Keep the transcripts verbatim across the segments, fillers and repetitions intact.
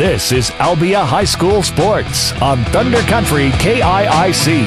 This is Albia High School Sports on Thunder Country K I I C.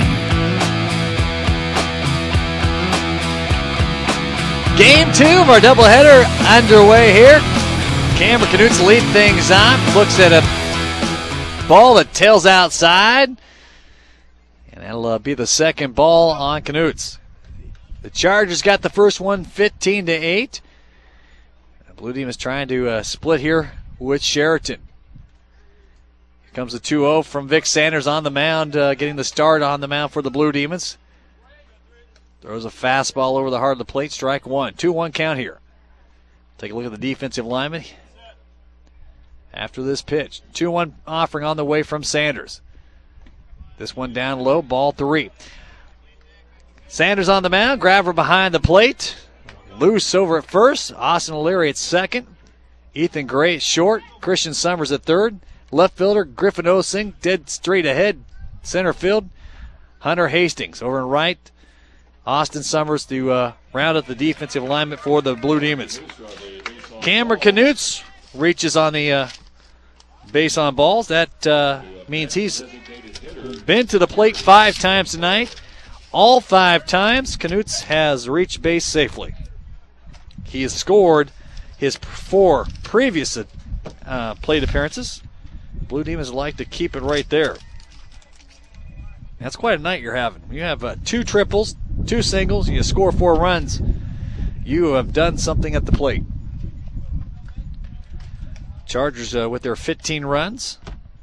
Game two of our doubleheader underway here. Cameron Knutz lead things on. Looks at a ball that tails outside. And that'll uh, be the second ball on Knutz. The Chargers got the first one fifteen to eight. The Blue Demons trying to uh, split here with Sheraton. Here comes the two oh from Vic Sanders on the mound, uh, getting the start on the mound for the Blue Demons. Throws a fastball over the heart of the plate, strike one. two one count here. Take a look at the defensive lineman after this pitch. two one offering on the way from Sanders. This one down low, ball three. Sanders on the mound, grabber behind the plate. Loose over at first. Austin O'Leary at second. Ethan Gray at short. Christian Summers at third. Left fielder Griffin Osing dead straight ahead. Center field, Hunter Hastings. Over and right, Austin Summers to uh, round up the defensive alignment for the Blue Demons. Cameron Knutz reaches on the uh, base on balls. That uh, means he's been to the plate five times tonight. All five times, Knutz has reached base safely. He has scored his four previous uh, plate appearances. Blue Demons like to keep it right there. That's quite a night you're having. You have uh, two triples, two singles, you score four runs. You have done something at the plate. Chargers uh, with their fifteen runs.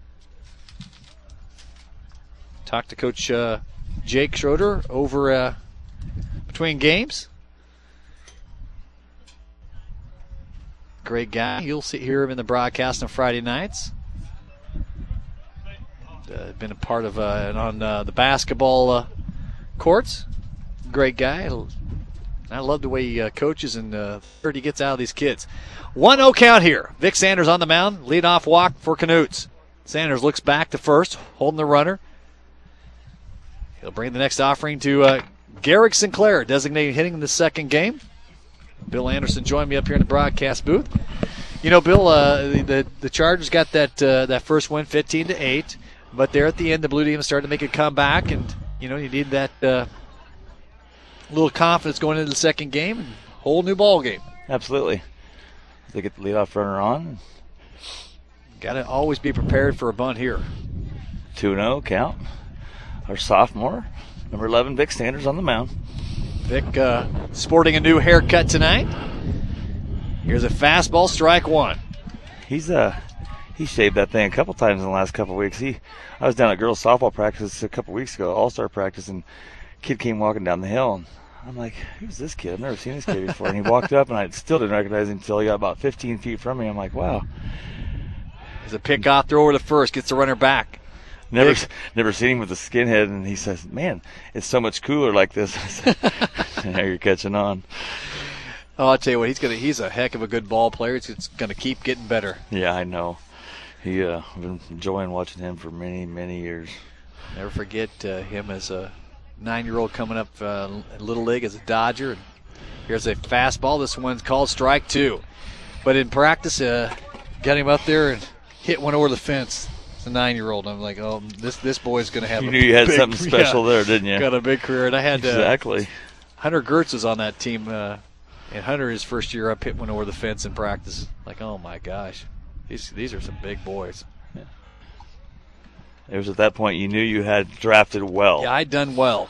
Talked to Coach uh, Jake Schroeder over uh, between games. Great guy. You'll see hear him in the broadcast on Friday nights. Uh, been a part of uh, on uh, the basketball uh, courts. Great guy. I love the way he uh, coaches and uh, he gets out of these kids. one oh count here. Vic Sanders on the mound. Leadoff walk for Knutz. Sanders looks back to first, holding the runner. He'll bring the next offering to uh, Garrick Sinclair, designated hitting in the second game. Bill Anderson joined me up here in the broadcast booth. You know, Bill, uh, the, the the Chargers got that uh, that first win, fifteen to eight, but there at the end, the Blue Demons started to make a comeback, and you know you need that uh, little confidence going into the second game, and whole new ball game. Absolutely, they get the leadoff runner on. Got to always be prepared for a bunt here. two oh count. Our sophomore, number eleven, Vic Sanders on the mound. Vic uh, sporting a new haircut tonight. Here's a fastball, strike one. He's uh he shaved that thing a couple times in the last couple of weeks. He, I was down at girls softball practice a couple weeks ago, all-star practice, and kid came walking down the hill, and I'm like, who's this kid? I've never seen this kid before. And he walked up, and I still didn't recognize him until he got about fifteen feet from me. I'm like, wow. There's a pick-off throw over to first, gets the runner back. Never, Vic. never seen him with a skinhead, and he says, "Man, it's so much cooler like this." Now you're catching on. Oh, I'll tell you what, he's gonna—he's a heck of a good ball player. He's gonna keep getting better. Yeah, I know. He, uh, I've been enjoying watching him for many, many years. Never forget uh, him as a nine-year-old coming up uh, in Little League as a Dodger. And here's a fastball. This one's called strike two. But in practice, uh, got him up there and hit one over the fence. A nine-year-old. I'm like, oh, this this boy's going to have. You a knew you had big, something special yeah, there, didn't you? Got a big career, and I had uh, exactly. Hunter Gertz was on that team, uh, and Hunter his first year up hit one over the fence in practice. Like, oh my gosh, these these are some big boys. Yeah. It was at that point you knew you had drafted well. Yeah, I'd done well.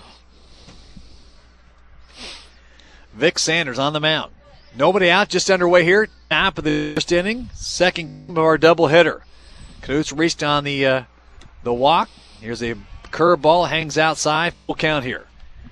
Vic Sanders on the mound. Nobody out, just underway here. Top of the first inning, second of our doubleheader. Knutz reached on the uh, the walk. Here's a curveball, hangs outside. Full count here.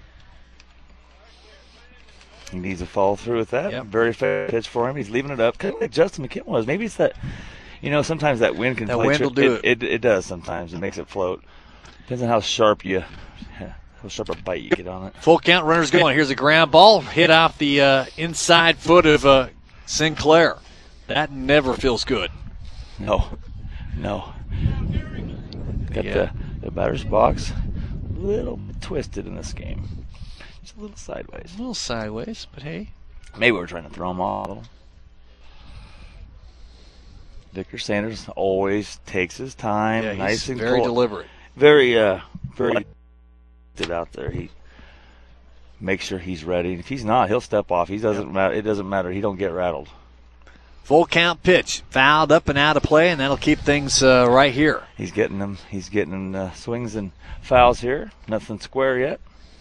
He needs to follow through with that. Yep. Very fair pitch for him. He's leaving it up. Kind of like Justin McKim was. Maybe it's that, you know, sometimes that wind can that play wind tri- will do it, it. It does sometimes. It makes it float. Depends on how sharp you, how sharp a bite you get on it. Full count, runners going. Here's a ground ball, hit off the uh, inside foot of uh, Sinclair. That never feels good. No. No. Got Yeah. the, the batter's box a little bit twisted in this game. Just a little sideways. A little sideways, but hey. Maybe we're trying to throw him off a little. Victor Sanders always takes his time, Yeah, nice he's and very cool. deliberate. Very, uh, very good out there. He makes sure he's ready. If he's not, he'll step off. He doesn't Yep. matter. It doesn't matter. He don't get rattled. Full count pitch, fouled up and out of play, and that'll keep things uh, right here. He's getting them. He's getting them, uh, swings and fouls here. Nothing square yet.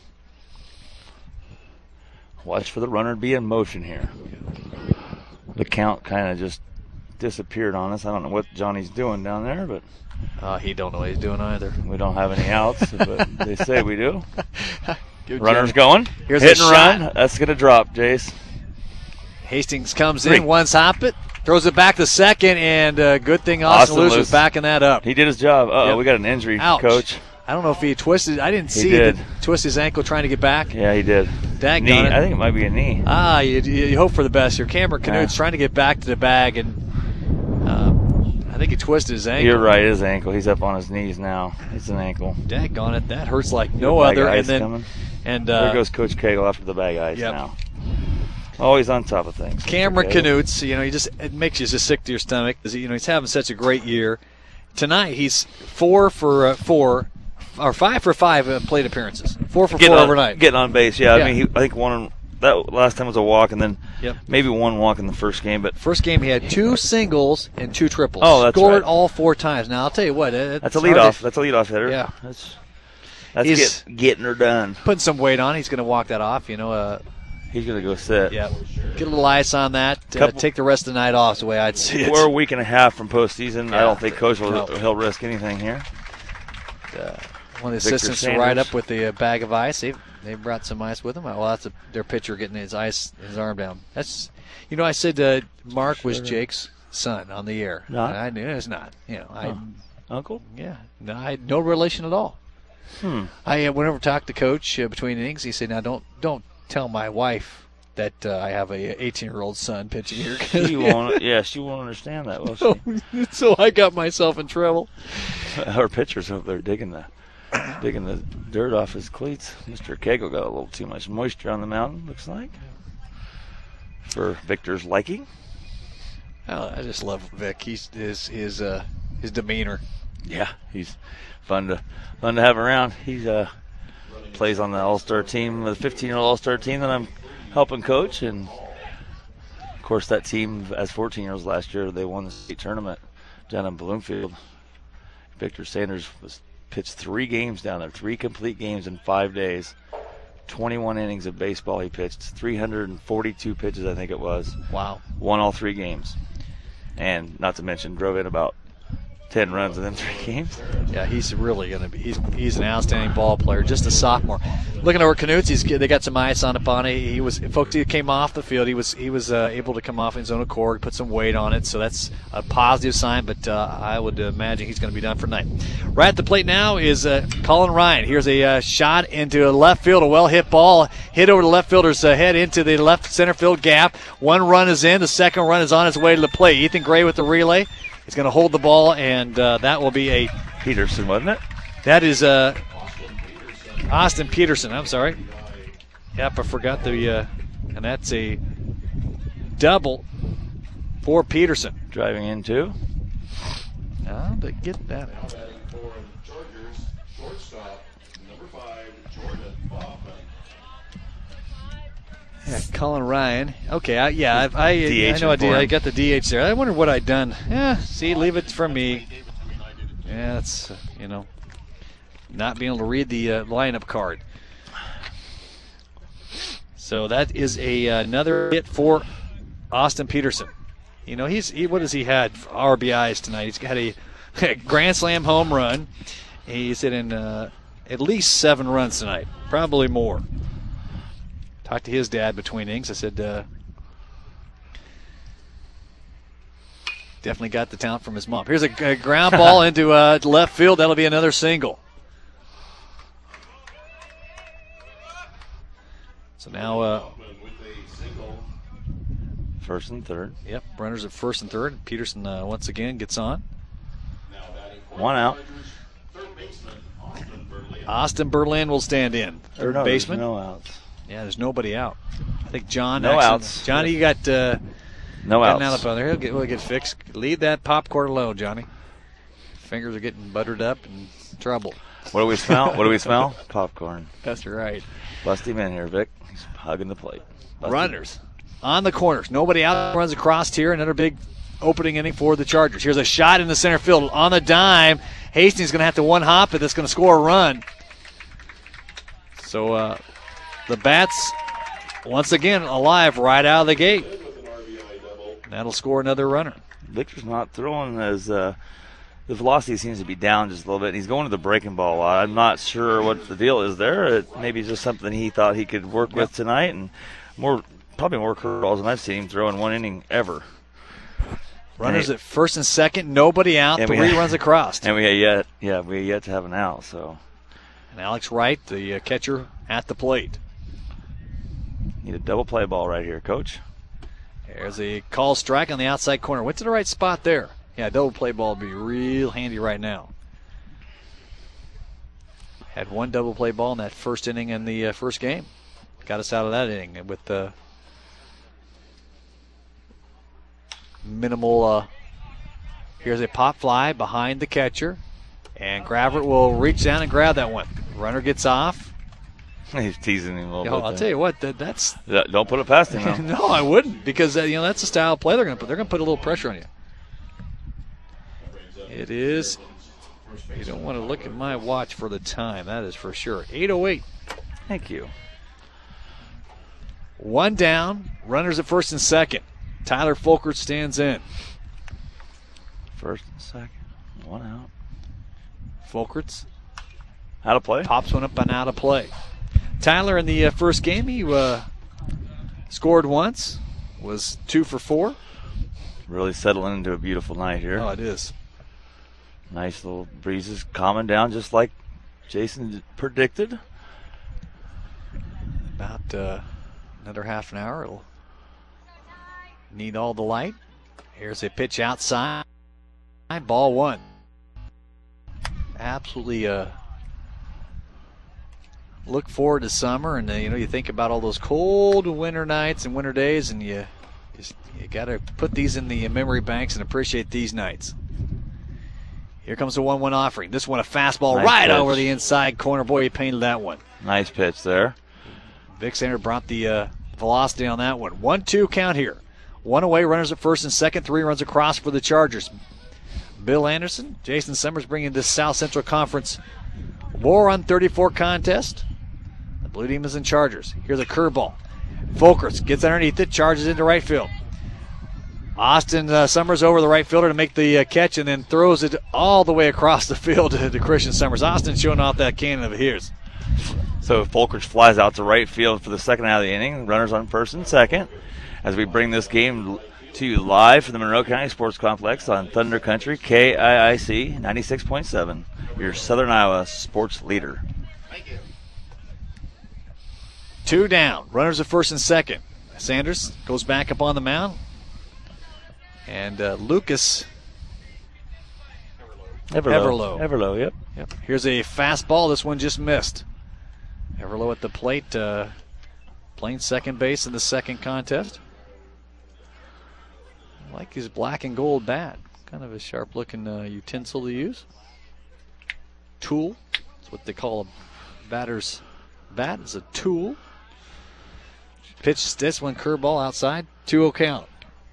Watch for the runner to be in motion here. The count kind of just disappeared on us. I don't know what Johnny's doing down there, but Uh, he don't know what he's doing either. we don't have any outs, but they say we do. Give Runner's Jim- going. Here's Hit a and shot. run. That's going to drop, Jace. Hastings comes Three. in, one's hop it, throws it back to second, and uh, good thing Austin, Austin Luce was Luce. backing that up. He did his job. Uh-oh, Yep. we got an injury, Ouch. Coach. I don't know if he twisted. I didn't He see did. the twist his ankle trying to get back. Yeah, he did. Daggone Knee. it. I think it might be a knee. Ah, you, you hope for the best. Your Cameron Canute's Yeah. trying to get back to the bag, and uh, I think he twisted his ankle. You're right, his ankle. He's up on his knees now. It's an ankle. Daggone it, that hurts like no Bag of other. ice And then, coming. and uh, There goes Coach Cagle after the bag ice Yep. now. Always on top of things. Cameron Okay. Canutes, you know, he just it makes you just sick to your stomach. You know, he's having such a great year. Tonight he's four for uh, four, or five for five uh, plate appearances. Four for Getting four on, overnight. Getting on base, yeah. Yeah. I mean, he, I think one that last time was a walk, and then Yep. maybe one walk in the first game. But First game he had two singles and two triples. Oh, that's Scored right. all four times. Now I'll tell you what, it, that's a it's hard leadoff. to- That's a leadoff hitter. Yeah. That's that's He's- get, getting her done. Putting some weight on. He's going to walk that off. You know, uh, He's gonna go sit. yeah. Get a little ice on that. Uh, Couple- take the rest of the night off. Is the way I'd see it. We're a week and a half from postseason. I Yeah. don't think Coach will No. he'll risk anything here. Uh, one of the Victor assistants to Sanders. ride up with the uh, bag of ice. They they brought some ice with them. Well, that's a, their pitcher getting his ice his arm down. That's you know I said uh, Mark was Jake's son on the air. Not? I knew it's not. You know I Huh. Uncle? yeah no, I had no relation at all. Hmm. I uh, whenever talked to Coach uh, between innings, he said, "Now don't don't tell my wife that uh, I have a eighteen-year-old son pitching here." She won't. Yeah, she won't understand that, will she? So I got myself in trouble. Our pitcher's over there digging the digging the dirt off his cleats. Mister Cagle got a little too much moisture on the mountain, looks like, for Victor's liking. Oh, I just love Vic. He's his his uh, his demeanor. Yeah, he's fun to fun to have around. He's uh plays on the All-Star team, the fifteen-year-old All-Star team that I'm helping coach, and of course that team as fourteen-year-olds last year they won the state tournament down in Bloomfield. Victor Sanders was pitched three games down there, three complete games in five days. twenty-one innings of baseball he pitched, three hundred forty-two pitches I think it was. Wow. Won all three games, and not to mention drove in about ten runs in them three games. Yeah, he's really going to be. He's he's an outstanding ball player. Just a sophomore. Looking over Canute's, he's they got some ice on upon it. He was folks. He came off the field. He was he was uh, able to come off in his own accord, put some weight on it. So that's a positive sign. But uh, I would imagine he's going to be done for tonight. Right at the plate now is uh, Colin Ryan. Here's a uh, shot into left field. A well hit ball hit over the left fielder's uh, head into the left center field gap. One run is in. The second run is on its way to the plate. Ethan Gray with the relay. He's going to hold the ball, and uh, that will be a. Peterson, wasn't it? That is uh, Austin Peterson. I'm sorry. Yep, I forgot the. Uh, and that's a double for Peterson. Driving in too. Now to get that out. Yeah, Colin Ryan. Okay, I, yeah, I, I, I know I did. I got the D H there. I wonder what I'd done. Yeah, see, leave it from me. Yeah, that's, uh, you know, not being able to read the uh, lineup card. So that is a uh, another hit for Austin Peterson. You know, he's he, what has he had for R B Is tonight? He's had a, a grand slam home run. He's hitting uh, at least seven runs tonight, probably more. Talked to his dad between innings. I said, uh, definitely got the talent from his mom. Here's a, a ground ball into uh, left field. That'll be another single. So now, uh, First and third. yep, runners at first and third. Peterson uh, once again gets on. One out. Austin Berlin will stand in. Third no, baseman. No outs. Yeah, there's nobody out. I think John. No actually, outs. Johnny, you got uh, No Getting outs. out of there. He'll get, he'll get fixed. Leave that popcorn alone, Johnny. Fingers are getting buttered up and trouble. What do we smell? What do we smell? Popcorn. That's right. Bust him in here, Vic. He's hugging the plate. Bust Runners on the corners. Nobody out, runs across here. Another big opening inning for the Chargers. Here's a shot in the center field on the dime. Hastings going to have to one hop it. That's going to score a run. So uh, the Bats, once again, alive right out of the gate. That'll score another runner. Victor's not throwing as uh, the velocity seems to be down just a little bit. And he's going to the breaking ball a lot. I'm not sure what the deal is there. It maybe just something he thought he could work yep. with tonight, and more probably more curveballs than I've seen him throw in one inning ever. Runners at first and second, nobody out. Three had, runs across. And we yet, yeah, we yet to have an out. So, and Alex Wright, the uh, catcher, at the plate. Need a double play ball right here, Coach. There's a call strike on the outside corner. Went to the right spot there. Yeah, double play ball would be real handy right now. Had one double play ball in that first inning in the uh, first game. Got us out of that inning with the uh, minimal. Uh, here's a pop fly behind the catcher. And Gravert will reach down and grab that one. Runner gets off. He's teasing him a little Yo, bit. I'll there. tell you what, that, that's. Yeah, don't put it past him. No, I wouldn't, because uh, you know that's the style of play they're going to put. They're going to put a little pressure on you. It is. You don't want to look at my watch for the time. That is for sure. eight oh eight. Thank you. One down. Runners at first and second. Tyler Folkert stands in. First and second. One out. Folkert's Out of play. pops one up and out of play. Tyler in the uh, first game, he uh, scored once, was two for four. Really settling into a beautiful night here. Oh, it is. Nice little breezes calming down just like Jason predicted. About uh, another half an hour. It'll need all the light. Here's a pitch outside. Ball one. Absolutely uh, look forward to summer, and uh, you know you think about all those cold winter nights and winter days, and you just, you got to put these in the memory banks and appreciate these nights. Here comes the one one offering. This one a fastball Nice right pitch. over the inside corner. Boy, he painted that one. Nice pitch there. Vic Sander brought the uh, velocity on that one. one two count here. One away, runners at first and second. Three runs across for the Chargers. Bill Anderson, Jason Summers bringing this South Central Conference War on thirty-four contest. The Blue Demons and Chargers. Here's a curveball. Folkert gets underneath it, charges into right field. Austin uh, Summers over the right fielder to make the uh, catch, and then throws it all the way across the field to, to Christian Summers. Austin showing off that cannon of his. So Folkert flies out to right field for the second out of the inning. Runners on first and second. As we bring this game to you live from the Monroe County Sports Complex on Thunder Country, K I I C ninety-six point seven, your Southern Iowa sports leader. Two down. Runners at first and second. Sanders goes back up on the mound. And uh, Lucas Everlow. Everlow. Everlow, yep. Yep. Here's a fastball. This one just missed. Everlow at the plate, uh, playing second base in the second contest. I like his black and gold bat. Kind of a sharp-looking uh, utensil to use. Tool. That's what they call a batter's bat. It's a tool. Pitch this one, curveball outside. two oh count.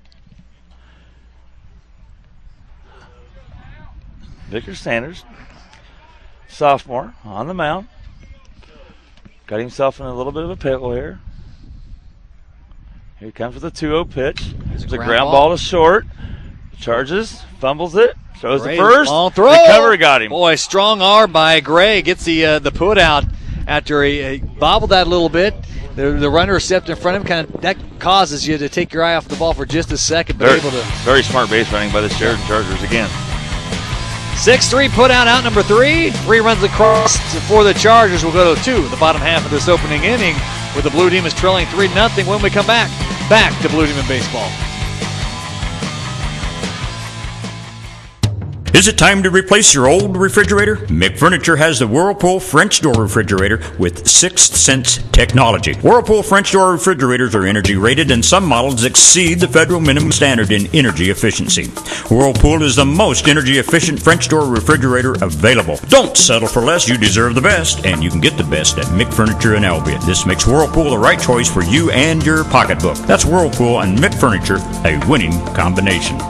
Victor Sanders, sophomore, on the mound. Got himself in a little bit of a pickle here. Here he comes with a two oh pitch. There's a It's a ground ground ball. ball to short. Charges, fumbles it, throws Gray, the first. long throw. The cover got him. Boy, strong arm by Gray. Gets the uh, the put out after he, he bobbled that a little bit. The, the runner stepped in front of him. Kind of that causes you to take your eye off the ball for just a second, but Very, able to. very smart base running by the Sheridan Chargers again. six three put out, out number three. Three runs across for the Chargers. We'll go to two, the bottom half of this opening inning, with the Blue Demons trailing three nothing. When we come back, back to Blue Demon Baseball. Is it time to replace your old refrigerator? McFurniture has the Whirlpool French door refrigerator with Sixth Sense technology. Whirlpool French door refrigerators are energy rated, and some models exceed the federal minimum standard in energy efficiency. Whirlpool is the most energy efficient French door refrigerator available. Don't settle for less. You deserve the best, and you can get the best at McFurniture in Albion. This makes Whirlpool the right choice for you and your pocketbook. That's Whirlpool and McFurniture, a winning combination.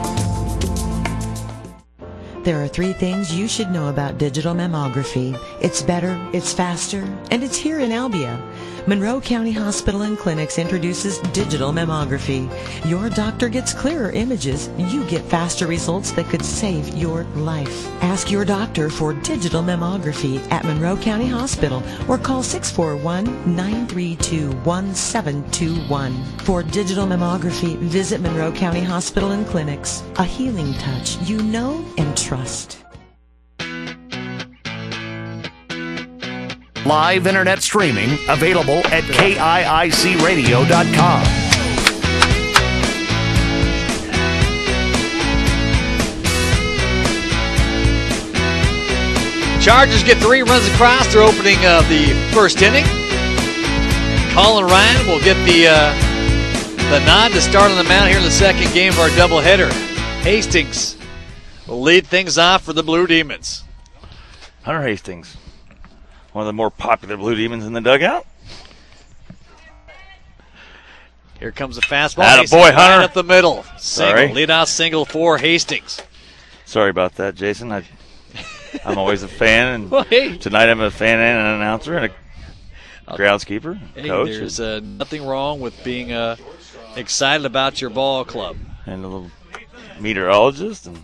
There are three things you should know about digital mammography. It's better, it's faster, and it's here in Albia. Monroe County Hospital and Clinics introduces digital mammography. Your doctor gets clearer images. You get faster results that could save your life. Ask your doctor for digital mammography at Monroe County Hospital or call six four one, nine three two, one seven two one. For digital mammography, visit Monroe County Hospital and Clinics. A healing touch you know and trust. Live internet streaming available at K I I C radio dot com. Chargers get three runs across their opening of the first inning. Colin Ryan will get the uh, the nod to start on the mound here in the second game of our doubleheader. Hastings will lead things off for the Blue Demons. Hunter Hastings, one of the more popular Blue Demons in the dugout. Here comes the fastball. Atta boy, Hunter. Right up the middle. Single. Sorry. Lead out single for Hastings. Sorry about that, Jason. I, I'm always a fan, and Well, hey. tonight I'm a fan and an announcer and a groundskeeper, Hey, coach, there's uh, nothing wrong with being uh, excited about your ball club. and a little meteorologist. And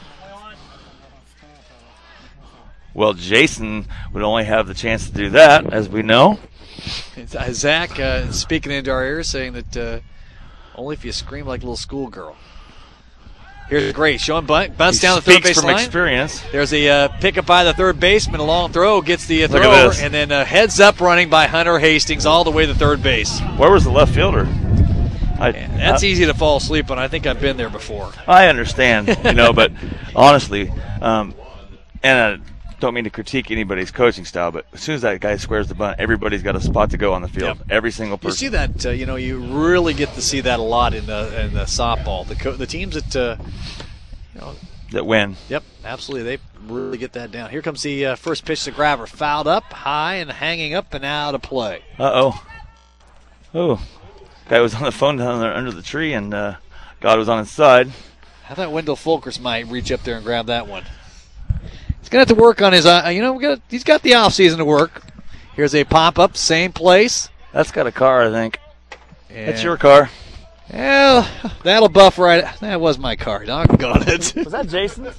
well, Jason would only have the chance to do that, as we know. It's, uh, Zach uh, speaking into our ears, saying that uh, only if you scream like a little schoolgirl. Here's great. Showing bunt, bunts He down the third speaks base from line. experience. There's a uh, pickup by the third baseman, a long throw, gets the uh, Look throw at over, this. and then uh, heads up running by Hunter Hastings all the way to third base. Where was the left fielder? I, And that's I, easy to fall asleep on. I think I've been there before. I understand, you know, but honestly, um, and I don't mean to critique anybody's coaching style, but as soon as that guy squares the bunt, everybody's got a spot to go on the field. Yep. Every single You person. see that, uh, you know, you really get to see that a lot in the in the softball. The co- the teams that, uh, you know, that win. yep, absolutely, they really get that down. Here comes the uh, first pitch to Graver, fouled up, high and hanging up and out of play. Uh oh. Oh, guy was on the phone down there under the tree, and uh, God was on his side. I thought Wendell Folkers might reach up there and grab that one. He's gonna have to work on his, uh, you know, we got, he's got the off season to work. Here's a pop up, same place. That's got a car, I think. And, That's your car. Well, that'll buff right. That was my car. Doggone it. Was that Jason's?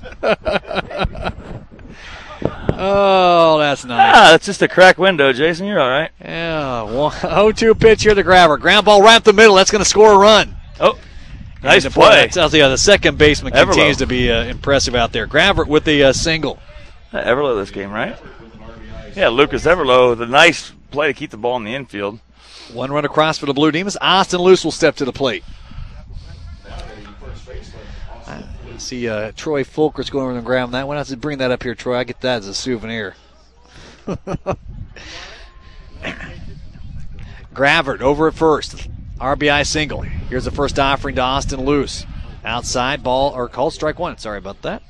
Oh, that's nice. Ah, that's just a crack window, Jason. You're all right. Yeah, oh two pitch here to Graver. Ground ball right up the middle. That's going to score a run. Oh, nice And the play. That tells you the second baseman Everlow. continues to be uh, impressive out there. Graver with the uh, single. Uh, Everlow this game, right? Yeah, Lucas Everlow, the nice play to keep the ball in the infield. One run across for the Blue Demons. Austin Luce will step to the plate. I see uh, Troy Folkers going over the ground. That one, I have to bring that up here, Troy. I get that as a souvenir. Gravert over at first. R B I single. Here's the first offering to Austin Luce. Outside ball, or called strike one. Sorry about that.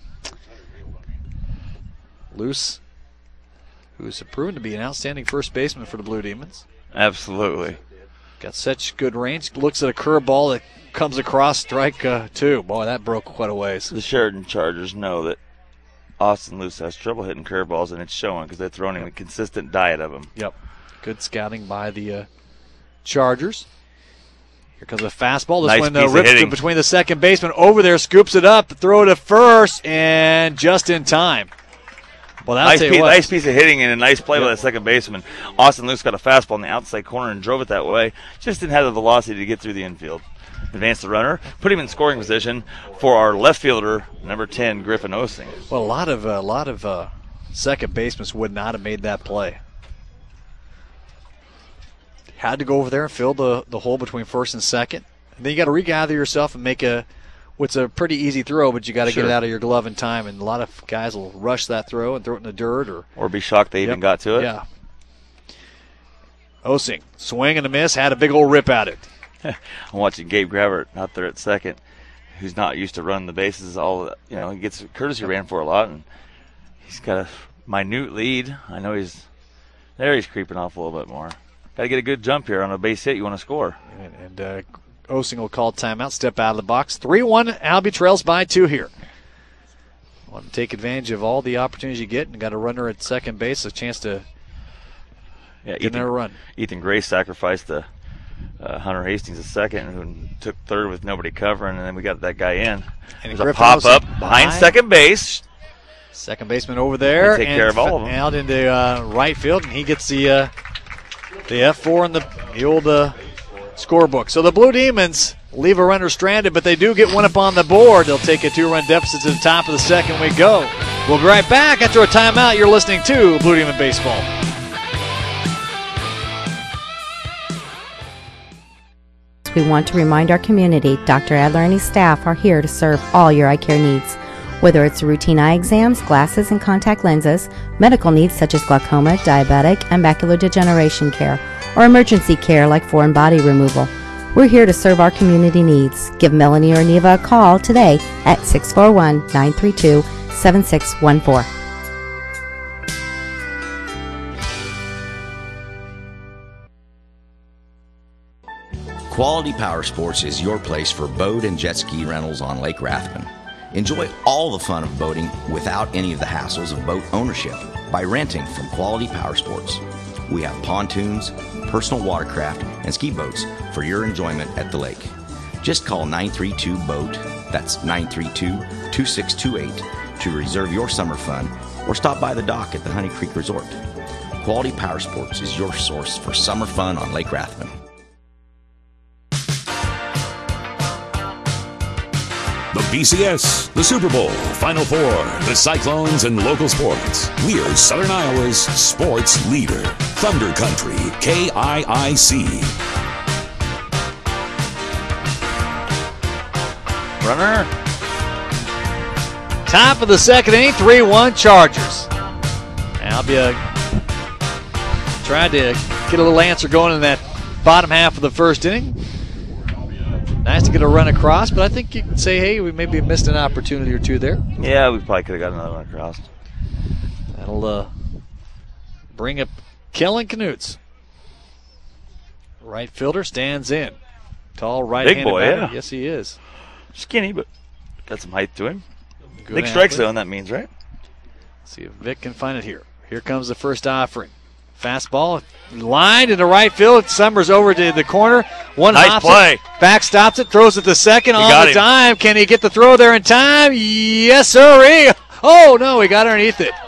Luce, who's proven to be an outstanding first baseman for the Blue Demons. Absolutely. Got such good range. Looks at a curveball that comes across strike uh, two. Boy, that broke quite a ways. The Sheridan Chargers know that Austin Luce has trouble hitting curveballs, and it's showing because they're throwing him a consistent diet of them. Yep. Good scouting by the uh, Chargers. Here comes a fastball. This Nice one uh, piece of rips to hitting. between the second baseman. Over there, scoops it up, throw to first, and just in time. Well, I'll Nice tell you piece, what. nice piece of hitting and a nice play by Yep. the second baseman. Austin Luce got a fastball in the outside corner and drove it that way. Just didn't have the velocity to get through the infield. Advance the runner, put him in scoring position for our left fielder, number ten, Griffin Osing. Well, a lot of a lot of uh, second basemen would not have made that play. Had to go over there and fill the, the hole between first and second. And then you got to regather yourself and make a It's a pretty easy throw, but you got to Sure. get it out of your glove in time, and a lot of guys will rush that throw and throw it in the dirt or Or be shocked they Yep. even got to it. Yeah. Osing, swing and a miss, had a big old rip at it. I'm watching Gabe Gravert out there at second, who's not used to running the bases. All you know, he gets courtesy ran for a lot, and he's got a minute lead. I know he's there. He's creeping off a little bit more. Got to get a good jump here on a base hit. You want to score. And, and uh, Osing will call timeout, step out of the box. three one, Albie trails by two here. Want to take advantage of all the opportunities you get, and got a runner at second base, a chance to Yeah, get another run. Ethan Gray sacrificed the uh, Hunter Hastings a second, who took third with nobody covering, and then we got that guy in. And There's a Griffin pop up Osing behind behind. second base. Second baseman over there. They take and care of all of them. Out into uh, right field, and he gets the uh, the F four in the, the old uh, scorebook. So the Blue Demons leave a runner stranded, but they do get one up on the board. They'll take a two-run deficit to the top of the second. We go. We'll be right back after a timeout. You're listening to Blue Demon Baseball. We want to remind our community Doctor Adler and his staff are here to serve all your eye care needs. Whether it's routine eye exams, glasses and contact lenses, medical needs such as glaucoma, diabetic, and macular degeneration care, or emergency care like foreign body removal, we're here to serve our community needs. Give Melanie or Neva a call today at six four one, nine three two, seven six one four. Quality Power Sports is your place for boat and jet ski rentals on Lake Rathbun. Enjoy all the fun of boating without any of the hassles of boat ownership by renting from Quality Power Sports. We have pontoons, personal watercraft, and ski boats for your enjoyment at the lake. Just call nine three two boat, that's nine three two, two six two eight, to reserve your summer fun, or stop by the dock at the Honey Creek Resort. Quality Power Sports is your source for summer fun on Lake Rathbun. The B C S, the Super Bowl, Final Four, the Cyclones, and local sports. We're Southern Iowa's sports leader. Thunder Country, K I I C. Runner. Top of the second inning, three one Chargers. Albia tried to get a little answer going in that bottom half of the first inning. Nice to get a run across, but I think you can say, hey, we maybe missed an opportunity or two there. Yeah, we probably could have got another one across. That'll uh, bring up Kellen Knutz. Right fielder stands in. Tall right-handed Big boy, batter. yeah. Yes, he is. Skinny, but got some height to him. Good Big strike athlete. zone, that means, right? See if Vic can find it here. Here comes the first offering. Fastball lined into right field. Summers over to the corner. One Nice hops play. it, back stops it, throws it to second He on got the him. dime. Can he get the throw there in time? Yes, sir. Oh no, he got underneath it.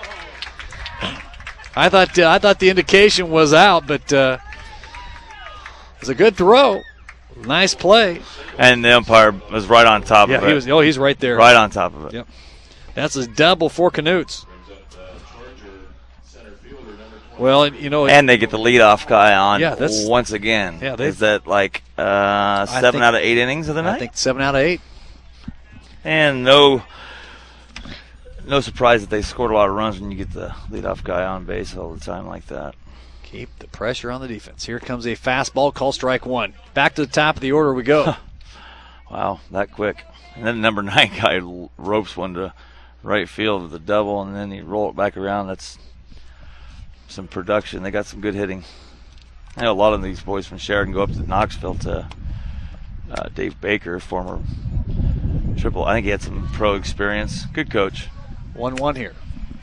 I thought uh, I thought the indication was out, but uh, it was a good throw. Nice play. And the umpire was right on top Yeah, of it. he was. Oh, he's right there. Right on top of it. Yep. That's a double for Knutz. Well, you know, And they get the leadoff guy on Yeah, that's- once again. Yeah, they- Is that like uh, seven think- out of eight innings of the night? I think seven out of eight. And no no surprise that they scored a lot of runs when you get the leadoff guy on base all the time like that. Keep the pressure on the defense. Here comes a fastball, call strike one. Back to the top of the order we go. Wow, that quick. And then the number nine guy l- ropes one to right field with a double, and then he roll it back around. That's some production. They got some good hitting. I know a lot of these boys from Sheridan go up to Knoxville to uh, Dave Baker, former triple. I think he had some pro experience. Good coach. one one here.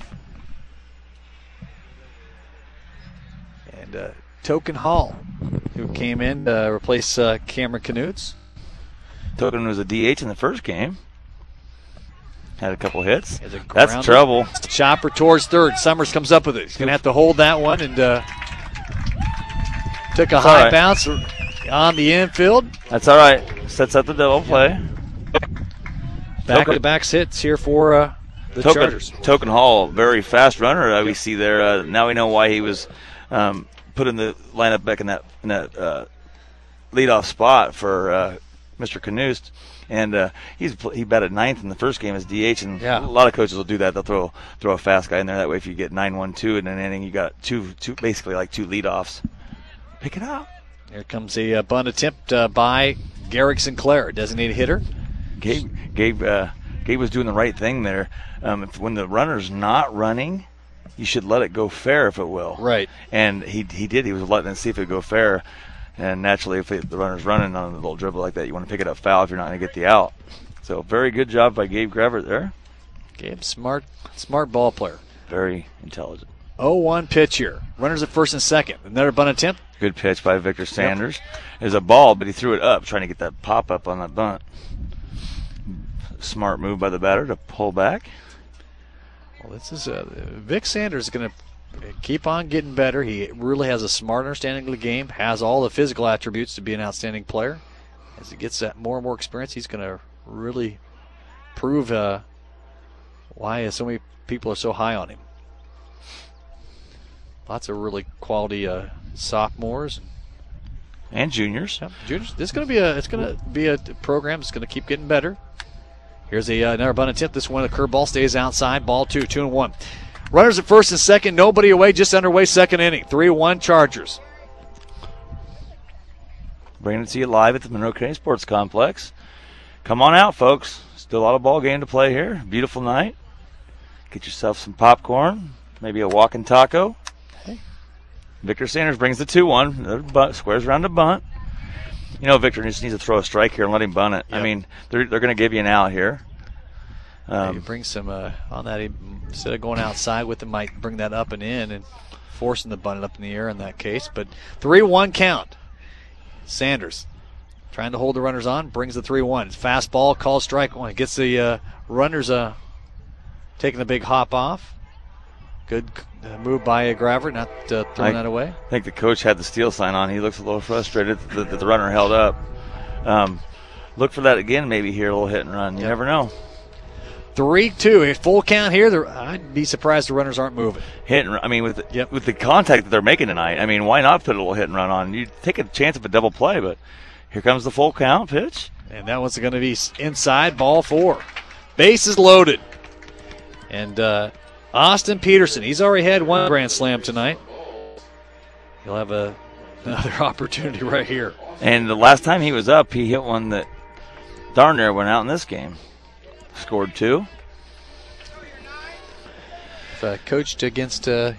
And uh, Token Hall, who came in to replace uh, Cameron Knutz. Token was a D H in the first game. Had a couple hits. Has a That's grounder. trouble. Chopper towards third. Summers comes up with it. He's going to have to hold that one, and uh, took a It's high all right. bounce on the infield. That's all right. Sets up the double play. Back-to-back hits here for uh, the Token, Chargers. Token Hall, very fast runner uh, we see there. Uh, now we know why he was um, put in the lineup back in that in that uh, leadoff spot for uh, Mister Canoost, and uh, he's he batted ninth in the first game as D H, and Yeah. a lot of coaches will do that. They'll throw throw a fast guy in there. That way, if you get nine one two in an inning, you got two two basically like two leadoffs. Pick it up. Here comes a uh, bunt attempt uh, by Garrick Sinclair, designated hitter. Gabe Gabe uh, Gabe was doing the right thing there. Um, if, when the runner's not running, you should let it go fair if it will. Right. And he he did. He was letting it see if it would go fair. And naturally, if it, the runner's running on a little dribble like that, you want to pick it up foul if you're not going to get the out. So very good job by Gabe Gravert there. Gabe, smart, smart ball player. Very intelligent. oh one pitch here. Runners at first and second. Another bunt attempt. Good pitch by Victor Sanders. Yep. There's a ball, but he threw it up, trying to get that pop up on that bunt. Smart move by the batter to pull back. Well, this is uh, Vic Sanders is going to keep on getting better. He really has a smart understanding of the game, has all the physical attributes to be an outstanding player. As he gets that more and more experience, he's going to really prove uh, why so many people are so high on him. Lots of really quality uh, sophomores and juniors. Yep, juniors. This is going to be a it's going to be a program that's going to keep getting better. Here's a, uh, another bunt attempt. This one, the curveball stays outside. Ball two, two and one. Runners at first and second. Nobody away. Just underway. Second inning. three one Chargers. Bringing it to you live at the Monroe County Sports Complex. Come on out, folks. Still a lot of ball game to play here. Beautiful night. Get yourself some popcorn. Maybe a walking taco. Hey. Victor Sanders brings the two one. Another bunt, squares around the bunt. You know, Victor just needs to throw a strike here and let him bunt it. Yep. I mean, they're they're going to give you an out here. Um, Maybe bring some uh, on that. He, instead of going outside with him, might bring that up and in and forcing the bunt up in the air in that case. But three one count. Sanders trying to hold the runners on, brings the three one. Fastball, called strike one. Gets the uh, runners uh, taking the big hop off. Good uh, move by uh, Gravert, not uh, throwing I, that away. I think the coach had the steal sign on. He looks a little frustrated that the, the runner held up. Um, look for that again maybe here, a little hit and run. You Yep. never know. three two. Full count here. The, I'd be surprised the runners aren't moving. Hit and run. I mean, with the, Yep. with the contact that they're making tonight, I mean, why not put a little hit and run on? You take a chance of a double play, but here comes the full count pitch. And that one's going to be inside, ball four. Bases loaded. And uh, Austin Peterson, he's already had one grand slam tonight. He'll have a, another opportunity right here. And the last time he was up, he hit one that darn near went out in this game. Scored two. Uh, coached against uh,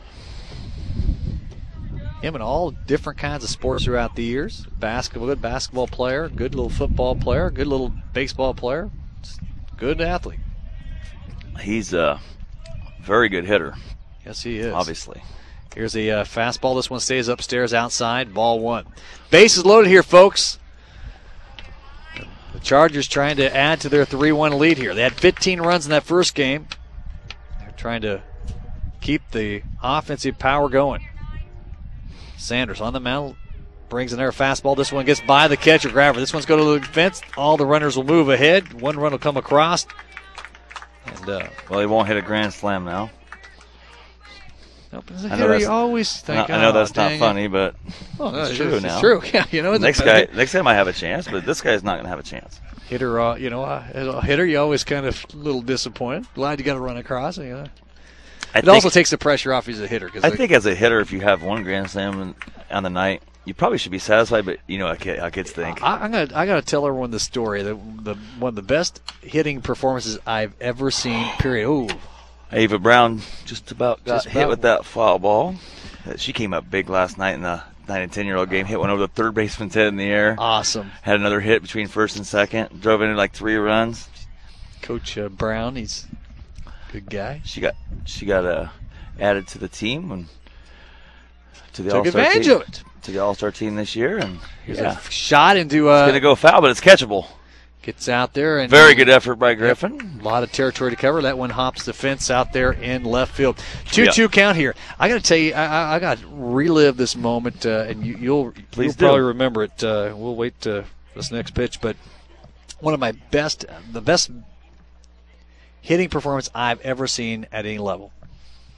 him in all different kinds of sports throughout the years. Basketball, good basketball player, good little football player, good little baseball player, good athlete. He's a very good hitter. Yes, he is. Obviously. Here's a uh, fastball. This one stays upstairs outside. Ball one. Bases loaded here, folks. The Chargers trying to add to their three one lead here. They had fifteen runs in that first game. They're trying to keep the offensive power going. Sanders on the mound brings another fastball. This one gets by the catcher, Gravert. This one's going to the fence. All the runners will move ahead. One run will come across. And uh, Well, he won't hit a grand slam now. nope, as a I know hitter, that's- you always think, I know "Oh, that's not dang it." funny, but Well, it's no, true it's, now. It's true. Yeah, you know, Next the, guy, next guy might have a chance, but this guy's not going to have a chance. hitter, uh, you know, uh, as a hitter, you always kind of a little disappointed. Glad you got to run across. You know, I it think, also takes the pressure off you as a hitter. Cause I the- think as a hitter, if you have one grand slam in- on the night, you probably should be satisfied. But you know how kid- how kids think. I, I'm gonna, I gotta tell everyone the story. The, the one of the best hitting performances I've ever seen. Period. Ooh, Ava Brown just about got Just hit about. with that foul ball. Uh, She came up big last night in the nine and ten year old game. Hit one over the third baseman's head in the air. awesome, Had another hit between first and second. Drove into like three runs. Coach uh, Brown. He's a good guy. She got she got uh, added to the team and to the Took All-Star advantage team, of it. to the All Star team this year. And Here's yeah, a shot into. it's Uh, gonna go foul, but it's catchable. Gets out there and Very good effort by Griffin. A lot of territory to cover. That one hops the fence out there in left field. two two count here. I got to tell you, I, I, I got to relive this moment, uh, and you, you'll, Please you'll do. probably remember it. Uh, we'll wait uh, for this next pitch, but one of my best, the best hitting performance I've ever seen at any level.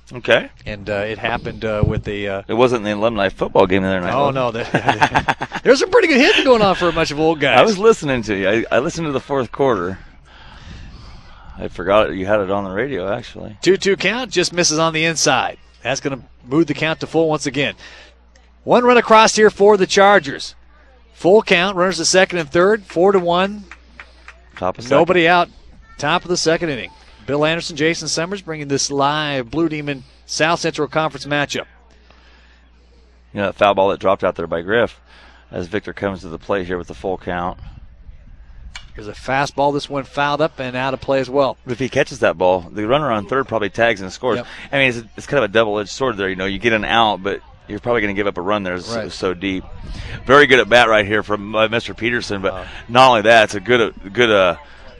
Okay. And uh, it happened uh, with the. Uh, it wasn't the alumni football game the other night. Oh no, the, there's some pretty good hitting going on for a bunch of old guys. I was listening to you. I, I listened to the fourth quarter. I forgot you had it on the radio, actually. two two count, just misses on the inside. That's going to move the count to full once again. One run across here for the Chargers. Full count, runners to second and third, four to one. Top of second. Nobody out. Top of the second inning. Bill Anderson, Jason Summers bringing this live Blue Demon South Central Conference matchup. You know, that foul ball that dropped out there by Griff as Victor comes to the plate here with the full count. Here's a fastball. This one fouled up and out of play as well. If he catches that ball, the runner on third probably tags and scores. Yep. I mean, it's, it's kind of a double-edged sword there. You know, you get an out, but you're probably going to give up a run there. It's right. so, so deep. Very good at bat right here from uh, Mister Peterson. But uh, not only that, it's a good, uh, good, uh,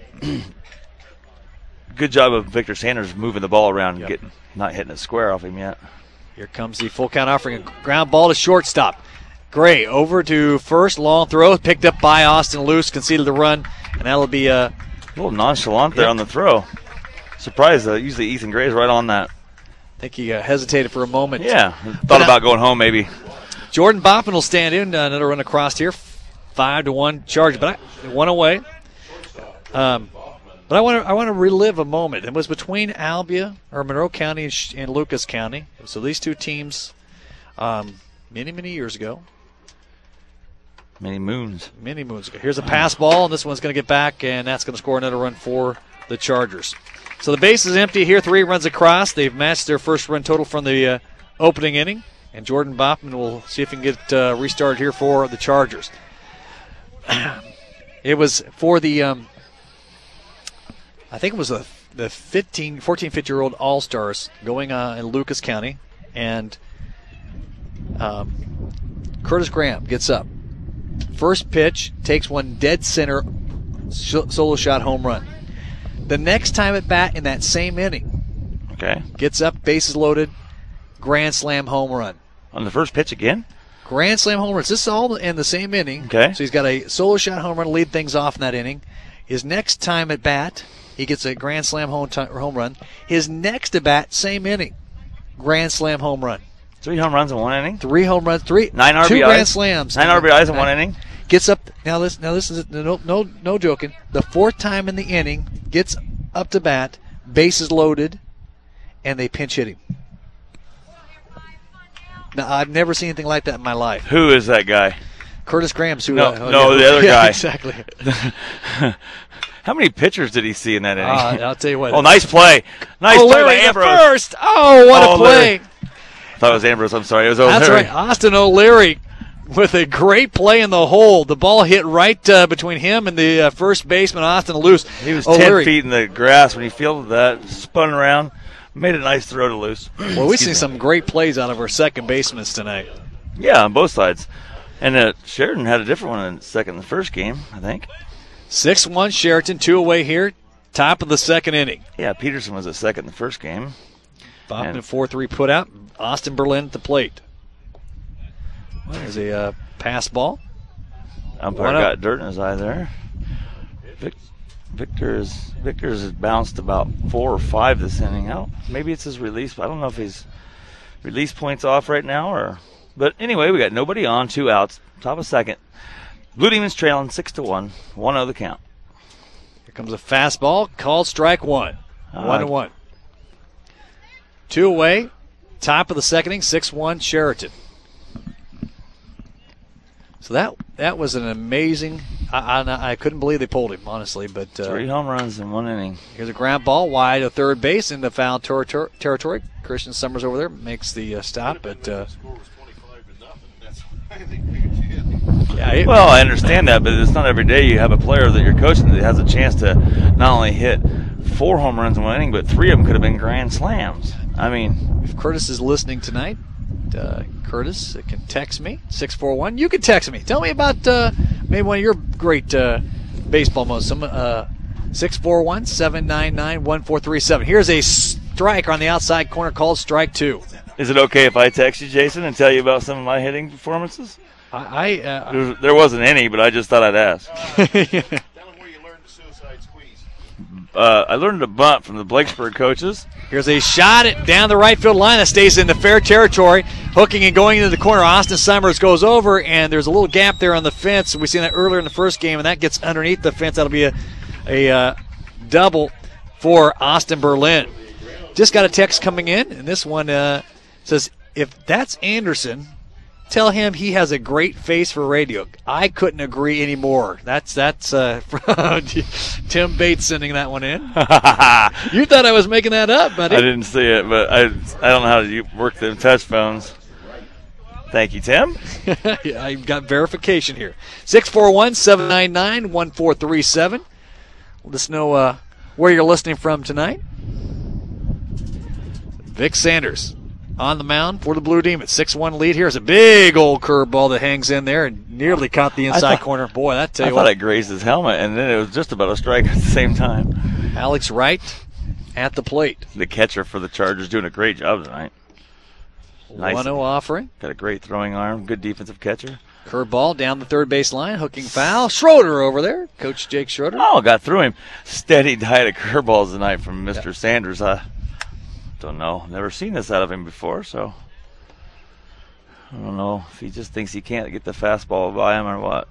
good job of Victor Sanders moving the ball around yep. and getting not hitting it square off him yet. Here comes the full count offering a ground ball to shortstop. Gray over to first, long throw, picked up by Austin Luce, conceded the run, and that'll be a, a little nonchalant there yep. on the throw. Surprised, uh, usually Ethan Gray's right on that. I think he uh, hesitated for a moment. Yeah, thought about going home maybe. Jordan Boppin will stand in, uh, another run across here, five to one Charge, but I, one away. Um, but I want to I want to relive a moment. It was between Albia or Monroe County and, Sh- and Lucas County. So these two teams, um, many many years ago. Many moons. Many moons ago. Here's a pass ball, and this one's going to get back, and that's going to score another run for the Chargers. So the base is empty here. Three runs across. They've matched their first run total from the uh, opening inning, and Jordan Boppman will see if he can get uh, restarted here for the Chargers. It was for the, um, I think it was the, the fifteen, fourteen, fifteen-year-old All-Stars going on in Lucas County, and um, Curtis Graham gets up. First pitch, takes one dead center, solo shot home run. The next time at bat in that same inning, okay, gets up, bases loaded, grand slam home run. On the first pitch again? Grand slam home runs. This is all in the same inning. Okay. So he's got a solo shot home run to lead things off in that inning. His next time at bat, he gets a grand slam home, t- home run. His next at bat, same inning, grand slam home run. Three home runs in one inning? Three home runs, three, Nine R B Is. two grand slams. Nine R B Is in one inning? Gets up, now this, now this is, no, no, no joking, the fourth time in the inning, gets up to bat, bases loaded, and they pinch hit him. Now, I've never seen anything like that in my life. Who is that guy? Curtis Graham's who? No, uh, no yeah. the other yeah, guy. Exactly. How many pitchers did he see in that inning? Uh, I'll tell you what. Oh, nice play. Nice oh, play Larry, by Ambrose. The first. Oh, what oh, a play. Larry. I thought it was Ambrose. I'm sorry. It was O'Leary. That's right. Austin O'Leary with a great play in the hole. The ball hit right uh, between him and the uh, first baseman, Austin Luce. He was O'Leary. ten feet in the grass when he fielded that, spun around, made a nice throw to Luce. Well, we've seen some great plays out of our second basemen tonight. Yeah, on both sides. And uh, Sheridan had a different one in the second in the first game, I think. six one Sheraton, two away here, top of the second inning. Yeah, Peterson was at second in the first game. Bopman four three put out. Austin Berlin at the plate. There's a uh, pass ball. Umpire got dirt in his eye there. Vic, Victor's Victor's has bounced about four or five this inning out. Maybe it's his release. I don't know if his release point's off right now or. But anyway, we got nobody on, two outs, top of second. Blue Demons trailing six to one, one oh the count. Here comes a fastball, called strike one, uh, one and one. Two away, top of the second inning, six one Sheraton. So that that was an amazing. I, I, I couldn't believe they pulled him, honestly. But uh, three home runs in one inning. Here's a ground ball wide to third base in the foul ter- ter- territory. Christian Summers over there makes the uh, stop, but. Uh, Yeah, it, well, I understand that, but it's not every day you have a player that you're coaching that has a chance to not only hit four home runs in one inning, but three of them could have been grand slams. I mean, if Curtis is listening tonight, uh, Curtis can text me six four one. You can text me. Tell me about uh, maybe one of your great uh, baseball moments. Some uh, six four one, seven nine nine, one four three seven. Here's a strike on the outside corner called strike two. Is it okay if I text you, Jason, and tell you about some of my hitting performances? I, I uh, there, there wasn't any, but I just thought I'd ask. Tell him where you learned the suicide squeeze. Uh, I learned a bunt from the Blakesburg coaches. Here's a shot at down the right field line that stays in the fair territory. Hooking and going into the corner. Austin Summers goes over, and there's a little gap there on the fence. We've seen that earlier in the first game, and that gets underneath the fence. That'll be a, a uh, double for Austin Berlin. Just got a text coming in, and this one uh, says, if that's Anderson, tell him he has a great face for radio. I couldn't agree anymore. That's that's uh, Tim Bates sending that one in. You thought I was making that up, buddy. I didn't see it, but I I don't know how to work them touch phones. Thank you, Tim. Yeah, I've got verification here. six four one, seven nine nine, one four three seven. Let us know uh, where you're listening from tonight. Vic Sanders on the mound for the Blue Demons. six one lead. Here's a big old curveball that hangs in there and nearly caught the inside thought, corner. Boy, that tell I you thought what. it grazed his helmet, and then it was just about a strike at the same time. Alex Wright at the plate. The catcher for the Chargers doing a great job tonight. Nice. one oh offering. Got a great throwing arm. Good defensive catcher. Curveball down the third base line. Hooking foul. Schroeder over there. Coach Jake Schroeder. Oh, got through him. Steady diet of curveballs tonight from Mister Yep. Sanders. I don't know. Never seen this out of him before, so I don't know if he just thinks he can't get the fastball by him or what.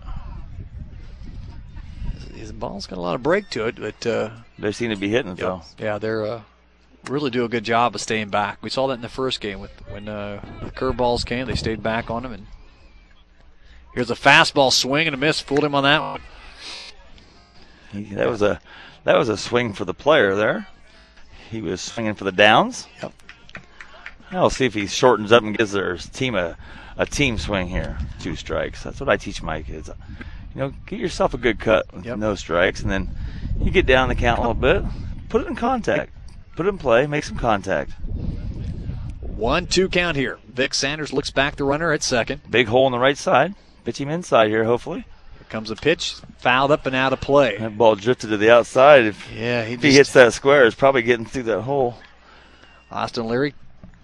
His ball's got a lot of break to it, but uh, they seem to be hitting it, yeah, though. Yeah, they're uh, really do a good job of staying back. We saw that in the first game with when uh, the curveballs came. They stayed back on him, and here's a fastball swing and a miss. Fooled him on that one. He, that was a that was a swing for the player there. He was swinging for the downs. Yep. I'll see if he shortens up and gives their team a, a team swing here. Two strikes. That's what I teach my kids. You know, get yourself a good cut with Yep. no strikes, and then you get down the count a little bit. Put it in contact. Put it in play. Make some contact. One, two count here. Vic Sanders looks back the runner at second. Big hole on the right side. Pitch him inside here, hopefully. Here comes a pitch. Fouled up and out of play. That ball drifted to the outside. If, Yeah, he if he just- hits that square, it's probably getting through that hole. Austin Leary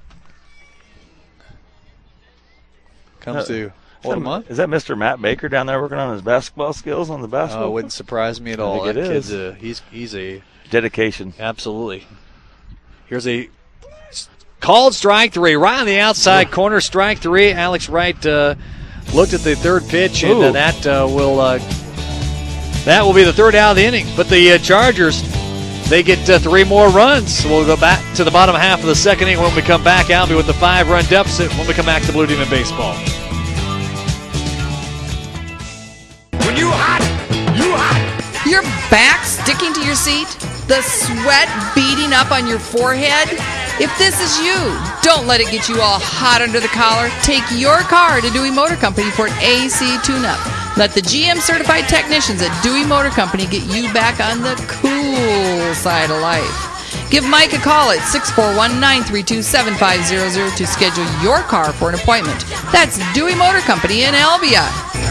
comes Uh, to hold him on. Is that Mister Matt Baker down there working on his basketball skills on the basketball? Oh, it wouldn't surprise me at I all. think it That is. kid's a, he's he's a Dedication. absolutely. Here's a s- called strike three, right on the outside corner. Strike three. Alex Wright uh, looked at the third pitch, and uh, Ooh. that uh, will uh, that will be the third out of the inning. But the uh, Chargers, they get uh, three more runs. So we'll go back to the bottom half of the second inning when we come back. Albie with the five-run deficit when we come back to Blue Demon Baseball. When you hot, you hot. Your back sticking to your seat? The sweat beating up on your forehead? If this is you, don't let it get you all hot under the collar. Take your car to Dewey Motor Company for an A C tune-up. Let the G M certified technicians at Dewey Motor Company get you back on the cool side of life. Give Mike a call at six four one, nine three two, seven five zero zero to schedule your car for an appointment. That's Dewey Motor Company in Albia.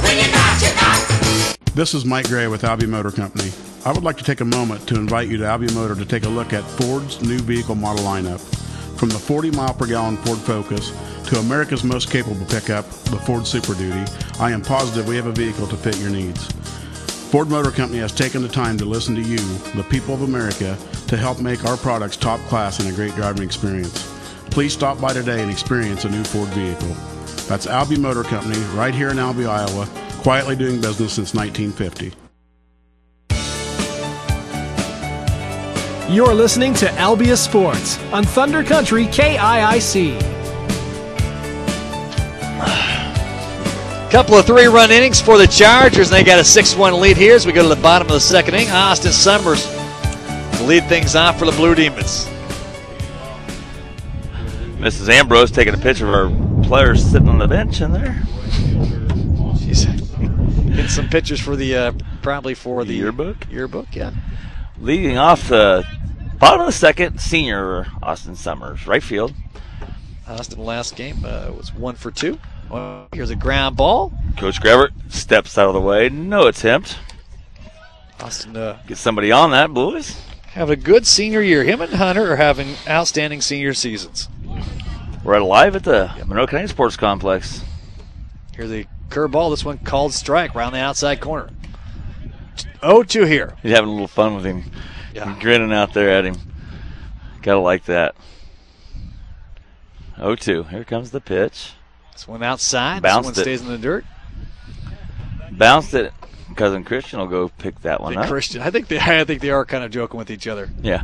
This is Mike Gray with Albia Motor Company. I would like to take a moment to invite you to Albia Motor to take a look at Ford's new vehicle model lineup. From the forty mile per gallon Ford Focus to America's most capable pickup, the Ford Super Duty, I am positive we have a vehicle to fit your needs. Ford Motor Company has taken the time to listen to you, the people of America, to help make our products top class and a great driving experience. Please stop by today and experience a new Ford vehicle. That's Albia Motor Company right here in Albia, Iowa, quietly doing business since nineteen fifty. You're listening to Albia Sports on Thunder Country K I I C. Couple of three-run innings for the Chargers, and they got a six one lead here as we go to the bottom of the second inning. Austin Summers to lead things off for the Blue Demons. Missus Ambrose taking a picture of our players sitting on the bench in there. She's getting some pictures for the, uh, probably for the yearbook. Yearbook, yeah. Leading off the bottom of the second, senior Austin Summers, right field. Austin last game uh, was one for two. Well, here's a ground ball. Coach Gravert steps out of the way. No attempt. Austin uh, Get somebody on that, boys. have a good senior year. Him and Hunter are having outstanding senior seasons. We're at live at the Monroe County Sports Complex. Here's a curveball. This one called strike around the outside corner. oh two here. He's having a little fun with him. Yeah. Grinning out there at him. Gotta like that. oh two. Here comes the pitch. This one outside. Bounced this one it. stays in the dirt. Bounced it. Cousin Christian will go pick that one Big up. Christian. I think they I think they are kind of joking with each other. Yeah.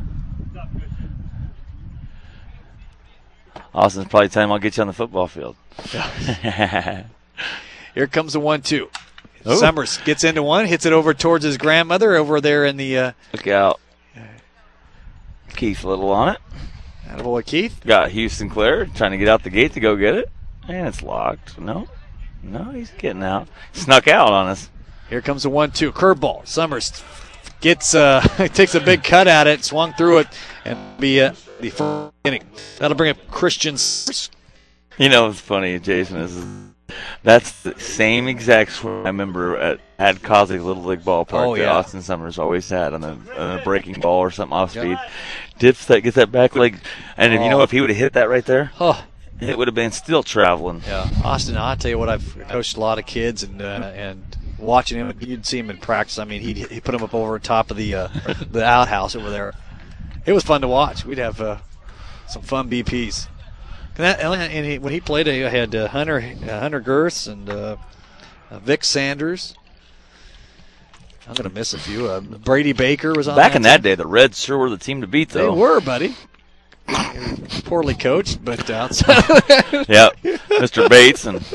Austin's probably telling him I'll get you on the football field. Yeah. Here comes the one two. Ooh. Summers gets into one, hits it over towards his grandmother over there in the uh, Look out. Keith Little on it. attaboy Keith. Got Houston Clare trying to get out the gate to go get it. And it's locked. No. No, he's getting out. Snuck out on us. Here comes the one two. Curveball. Summers gets uh takes a big cut at it, swung through it, and be uh, the first inning. That'll bring up Christian. You know what's funny, Jason, is that's the same exact swing I remember at, at Cosmic Little League Ballpark Oh, that yeah. Austin Summers always had on a, on a breaking ball or something off Yep. speed. Dips that, gets that back leg, and if you know Oh. if he would have hit that right there, Oh. it would have been still traveling. Yeah, Austin. I'll tell you what. I've coached a lot of kids, and uh, and watching him, you'd see him in practice. I mean, he he put him up over top of the uh, the outhouse over there. It was fun to watch. We'd have uh, some fun B Ps. And, that, and he, when he played, I had uh, Hunter uh, Hunter Girths and uh, uh, Vic Sanders. I'm gonna miss a few. Uh, Brady Baker was on. Back that in that team. day, the Reds sure were the team to beat, They though. were, buddy. Poorly coached, but outside. Yeah, Mister Bates and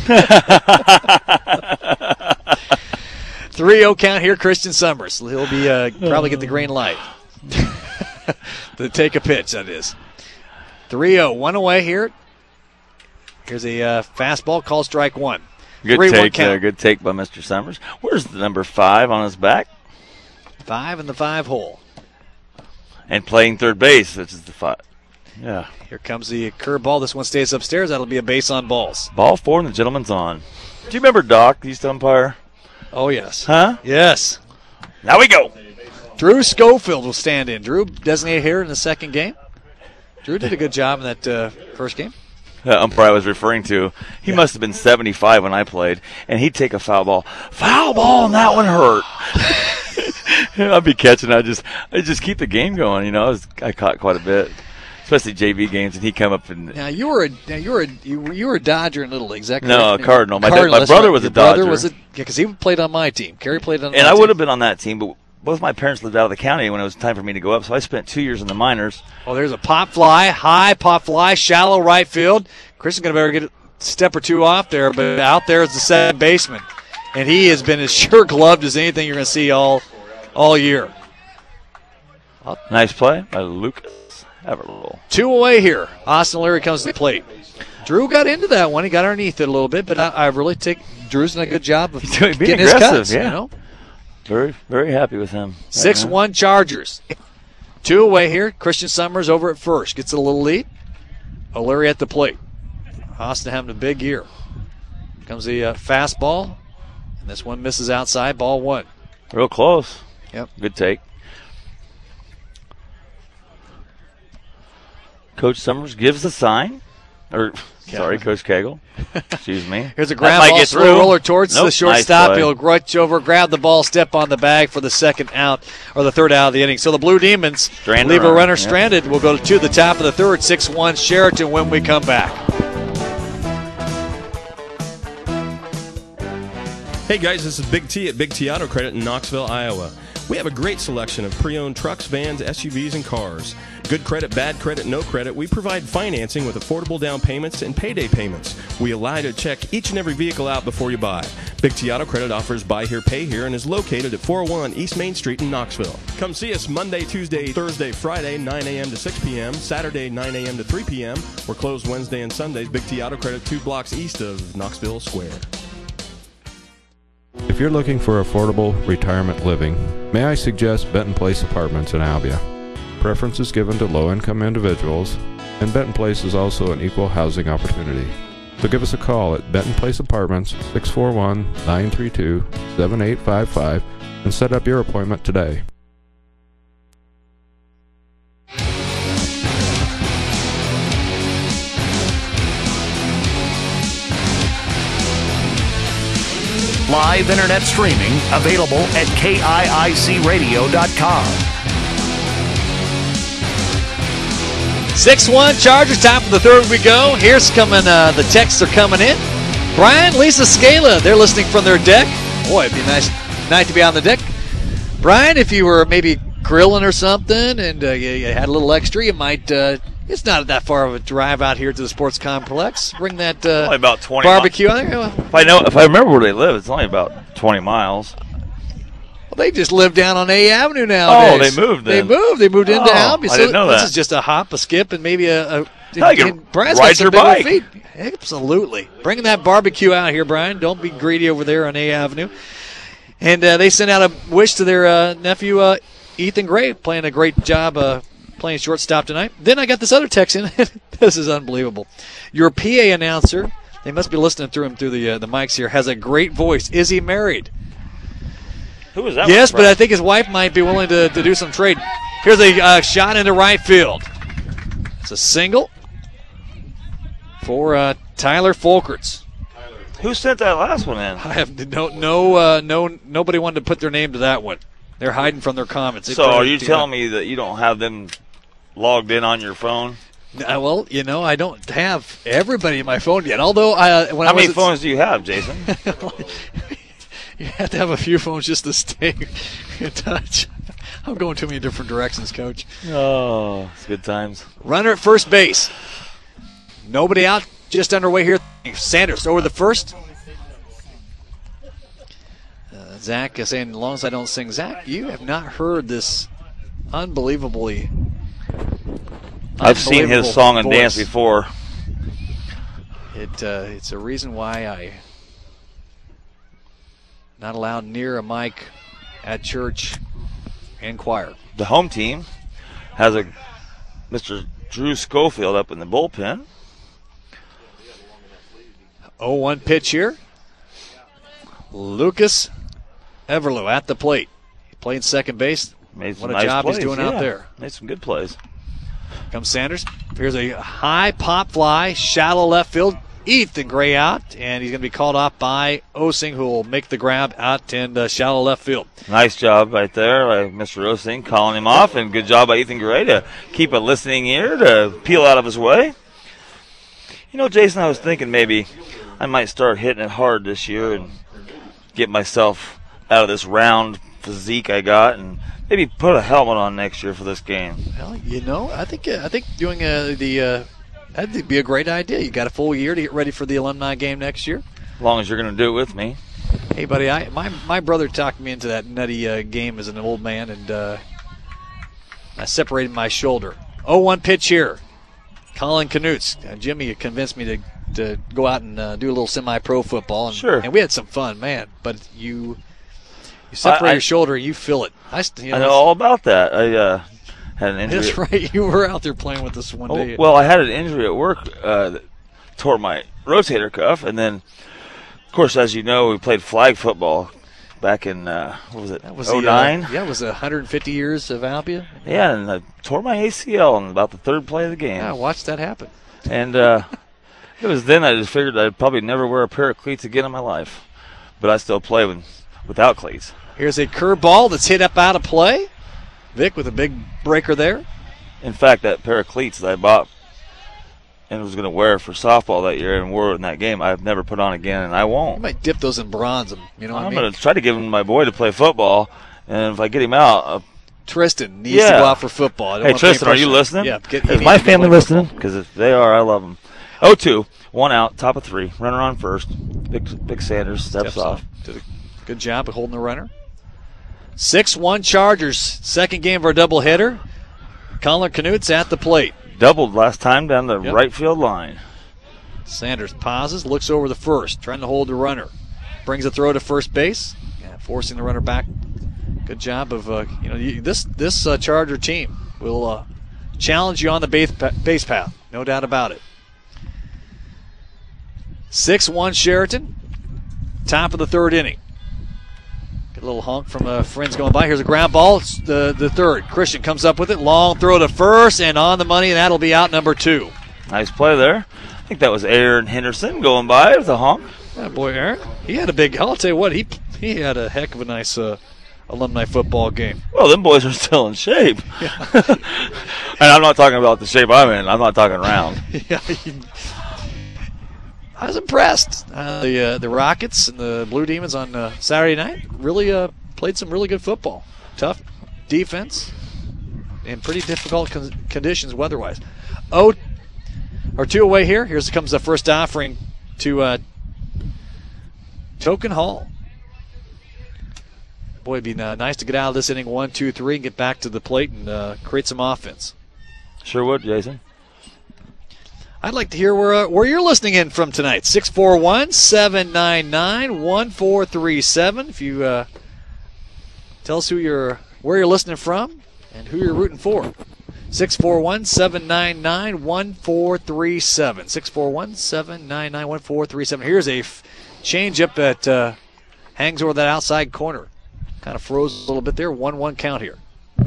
three oh count here, Christian Summers. He'll be uh, probably get the green light. To take a pitch, that is. three oh, one away here. Here's a uh, fastball, called strike one. good three one take count. there. Good take by Mister Summers. Where's the number five on his back? Five in the five hole. And playing third base, which is the five. Yeah. Here comes the curveball. This one stays upstairs. That'll be a base on balls. Ball four and the gentleman's on. Do you remember Doc, the used umpire? Oh, yes. Huh? Yes. Now we go. Drew Schofield will stand in. Drew designated here in the second game. Drew did a good job in that uh, first game. The umpire I was referring to, he Yeah. must have been seventy-five when I played, and he'd take a foul ball. Foul ball, and that one hurt. I'd be catching. I just, I just keep the game going. You know, I, was, I caught quite a bit, especially J V games, and he'd come up and Now you were a now you were a, you were, you were a Dodger in Little League. Is that correct? No, a Cardinal. My dad- Cardinal, my that's brother right. was a Your brother Dodger. was a, yeah, because he played on my team. Kerry played on. and my I would team. have been on that team, but both my parents lived out of the county when it was time for me to go up, so I spent two years in the minors. Oh, there's a pop fly, high pop fly, shallow right field. Chris is going to better get a step or two off there, but out there is the second baseman, and he has been as sure gloved as anything you're going to see all all year. Nice play by Lucas Everlow. Two away here. Austin Leary comes to the plate. Drew got into that one. He got underneath it a little bit, but I, I really think Drew's done a good job of He's doing- being getting his aggressive, cuts. yeah. You know? Very, very happy with him. right six now. one Chargers. Two away here. Christian Summers over at first. Gets a little lead. O'Leary at the plate. Austin having a big year. Comes the uh, fastball. And this one misses outside. Ball one. Real close. Yep. Good take. Coach Summers gives the sign. Or, sorry, Coach Cagle. Excuse me. Here's a That ground might ball, get slow through. roller towards Nope, the shortstop. nice play. He'll grudge over, grab the ball, step on the bag for the second out, or the third out of the inning. So the Blue Demons Stranded leave a runner, runner yeah. stranded. We'll go to the top of the third, six one Sheraton when we come back. Hey guys, this is Big T at Big T Auto Credit in Knoxville, Iowa. We have a great selection of pre-owned trucks, vans, S U Vs, and cars. Good credit, bad credit, no credit. We provide financing with affordable down payments and payday payments. We allow you to check each and every vehicle out before you buy. Big T Auto Credit offers buy here, pay here, and is located at four oh one East Main Street in Knoxville. Come see us Monday, Tuesday, Thursday, Friday, nine a.m. to six p.m., Saturday, nine a.m. to three p.m. We're closed Wednesday and Sundays. Big T Auto Credit, two blocks east of Knoxville Square. If you're looking for affordable retirement living, may I suggest Benton Place Apartments in Albia. Preference is given to low-income individuals, and Benton Place is also an equal housing opportunity. So give us a call at Benton Place Apartments, six four one, nine three two, seven eight five five, and set up your appointment today. Live internet streaming available at K I I C radio dot com. six one Chargers, top of the third we go. Here's coming, uh, the texts are coming in. Brian, Lisa Scala, they're listening from their deck. Boy, it'd be nice night to be on the deck. Brian, if you were maybe grilling or something and uh, you, you had a little extra, you might, uh, it's not that far of a drive out here to the sports complex. Bring that uh, only about twenty barbecue. miles. If I know, if I remember where they live, it's only about twenty miles. Well, they just live down on A Avenue nowadays. Oh, they moved then. They moved. They moved into Oh, Albany. I So didn't know this that. is just a hop, a skip, and maybe a. a Hell, you can Brian's ride got some your big old bike. feet. Absolutely. Bringing that barbecue out here, Brian. Don't be greedy over there on A Avenue. And uh, they sent out a wish to their uh, nephew, uh, Ethan Gray, playing a great job uh, playing shortstop tonight. Then I got this other text in. This is unbelievable. Your P A announcer, they must be listening through him through the uh, the mics here, has a great voice. Is he married? Who was that? Yes, one, but I think his wife might be willing to, to do some trade. Here's a uh, shot into right field. It's a single for uh, Tyler Folkerts. Who sent that last one in? I have no no uh, no nobody wanted to put their name to that one. They're hiding from their comments. They So put are it- you telling me that you don't have them logged in on your phone? Uh, well, you know, I don't have everybody in my phone yet. Although I, when How I was many at- phones do you have, Jason? You have to have a few phones just to stay in touch. I'm going too many different directions, Coach. Oh, it's good times. Runner at first base. Nobody out. Just underway here. Sanders over the first. Uh, Zach is saying, as long as I don't sing. Zach, you have not heard this unbelievably. I've seen his unbelievable song and voice. dance before. It uh, it's a reason why I not allowed near a mic at church and choir. The home team has a Mister Drew Schofield up in the bullpen. oh one pitch here. Lucas Everlew at the plate. He played second base. Made some What a nice job plays. he's doing yeah. out there. Made some good plays. Comes Sanders. Here's a high pop fly, shallow left field. Ethan Gray out, and he's going to be called off by Osing, who will make the grab out in uh, shallow left field. Nice job right there by Mister Osing calling him off, and good job by Ethan Gray to keep a listening ear to peel out of his way. You know, Jason, I was thinking maybe I might start hitting it hard this year and get myself out of this round physique I got, and maybe put a helmet on next year for this game. Well, you know, I think uh, I think doing uh, the uh, that'd be a great idea. You got a full year to get ready for the alumni game next year. As long as you're going to do it with me. Hey, buddy, I my my brother talked me into that nutty uh, game as an old man, and uh, I separated my shoulder. oh one pitch here. Colin Knutz. Uh, Jimmy convinced me to, to go out and uh, do a little semi-pro football. And, Sure. And we had some fun, man. But you you separate I- I- your shoulder and you feel it. I, st- you know, I know all about that. I uh, had an injury. That's right. You were out there playing with us one Oh, day. well, I had an injury at work uh, that tore my rotator cuff, and then, of course, as you know, we played flag football back in uh, what was it? That was oh the, uh, nine. yeah, it was one hundred fifty years of Albia. Yeah, and I tore my A C L on about the third play of the game. Yeah, I watched that happen. And uh, it was then I just figured I'd probably never wear a pair of cleats again in my life, but I still play with, without cleats. Here's a curveball that's hit up out of play. Vic with a big breaker there. In fact, that pair of cleats that I bought and was going to wear for softball that year and wore in that game, I've never put on again, and I You won't. might dip those in bronze. And, you know what I'm I mean? going to try to give him my boy to play football, and if I get him out, uh, Tristan needs yeah. to go out for football. I don't Hey, want to pay Tristan, are you pressure. listening? Yeah. Get, he Is needs my to family play listening? football. Because if they are, I love them. oh two, one out, top of three, runner on first. Big, Big Sanders steps, Steps off. off. Did a good job of holding the runner. six one Chargers. Second game of our doubleheader. Colin Knutz at the plate. Doubled last time down the Yep. right field line. Sanders pauses, looks over the first, trying to hold the runner. Brings a throw to first base, yeah, forcing the runner back. Good job of, uh, you know, you, this this uh, Charger team will uh, challenge you on the base, base path, no doubt about it. six one Sheraton, top of the third inning. Get a little honk from uh, friends going by. Here's a ground ball. It's the, the third. Christian comes up with it. Long throw to first and on the money, and that'll be out number two. Nice play there. I think that was Aaron Henderson going by with a honk. Yeah, boy, Aaron. He had a big, I'll tell you what, he he had a heck of a nice uh, alumni football game. Well, them boys are still in shape. Yeah. And I'm not talking about the shape I'm in. I'm not talking round. Yeah, I was impressed. Uh, the uh, the Rockets and the Blue Demons on uh, Saturday night really uh, played some really good football. Tough defense in pretty difficult con- conditions weather-wise. Oh, or two away here. Here comes the first offering to uh, Token Hall. Boy, it'd be uh, nice to get out of this inning one, two, three, and get back to the plate and uh, create some offense. Sure would, Jason. I'd like to hear where uh, where you're listening in from tonight. six four one, seven nine nine, one four three seven. If you uh, tell us who you're, where you're listening from and who you're rooting for. six four one, seven nine nine, one four three seven. six four one, seven nine nine, one four three seven. Here's a f- changeup that uh, hangs over that outside corner. Kind of froze a little bit there. one one count here.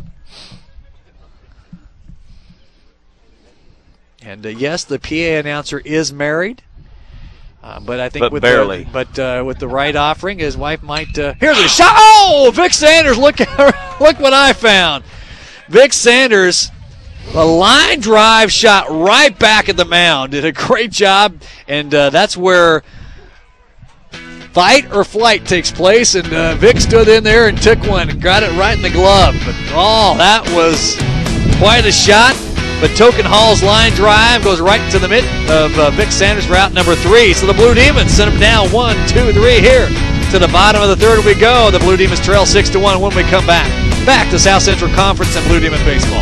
And uh, yes, the P A announcer is married, uh, but I think but with barely. The, but uh, with the right offering, his wife might. Uh, here's a shot. Oh, Vic Sanders! Look, look what I found. Vic Sanders, a line drive shot right back at the mound. Did a great job, and uh, that's where fight or flight takes place. And uh, Vic stood in there and took one and got it right in the glove. But oh, that was quite a shot. But Token Hall's line drive goes right to the mid of uh, Vic Sanders, route number three. So the Blue Demons send them down one, two, three here. To the bottom of the third we go. The Blue Demons trail six to one when we come back. Back to South Central Conference and Blue Demon baseball.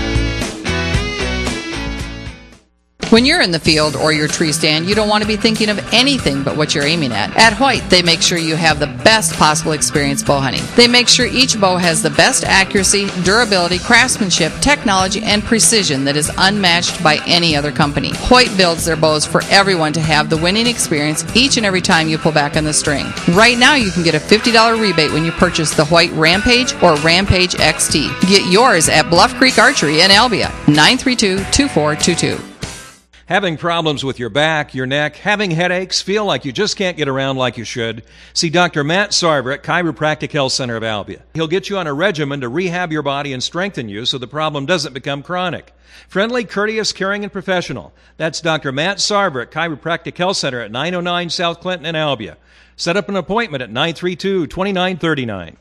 When you're in the field or your tree stand, you don't want to be thinking of anything but what you're aiming at. At Hoyt, they make sure you have the best possible experience bow hunting. They make sure each bow has the best accuracy, durability, craftsmanship, technology, and precision that is unmatched by any other company. Hoyt builds their bows for everyone to have the winning experience each and every time you pull back on the string. Right now, you can get a fifty dollars rebate when you purchase the Hoyt Rampage or Rampage X T. Get yours at Bluff Creek Archery in Albia, nine three two, two four two two. Having problems with your back, your neck, having headaches, feel like you just can't get around like you should? See Doctor Matt Sarver at Chiropractic Health Center of Albia. He'll get you on a regimen to rehab your body and strengthen you so the problem doesn't become chronic. Friendly, courteous, caring, and professional. That's Doctor Matt Sarver at Chiropractic Health Center at nine oh nine South Clinton in Albia. Set up an appointment at nine three two, two nine three nine.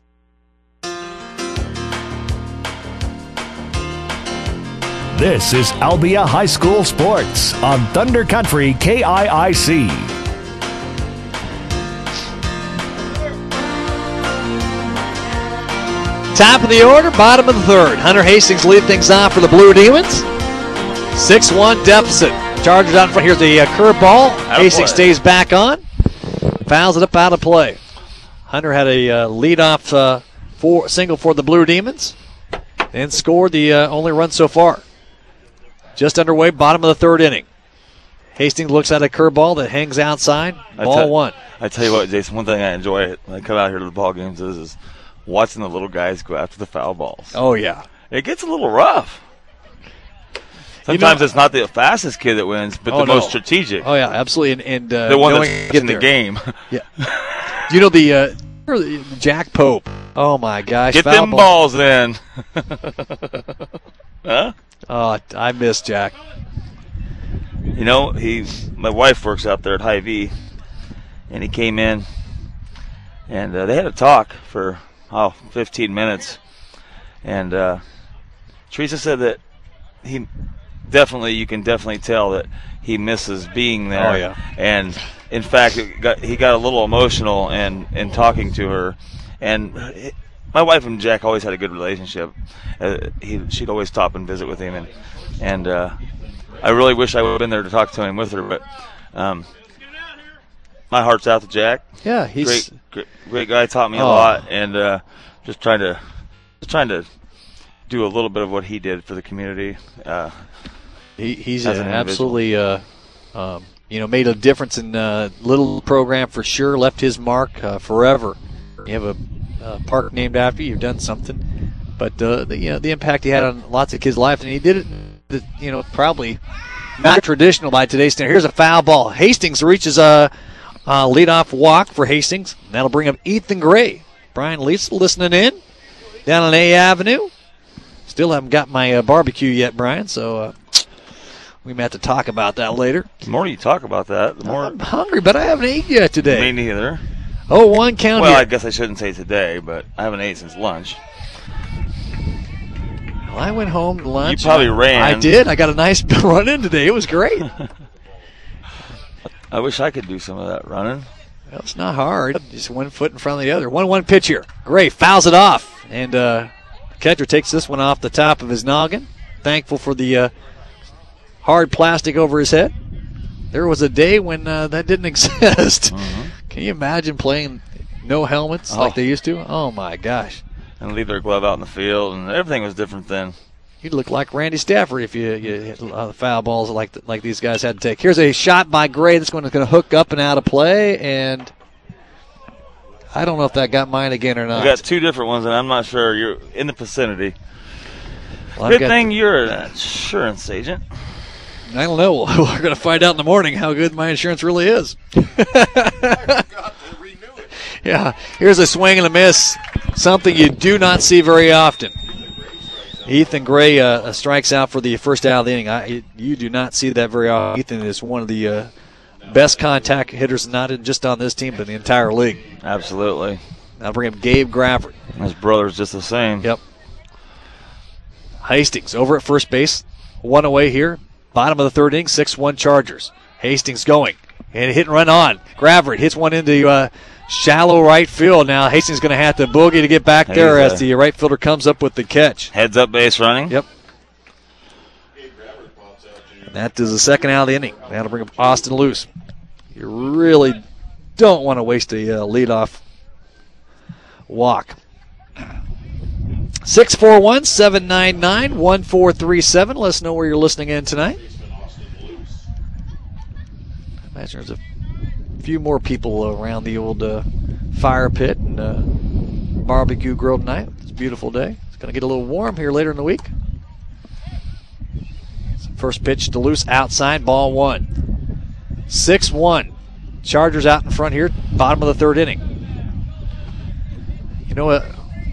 This is Albia High School Sports on Thunder Country K I I C. Top of the order, bottom of the third. Hunter Hastings lead things off for the Blue Demons. six one deficit. Chargers out in front. Here's the uh, curveball. Hastings stays back on. Fouls it up out of play. Hunter had a uh, leadoff uh, four, single for the Blue Demons and scored the uh, only run so far. Just underway, bottom of the third inning. Hastings looks at a curveball that hangs outside. Ball I tell, one. I tell you what, Jason, one thing I enjoy when I come out here to the ball games is, is watching the little guys go after the foul balls. Oh, yeah. It gets a little rough. Sometimes you know, it's not the fastest kid that wins, but oh, the no. most strategic. Oh, yeah, absolutely. And, and uh, the one that's in the game. Yeah. You know, the uh, Jack Pope. Oh, my gosh. Get foul them ball. balls in. Huh? Oh, I miss Jack. You know, he. My wife works out there at Hy-Vee, and he came in, and uh, they had a talk for, oh, fifteen minutes. And uh, Teresa said that he definitely, you can definitely tell that he misses being there. Oh, yeah. And, in fact, it got, he got a little emotional in, in talking to her. And it, my wife and Jack always had a good relationship. Uh, he, she'd always stop and visit with him, and and uh, I really wish I would have been there to talk to him with her. But um, my heart's out to Jack. Yeah, he's great, great, great guy. Taught me a oh. lot, and uh, just trying to just trying to do a little bit of what he did for the community. Uh, he, he's an absolutely uh, um, you know made a difference in uh, little program for sure. Left his mark uh, forever. You have a Uh, park named after you. You've done something, but uh, the, you know the impact he had on lots of kids' lives, and he did it. You know, probably not traditional by today's standard. Here's a foul ball. Hastings reaches a, a leadoff walk for Hastings. And that'll bring up Ethan Gray. Brian Leitz listening in down on A Avenue. Still haven't got my uh, barbecue yet, Brian, so uh, we may have to talk about that later. The more you talk about that, the more... I'm hungry, but I haven't eaten yet today. Me neither. Oh, one count Well, here. I guess I shouldn't say today, but I haven't ate since lunch. Well, I went home to lunch. You probably ran. I did. I got a nice run in today. It was great. I wish I could do some of that running. Well, it's not hard. Just one foot in front of the other. one one pitch here. Gray fouls it off. And uh, catcher takes this one off the top of his noggin. Thankful for the uh, hard plastic over his head. There was a day when uh, that didn't exist. Mm-hmm. Can you imagine playing no helmets Oh. like they used to? Oh, my gosh. And leave their glove out in the field, and everything was different then. You'd look like Randy Stafford if you, you hit uh, foul balls like the, like these guys had to take. Here's a shot by Gray that's going to, going to hook up and out of play, and I don't know if that got mine again or not. We got two different ones, and I'm not sure. You're in the vicinity. Well, I've Good got- thing you're an insurance agent. I don't know. We're going to find out in the morning how good my insurance really is. Yeah, here's a swing and a miss, something you do not see very often. Ethan Gray uh, strikes out for the first out of the inning. I, you do not see that very often. Ethan is one of the uh, best contact hitters, not just on this team, but in the entire league. Absolutely. I'll bring him Gabe Grafford. His brother's just the same. Yep. Hastings over at first base. One away here. Bottom of the third inning, six one Chargers. Hastings going. And hit and run on. Grafford hits one into uh, shallow right field. Now Hastings going to have to boogie to get back there He's, uh, as the right fielder comes up with the catch. Heads up base running. Yep. And that is the second out of the inning. That'll bring up Austin Luce. You really don't want to waste a uh, leadoff walk. six four one, seven nine nine, one four three seven. Let us know where you're listening in tonight. I imagine there's a few more people around the old uh, fire pit and uh, barbecue grill tonight. It's a beautiful day. It's going to get a little warm here later in the week. First pitch to Luce outside, ball one. six one. Chargers out in front here, bottom of the third inning. You know what?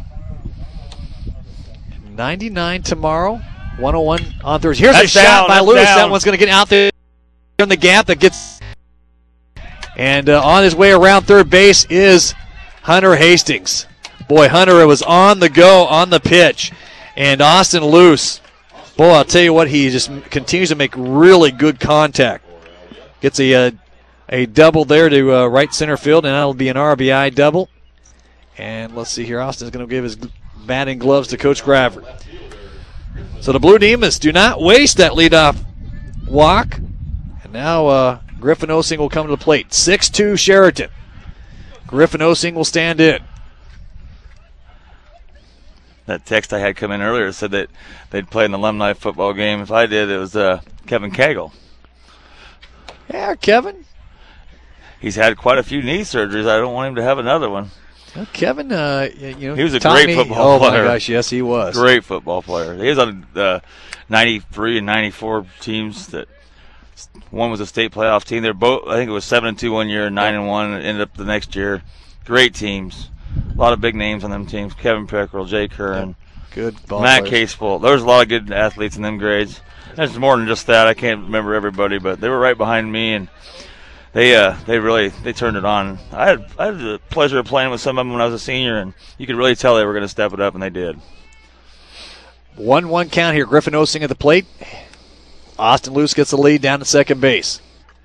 ninety-nine tomorrow, one oh one on Thursday. Here's That's a shot down, by that's Lewis. down. That one's going to get out there in the gap that gets. And uh, on his way around third base is Hunter Hastings. Boy, Hunter was on the go on the pitch. And Austin Luce, boy, I'll tell you what, he just continues to make really good contact. Gets a uh, a double there to uh, right center field, and that'll be an R B I double. And let's see here, Austin's going to give his batting gloves to Coach Grafford. So the Blue Demons do not waste that leadoff walk. And now uh, Griffin Osing will come to the plate. six two Sheraton. Griffin Osing will stand in. That text I had come in earlier said that they'd play an alumni football game. If I did, it was uh, Kevin Cagle. Yeah, Kevin. He's had quite a few knee surgeries. I don't want him to have another one. Well, Kevin, uh, you know, He was a taught great me- football oh player. my gosh, yes, he was. Great football player. He was on the ninety-three and ninety-four teams. That one was a state playoff team. They're both. I think it was seven and two one year, and nine and one. And ended up the next year. Great teams. A lot of big names on them teams. Kevin Peckrell, Jay Curran, good ball Matt players. Casebolt. There was a lot of good athletes in them grades. There's more than just that. I can't remember everybody, but they were right behind me, and they uh, they really they turned it on. I had I had the pleasure of playing with some of them when I was a senior, and you could really tell they were going to step it up, and they did. one one count here. Griffin Osing at the plate. Austin Luce gets the lead down to second base.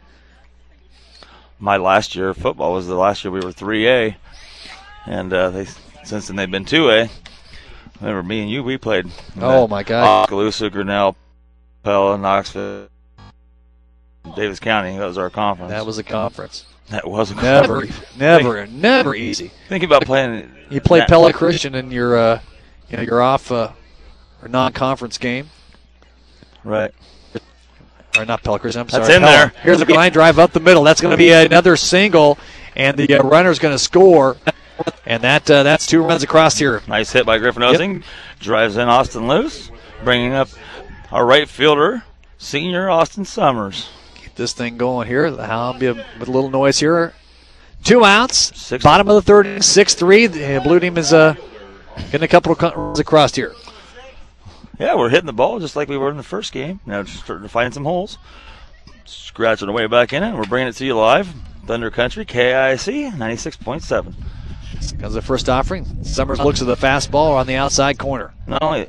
My last year of football was the last year we were three A, and uh, they since then they've been two A. Remember me and you, we played. Oh, my God. Oskaloosa, Grinnell, Pella, Knoxville, Davis County. That was our conference. That was a conference. That was a Never, conference. never, never easy. Think about playing. You play that- Pella Christian in your, uh, you know, your off uh, or non-conference game. Right. Or not Pella Christian. I'm That's sorry. in Pella. there. Here's a line drive up the middle. That's going to be another single, and the uh, runner's going to score. And that uh, that's two runs across here. Nice hit by Griffin Yep. Osing. Drives in Austin Luce, bringing up our right fielder, senior Austin Summers. Keep this thing going here. I'll be a, with a little noise here. Two outs. Six. Bottom of the third, six three. The blue team is uh, getting a couple of runs across here. Yeah, we're hitting the ball just like we were in the first game. Now just starting to find some holes. Scratching our way back in it. We're bringing it to you live. Thunder Country, K I C, ninety-six point seven. Comes the first offering. Summers looks at the fastball on the outside corner. Not only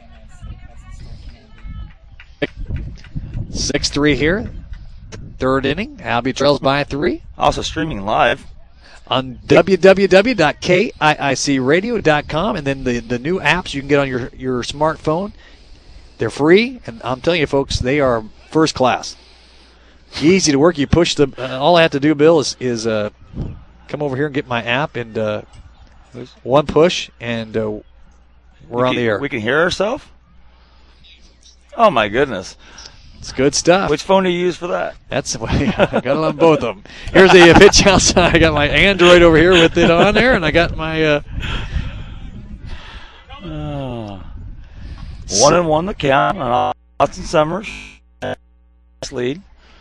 six three here. Third inning. Albia trails by three. Also streaming live on w w w dot k i i c radio dot com, and then the, the new apps you can get on your, your smartphone. They're free, and I'm telling you, folks, they are first class. Easy to work. You push the. Uh, all I have to do, Bill, is is uh, come over here and get my app, and uh, one push, and uh, we're we on can, the air. We can hear ourselves. Oh my goodness, it's good stuff. Which phone do you use for that? That's I got it on both of them. Here's the uh, pitch outside. I got my Android over here with it on there, and I got my. Uh, uh, one and one the count on Austin Summers. Lead.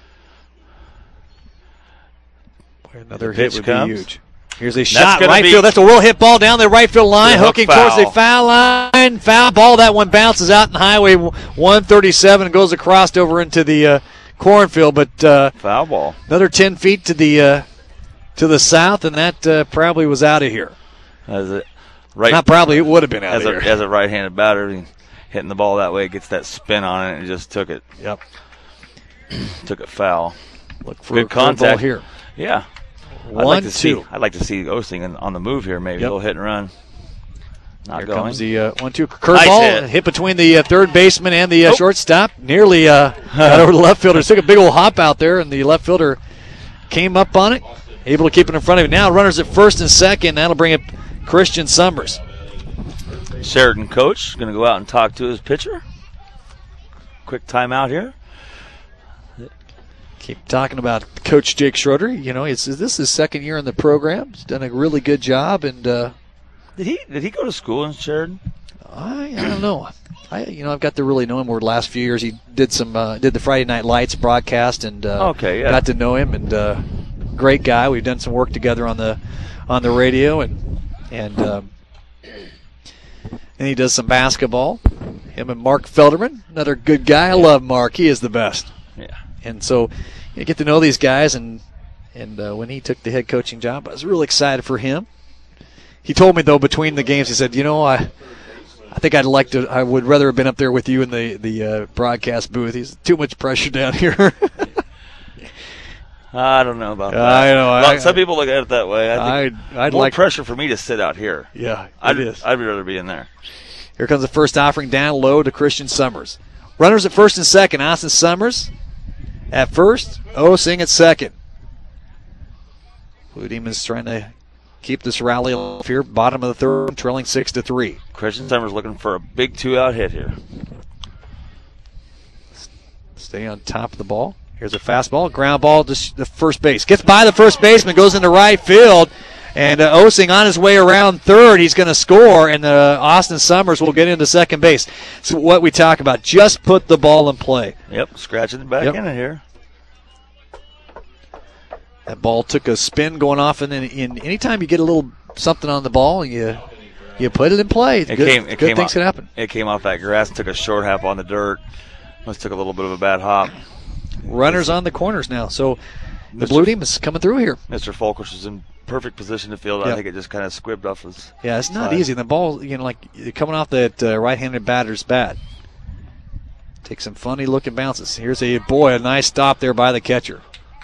Another hit would comes. be huge. Here's a shot right be, field. That's a well hit ball down the right field line, hooking foul. towards the foul line. Foul ball. That one bounces out in Highway one thirty-seven and goes across over into the uh, cornfield. But uh, foul ball. Another ten feet to the uh, to the south, and that uh, probably was out of here. As it right, not probably. It would have been out as of a, here. As a right-handed batter, hitting the ball that way, it gets that spin on it, and just took it. Yep. Took it foul. Look for good a contact here. Yeah. One, I'd like to two. See, I'd like to see Osing on the move here, maybe Yep. a little hit and run. Not Here going. comes the uh, one-two curveball Nice hit. hit between the uh, third baseman and the uh, shortstop. Nearly uh, got over the left fielder. Took a big old hop out there, and the left fielder came up on it, able to keep it in front of him. Now runners at first and second. That'll bring up Christian Summers. Sheridan coach going to go out and talk to his pitcher. Quick timeout here. Keep talking about Coach Jake Schroeder. You know, it's this is his second year in the program. He's done a really good job. And uh, did he did he go to school in Sheridan? I I don't know. I you know I've got to really know him over the last few years. He did some uh, did the Friday Night Lights broadcast and uh, okay, yeah. got to know him and uh, great guy. We've done some work together on the on the radio and and um, and he does some basketball. Him and Mark Felderman, another good guy. I love Mark. He is the best. Yeah. And so you get to know these guys, and and uh, when he took the head coaching job, I was really excited for him. He told me though between the games, he said, "You know, I I think I'd like to. I would rather have been up there with you in the the uh, broadcast booth. He's too much pressure down here." I don't know about that. I know. Well, I, some people look at it that way. I think I'd, I'd more like pressure for me to sit out here. Yeah, I'd, it is. I'd rather be in there. Here comes the first offering down low to Christian Summers. Runners at first and second. Austin Summers at first. Osing at second. Blue Demons trying to keep this rally alive here. Bottom of the third, trailing six to three. Christian Summers looking for a big two-out hit here. Stay on top of the ball. Here's a fastball, ground ball to the first base. Gets by the first baseman, goes into right field, and uh, Osing on his way around third. He's going to score, and uh, Austin Summers will get into second base. So what we talk about, just put the ball in play. Yep, scratching it back Yep. in it here. That ball took a spin going off, and then in anytime you get a little something on the ball, you you put it in play. It good came, it good came things off, can happen. It came off that grass and took a short hop on the dirt. Must took a little bit of a bad hop. Runners on the corners now, so the Mister Blue Team is coming through here. Mister Folkers is in perfect position to field. Yep. I think it just kind of squibbed off his Yeah, it's not side. easy. The ball, you know, like coming off that uh, right-handed batter's bat. Take some funny-looking bounces. Here's a boy, a nice stop there by the catcher.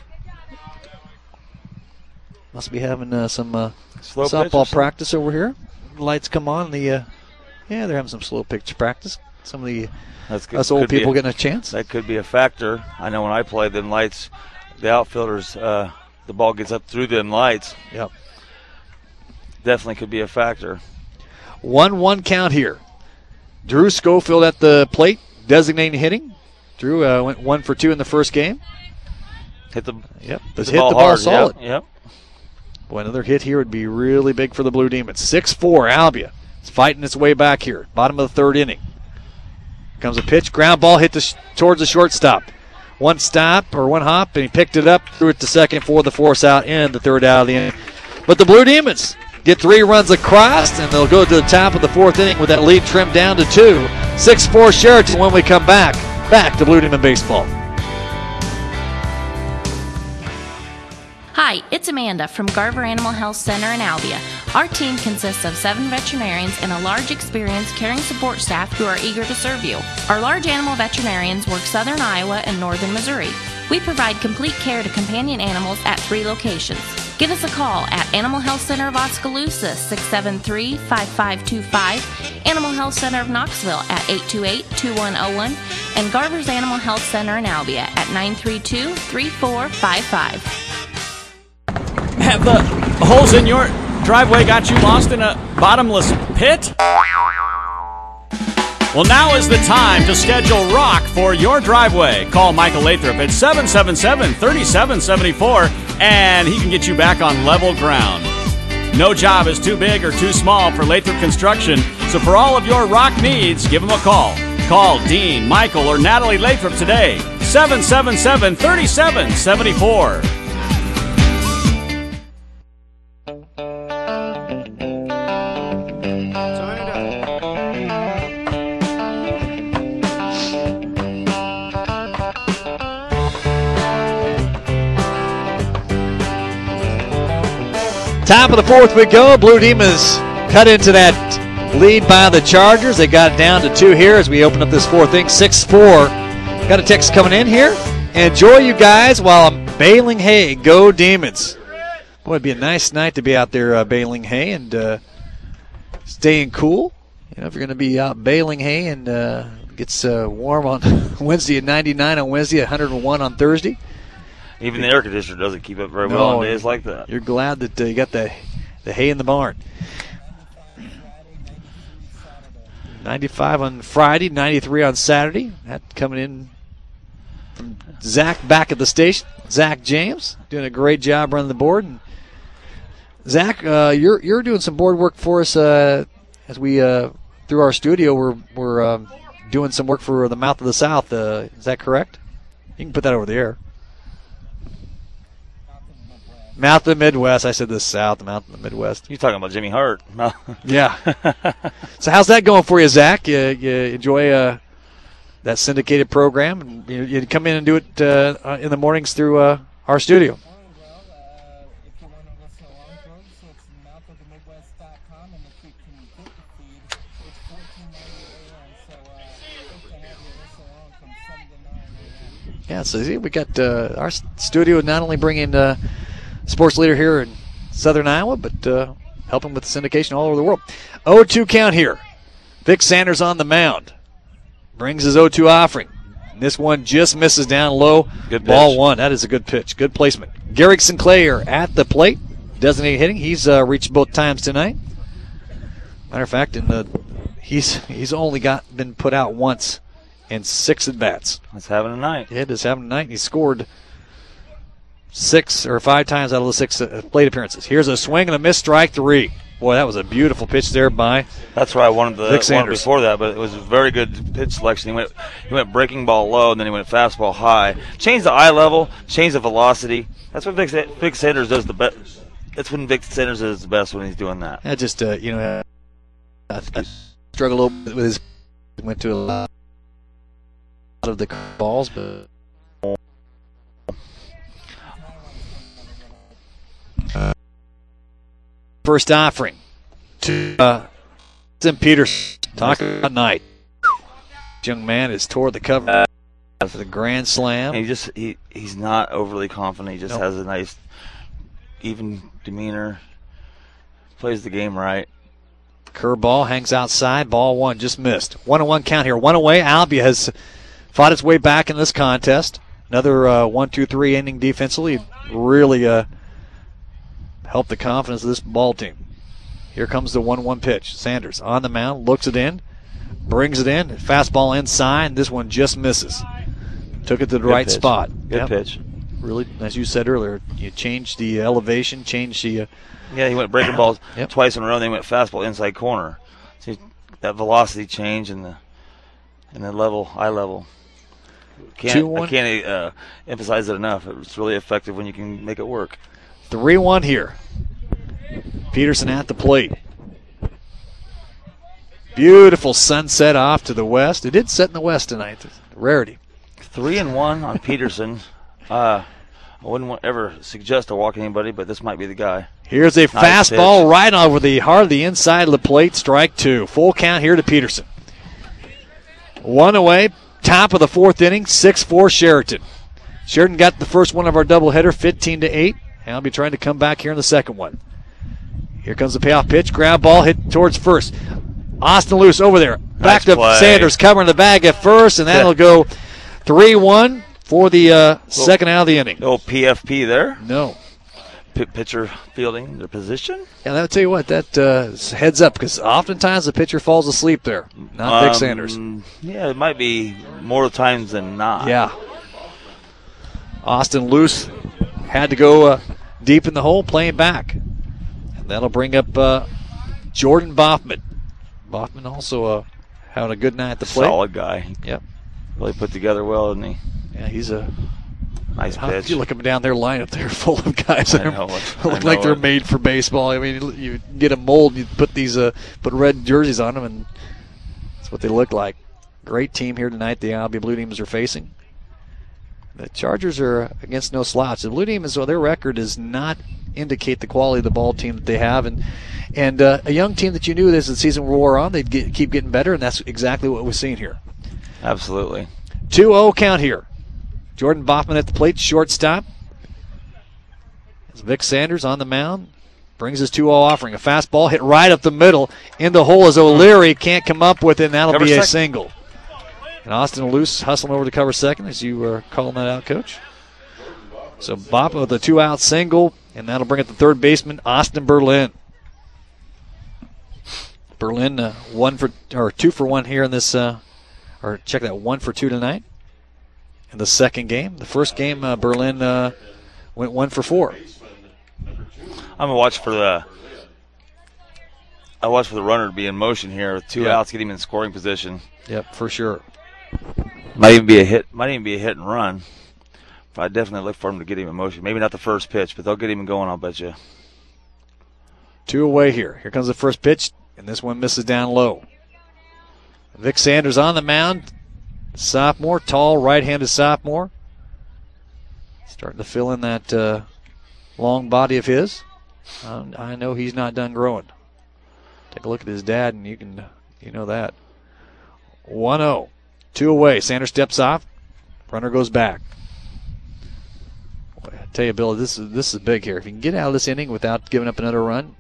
Must be having uh, some uh, Slow pitch or softball something? practice over here. Lights come on. The uh, yeah, they're having some slow pitch practice. Some of the That's good. us old Could be people a- getting a chance. That could be a factor. I know when I played them lights, the outfielders, uh, the ball gets up through them lights. Yep. Definitely could be a factor. one one count here. Drew Schofield at the plate, designating hitting. Drew uh, went one for two in the first game. Hit the Yep. hit Hit the the ball, ball hard. solid. Yep. yep. Boy, another hit here would be really big for the Blue Demons. six four, Albia. It's fighting its way back here. Bottom of the third inning. Comes a pitch, ground ball hit the sh- towards the shortstop. one stop or one hop, and he picked it up, threw it to second for the force out in the third out of the inning. But the Blue Demons get three runs across, and they'll go to the top of the fourth inning with that lead trimmed down to two. six four Sheraton when we come back. Back to Blue Demon Baseball. Hi, it's Amanda from Garver Animal Health Center in Albia. Our team consists of seven veterinarians and a large experienced caring support staff who are eager to serve you. Our large animal veterinarians work southern Iowa and northern Missouri. We provide complete care to companion animals at three locations. Give us a call at Animal Health Center of Oskaloosa, six seven three, five five two five, Animal Health Center of Knoxville at eight two eight, two one zero one, and Garver's Animal Health Center in Albia at nine three two, three four five five. Have the holes in your driveway got you lost in a bottomless pit? Well, now is the time to schedule rock for your driveway. Call Michael Lathrop at seven seven seven, three seven seven four, and he can get you back on level ground. No job is too big or too small for Lathrop Construction, so for all of your rock needs, give him a call. Call Dean, Michael, or Natalie Lathrop today, seven seven seven, three seven seven four. Top of the fourth we go. Blue Demons cut into that lead by the Chargers. They got it down to two here as we open up this fourth inning. six four. Got a text coming in here. Enjoy you guys while I'm baling hay. Go Demons. Boy, it'd be a nice night to be out there uh, baling hay and uh, staying cool. You know, if you're going to be out baling hay and uh, it gets uh, warm on Wednesday at ninety-nine on Wednesday, one hundred one on Thursday. Even the air conditioner doesn't keep up very well No, on days like that. You're glad that uh, you got the the hay in the barn. ninety-five on Friday, ninety-three on Saturday. That coming in from Zach back at the station. Zach James doing a great job running the board. And Zach, uh, you're you're doing some board work for us uh, as we uh, through our studio. We're we're um, doing some work for the Mouth of the South. Uh, is that correct? You can put that over the air. Mouth of the Midwest. I said the South, the Mouth of the Midwest. You're talking about Jimmy Hart. Yeah. So how's that going for you, Zach? You, you enjoy uh, that syndicated program? And you, you come in and do it uh, in the mornings through uh, our studio. Yeah, so see, we got uh, our studio not only bringing uh, sports leader here in southern Iowa, but uh, helping with the syndication all over the world. oh two count here. Vic Sanders on the mound. Brings his oh two offering. And this one just misses down low. Good Ball pitch. one. That is a good pitch. Good placement. Garrick Sinclair at the plate. Designated hitting. He's uh, reached both times tonight. Matter of fact, in the, he's he's only got been put out once in six at-bats. That's having a night. It is having a night. He scored six or five times out of the six uh, plate appearances. Here's a swing and a miss, strike three. Boy, that was a beautiful pitch there by That's why I wanted the Vic one Sanders. before that, but it was a very good pitch selection. He went he went breaking ball low, and then he went fastball high. Changed the eye level, changed the velocity. That's what Vic, Vic Sanders does the best. That's when Vic Sanders is the best, when he's doing that. I just, uh, you know, I, I struggled a little bit with his. Went to a lot of the balls, but. Uh, first offering to uh, Tim Peters. Talking about night. This young man has tore the cover for the grand slam. And he just he he's not overly confident. He just Nope. has a nice, even demeanor. Plays the game right. Curveball hangs outside. Ball one just missed. One on one count here. One away. Albia has fought its way back in this contest. Another uh, one, two, three inning defensively. Really uh, helped the confidence of this ball team. Here comes the one one pitch. Sanders on the mound, looks it in, brings it in. Fastball inside. This one just misses. Took it to the Good right pitch. spot. Good Yep. pitch. Really, as you said earlier, you changed the elevation, changed the. Uh, Yeah, he went breaking balls Yep. twice in a row. Then he went fastball inside corner. See that velocity change and the and the level, eye level. Can't, two one. I can't uh, emphasize it enough. It's really effective when you can make it work. three one here. Peterson at the plate. Beautiful sunset off to the west. It did set in the west tonight. Rarity. Three and one on Peterson. Uh, I wouldn't want, ever suggest to walk anybody, but this might be the guy. Here's a nice fastball pitch. right over the heart of the inside of the plate. Strike two. Full count here to Peterson. One away. Top of the fourth inning. six four Sheraton. Sheraton got the first one of our doubleheader, fifteen to eight. And I'll be trying to come back here in the second one. Here comes the payoff pitch. Grab ball hit towards first. Austin Luce over there. Back Nice to play. Sanders covering the bag at first, and that'll go three one for the uh, second out of the inning. No P F P there. No. P- pitcher fielding their position. And I'll tell you what, that uh, heads up, because oftentimes the pitcher falls asleep there. Not Vic Um, Sanders. Yeah, it might be more times than not. Yeah. Austin Luce had to go uh, deep in the hole, playing back. And that'll bring up uh, Jordan Boffman. Boffman also uh, having a good night at the plate. Solid guy. Yep. Really put together well, isn't he? Yeah, he's a nice how, pitch. You look up and down their lineup, they're full of guys that I are, know it. look I know like they're it. made for baseball. I mean, you get a mold, you put these uh, put red jerseys on them, and that's what they look like. Great team here tonight. The Albia Blue Demons are facing. The Chargers are against no slouch. The Blue Demons, well, their record does not indicate the quality of the ball team that they have, and and uh, a young team that you knew as the season wore on, they'd get, keep getting better, and that's exactly what we're seeing here. Absolutely. two oh count here. Jordan Boffman at the plate, shortstop. As Vic Sanders on the mound, brings his two oh offering. A fastball hit right up the middle. In the hole as O'Leary can't come up with it, and that'll Cover be a second. single. And Austin Luce hustling over to cover second as you were calling that out, Coach. So Boffman with a two-out single, and that'll bring it to third baseman, Austin Berlin. Berlin uh, one for or two for one here in this, uh, or check that, one for two tonight in the second game. The first game, uh, Berlin uh, went one for four. I'm gonna watch for the. I watch for the runner to be in motion here with two Yeah. outs, get him in scoring position. Yep, for sure. Might even be a hit. Might even be a hit and run. But I definitely look for him to get him in motion. Maybe not the first pitch, but they'll get him going. I'll bet you. Two away here. Here comes the first pitch, and this one misses down low. Vic Sanders on the mound. Sophomore, tall, right-handed sophomore. Starting to fill in that uh, long body of his. Um, I know he's not done growing. Take a look at his dad, and you can you know that. one oh. Two away. Sanders steps off. Runner goes back. Boy, I tell you, Bill, this is this is big here. If you can get out of this inning without giving up another run,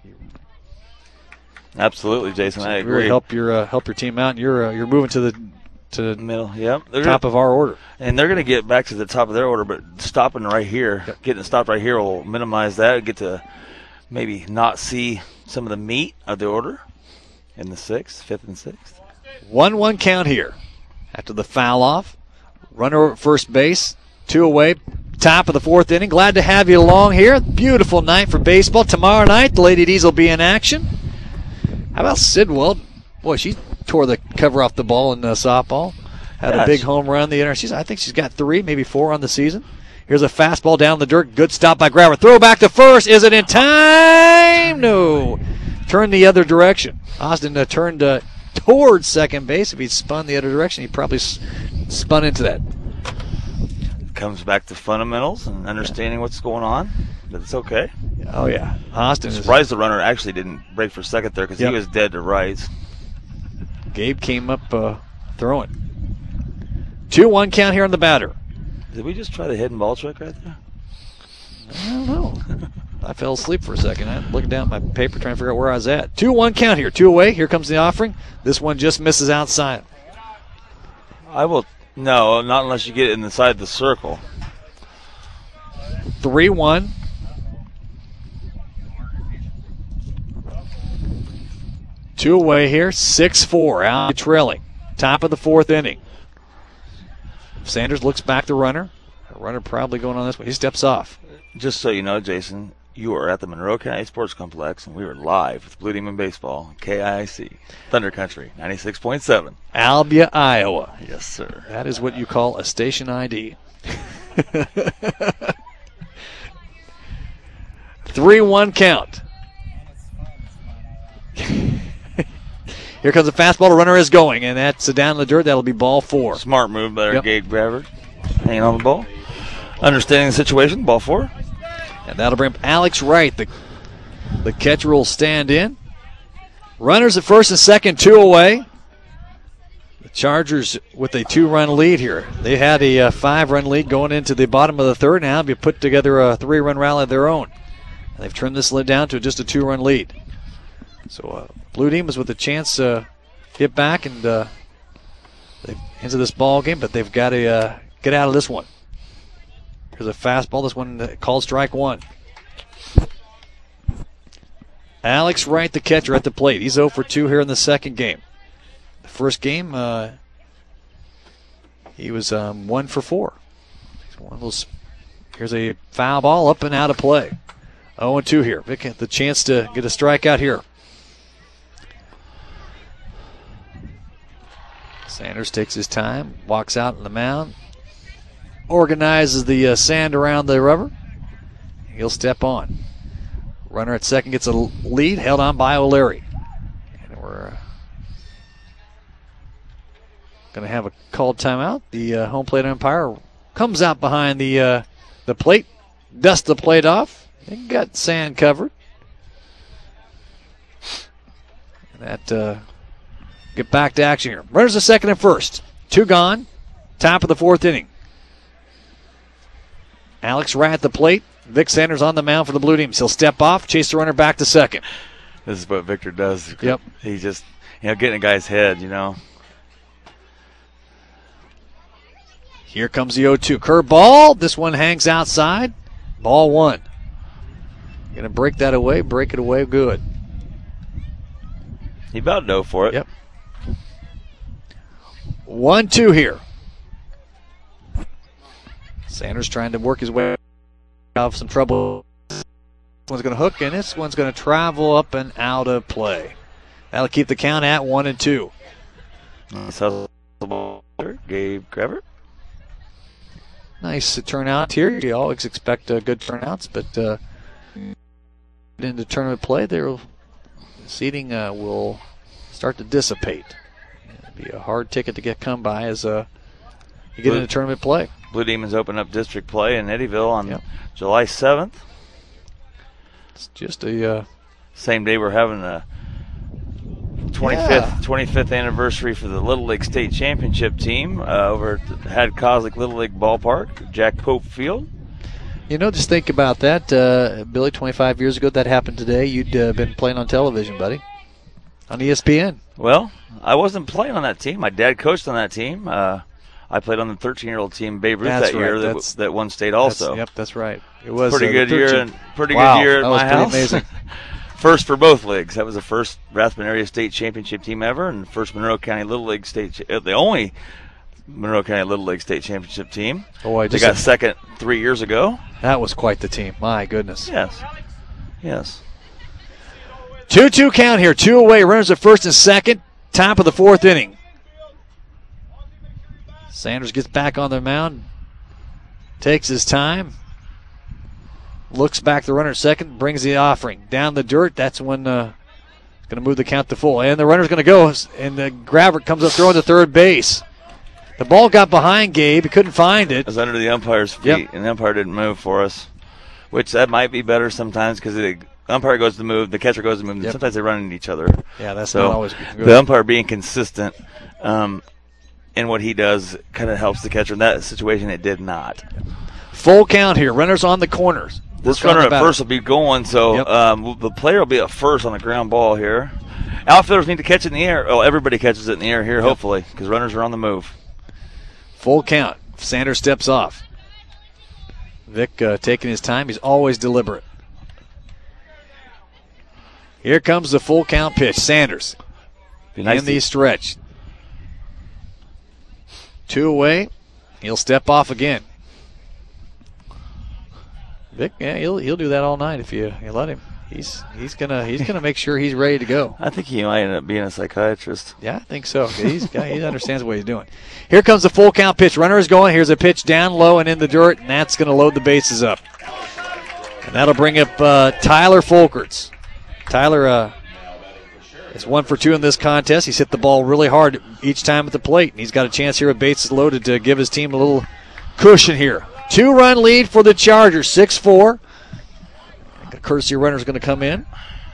Absolutely, Jason. I agree. really help your uh, help your team out. And you're uh, you're moving to the to the middle. Yep. They're top gonna, of our order. And they're going to get back to the top of their order, but stopping right here, Yep. getting stopped right here will minimize that. Get to maybe not see some of the meat of the order in the sixth, fifth, and sixth. one one count here. After the foul off, runner at first base, two away, top of the fourth inning. Glad to have you along here. Beautiful night for baseball. Tomorrow night, the Lady D's will be in action. How about Sidwell? Boy, she tore the cover off the ball in uh, softball. Had Yeah, a big she- home run. The inter- she's, I think she's got three, maybe four on the season. Here's a fastball down the dirt. Good stop by Grabber. Throw back to first. Is it in time? No. Turn the other direction. Austin uh, turned uh, towards second base. If he'd spun the other direction, he'd probably s- spun into that. Comes back to fundamentals and understanding what's going on, but it's okay. Oh, yeah. Austin I'm is. surprised the runner actually didn't break for second there because Yep. he was dead to rights. Gabe came up uh, throwing. two one count here on the batter. Did we just try the hidden ball trick right there? I don't know. I fell asleep for a second. I'm looking down at my paper trying to figure out where I was at. two one count here. Two away. Here comes the offering. This one just misses outside. I will. No, not unless you get it inside the circle. three one. Two away here. six four. Out trailing. Top of the fourth inning. Sanders looks back the runner. The runner probably going on this way. He steps off. Just so you know, Jason, You are at the Monroe County Sports Complex, and we are live with Blue Demon Baseball, K I C, Thunder Country, ninety-six point seven. Albia, Iowa. Yes, sir. That is what you call a station I D. three one count. Here comes a fastball. The runner is going, and that's down in the dirt. That'll be ball four. Smart move by Yep. Gabe Gravert, hanging on the ball. Understanding the situation, ball four. And that'll bring Alex Wright. The, the catcher will stand in. Runners at first and second, two away. The Chargers with a two-run lead here. They had a uh, five-run lead going into the bottom of the third. Now they've put together a three-run rally of their own. And they've trimmed this lead down to just a two-run lead. So uh, Blue Demons with a chance to uh, get back and uh, into this ball game, but they've got to uh, get out of this one. Here's a fastball. This one uh, called strike one. Alex Wright, the catcher, at the plate. He's oh for two here in the second game. The first game, uh, he was um, one for four. He's one of those. Here's a foul ball up and out of play. oh and two here. Vic had the chance to get a strikeout here. Sanders takes his time, walks out on the mound, organizes the uh, sand around the rubber. He'll step on. Runner at second gets a lead, held on by O'Leary. And we're uh, going to have a called timeout. The uh, home plate umpire comes out behind the uh, the plate, dusts the plate off, and got sand covered. That uh, get back to action here. Runners at second and first. Two gone. Top of the fourth inning. Alex Wright at the plate. Vic Sanders on the mound for the Blue Demons. He'll step off, chase the runner back to second. This is what Victor does. Yep. He just, you know, getting a guy's head, you know. Here comes the oh two. Curveball. This one hangs outside. Ball one. Going to break that away. Break it away good. He about dove for it. Yep. one two here. Sanders trying to work his way out of some trouble. This one's going to hook, and this one's going to travel up and out of play. That'll keep the count at one and two. Nice hustle ball. Gabe Gravert. Nice turnout here. You always expect uh, good turnouts, but uh, into tournament play, there seating uh, will start to dissipate. It'll be a hard ticket to get come by as uh, you get Blue, into tournament play. Blue Demons open up district play in Eddyville on yep. July seventh. It's just a uh, same day we're having a twenty-fifth yeah. twenty-fifth anniversary for the Little League State Championship team uh, over at Had Coslick Little League Ballpark, Jack Pope Field. You know, just think about that, uh, Billy. twenty-five years ago, that happened today. You'd uh, been playing on television, buddy, on E S P N. Well, I wasn't playing on that team. My dad coached on that team. Uh, I played on the thirteen-year-old team, Babe Ruth, that's that right. year that's, that, that won state also. That's, yep, that's right. It was pretty uh, good year. And pretty wow, good year at that my was house. Amazing. First for both leagues. That was the first Rathbun Area State Championship team ever, and first Monroe County Little League State, the only Monroe County Little League State Championship team. Oh, I they just got second three years ago. That was quite the team. My goodness. Yes. Yes. two two count here. Two away. Runners at first and second. Top of the fourth inning. Sanders gets back on the mound. Takes his time. Looks back the runner at second. Brings the offering. Down the dirt. That's when uh, it's going to move the count to full. And the runner's going to go. And the Gravert comes up throwing to third base. The ball got behind Gabe. He couldn't find it. It was under the umpire's feet, yep. and the umpire didn't move for us, which that might be better sometimes because the umpire goes to move, the catcher goes to move, and yep. sometimes they run into each other. Yeah, that's so not always good. The umpire being consistent um, in what he does kind of helps the catcher. In that situation, it did not. Full count here. Runners on the corners. This runner at first will be going, so yep. um, the player will be at first on the ground ball here. Outfielders need to catch it in the air. Oh, everybody catches it in the air here, yep. hopefully, because runners are on the move. Full count. Sanders steps off. Vic uh, taking his time. He's always deliberate. Here comes the full count pitch. Sanders nice in the stretch. Two away. He'll step off again. Vic, yeah, he'll he'll do that all night if you, you let him. He's he's gonna he's gonna make sure he's ready to go. I think he might end up being a psychiatrist. Yeah, I think so. He's he understands what he's doing. Here comes the full count pitch. Runner is going. Here's a pitch down low and in the dirt, and that's going to load the bases up. And that'll bring up uh, Tyler Folkerts. Tyler uh, is one for two in this contest. He's hit the ball really hard each time at the plate, and he's got a chance here with bases loaded to give his team a little cushion here. Two-run lead for the Chargers, six four. A courtesy runner is going to come in.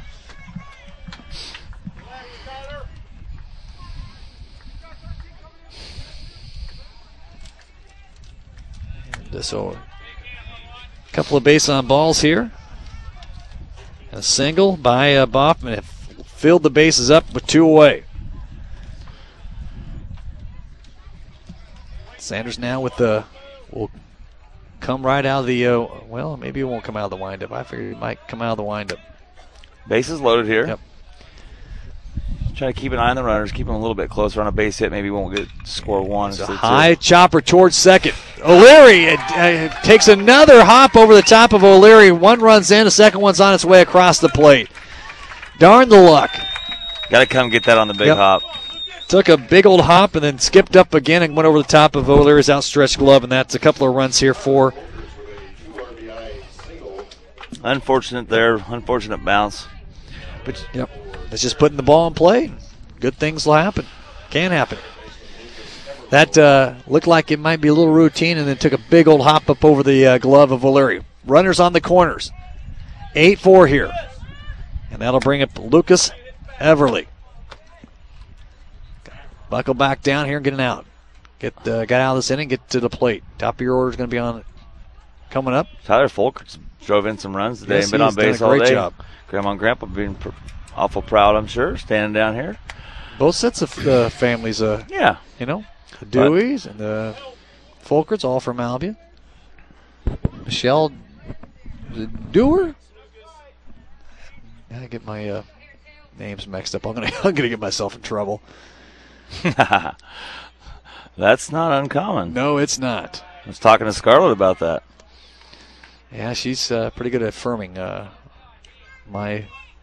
And so a couple of base on balls here. A single by uh, Boffman filled the bases up with two away. Sanders now with the will come right out of the uh, well, maybe it won't come out of the windup. I figured it might come out of the windup. Bases loaded here. Yep. Try to keep an eye on the runners, keep them a little bit closer on a base hit. Maybe won't get score one. It's a high two. Chopper towards second. O'Leary uh, uh, takes another hop over the top of O'Leary. One runs in, the second one's on its way across the plate. Darn the luck. Got to come get that on the big yep. hop. Took a big old hop and then skipped up again and went over the top of O'Leary's outstretched glove, and that's a couple of runs here for. Unfortunate there, unfortunate bounce. But yep, it's just putting the ball in play. Good things will happen, can happen. That uh, looked like it might be a little routine, and then took a big old hop up over the uh, glove of O'Leary. Runners on the corners, eight four here, and that'll bring up Lucas Everly. Buckle back down here and get it out. Get uh, got out of this inning, get to the plate. Top of your order is going to be on coming up. Tyler Folkerts drove in some runs today yes, and been on base done a great all day. Job. Grandma and Grandpa being pr- awful proud, I'm sure, standing down here. Both sets of uh, families, uh, yeah, you know, the Deweys and the Folkerts, all from Albia. Michelle Dewar. I get my uh, names mixed up. I'm gonna I'm gonna get myself in trouble. That's not uncommon. No, it's not. I was talking to Scarlett about that. Yeah, she's uh, pretty good at affirming uh, my.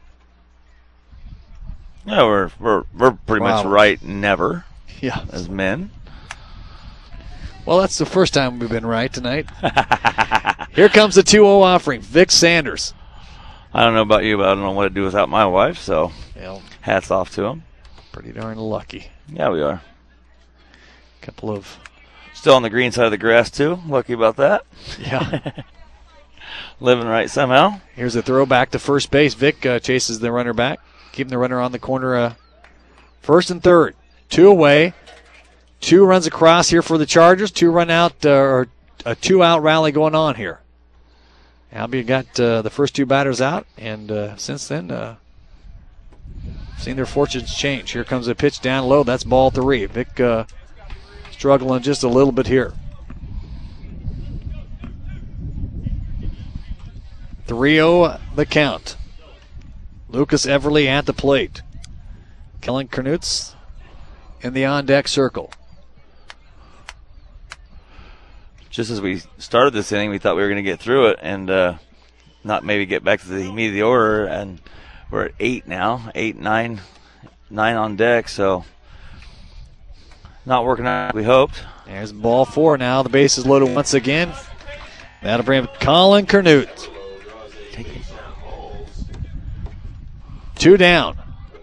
Yeah, we're we're we're pretty wow. much right. Never. Yeah, as men. Well, that's the first time we've been right tonight. Here comes the two oh offering, Vic Sanders. I don't know about you, but I don't know what to do without my wife. So, well, hats off to him. Pretty darn lucky. Yeah, we are. Couple of. Still on the green side of the grass, too. Lucky about that. Yeah. Living right somehow. Here's a throw back to first base. Vic uh, chases the runner back. Keeping the runner on the corner. Uh, first and third. Two away. Two runs across here for the Chargers. Two run out, uh, or a two out rally going on here. Albia got uh, the first two batters out, and uh, since then, uh, seen their fortunes change. Here comes a pitch down low. That's ball three. Vic uh, struggling just a little bit here. three oh the count. Lucas Everly at the plate. Kellen Knutz in the on-deck circle. Just as we started this inning, we thought we were going to get through it and uh, not maybe get back to the meat of the order, and we're at eight now, eight, nine, nine on deck, so not working out like we hoped. There's ball four now. The base is loaded once again. That'll bring up Colin Knutz. Two down.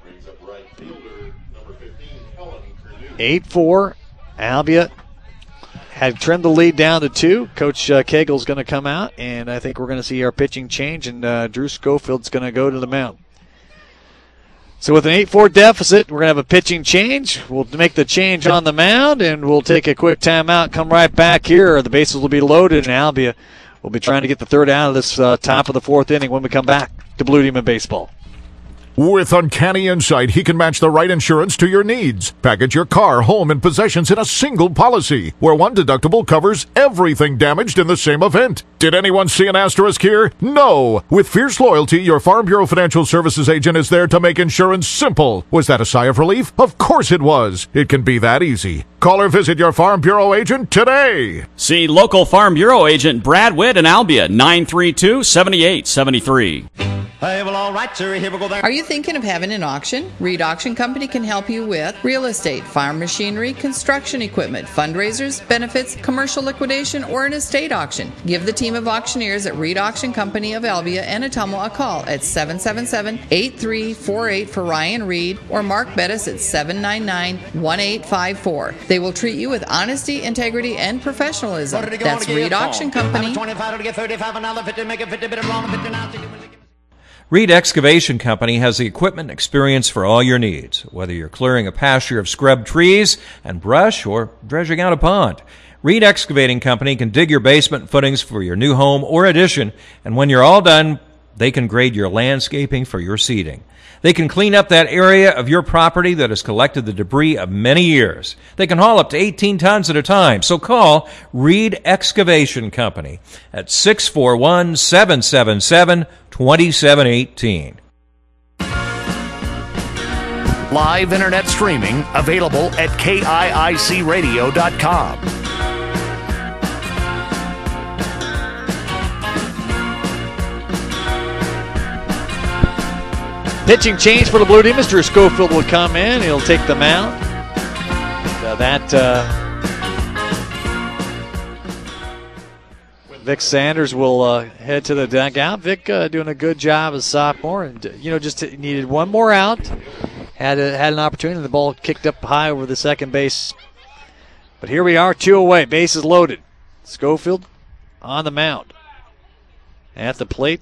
eight four. Albia had trimmed the lead down to two. Coach uh, Cagle's going to come out, and I think we're going to see our pitching change, and uh, Drew Schofield's going to go to the mound. So with an eight four deficit, we're going to have a pitching change. We'll make the change on the mound, and we'll take a quick timeout, come right back here. The bases will be loaded, and Albia will be trying to get the third out of this uh, top of the fourth inning when we come back to Blue Demon Baseball. With Uncanny Insight, he can match the right insurance to your needs. Package your car, home, and possessions in a single policy, where one deductible covers everything damaged in the same event. Did anyone see an asterisk here? No! With fierce loyalty, your Farm Bureau Financial Services agent is there to make insurance simple. Was that a sigh of relief? Of course it was. It can be that easy. Call or visit your Farm Bureau agent today. See local Farm Bureau agent Brad Witt in Albia, nine three two, seven eight seven three. Hey, well, all right, sir. Here we go. There. Are you thinking of having an auction? Reed Auction Company can help you with real estate, farm machinery, construction equipment, fundraisers, benefits, commercial liquidation, or an estate auction. Give the team of auctioneers at Reed Auction Company of Albia and Atomo a call at seven seven seven, eight three four eight for Ryan Reed or Mark Bettis at seven nine nine, one eight five four. They will treat you with honesty, integrity, and professionalism. That's Reed Auction Company. Reed Excavation Company has the equipment and experience for all your needs, whether you're clearing a pasture of scrub trees and brush or dredging out a pond. Reed Excavating Company can dig your basement footings for your new home or addition, and when you're all done, they can grade your landscaping for your seeding. They can clean up that area of your property that has collected the debris of many years. They can haul up to eighteen tons at a time. So call Reed Excavation Company at six four one, seven seven seven, two seven one eight. Live internet streaming available at K I I C radio dot com. Pitching change for the Blue Demons. Drew Schofield will come in. He'll take the mound. So that uh, Vic Sanders will uh, head to the dugout. Vic uh, doing a good job as a sophomore, and you know just needed one more out. Had a, had an opportunity. The ball kicked up high over the second base. But here we are, two away. Bases loaded. Schofield on the mound. At the plate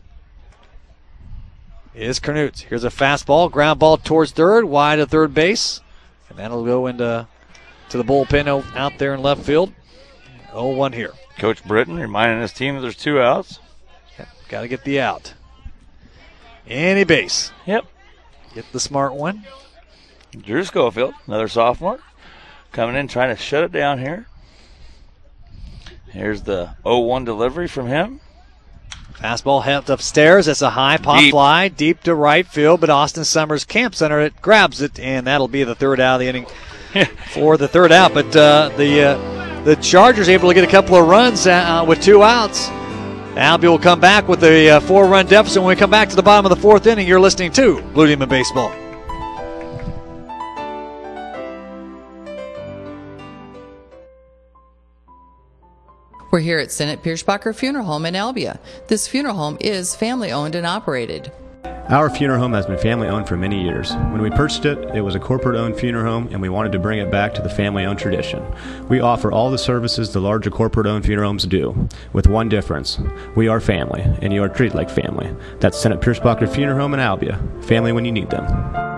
is Knutz. Here's a fastball, ground ball towards third, wide of third base. And that'll go into to the bullpen out there in left field. oh one here. Coach Britton reminding his team that there's two outs. Yep, got to get the out. Any base. Yep. Get the smart one. Drew Schofield, another sophomore, coming in trying to shut it down here. Here's the oh one delivery from him. Fastball heads upstairs. That's a high pop Deep. fly, deep to right field, but Austin Summers camp center it, grabs it, and that'll be the third out of the inning for the third out. But uh, the uh, the Chargers able to get a couple of runs uh, with two outs. Albie will come back with a uh, four-run deficit. When we come back to the bottom of the fourth inning, you're listening to Blue Demon Baseball. We're here at Senate Pierschbacher Funeral Home in Albia. This funeral home is family-owned and operated. Our funeral home has been family-owned for many years. When we purchased it, it was a corporate-owned funeral home, and we wanted to bring it back to the family-owned tradition. We offer all the services the larger corporate-owned funeral homes do, with one difference. We are family, and you are treated like family. That's Senate Pierschbacher Funeral Home in Albia. Family when you need them.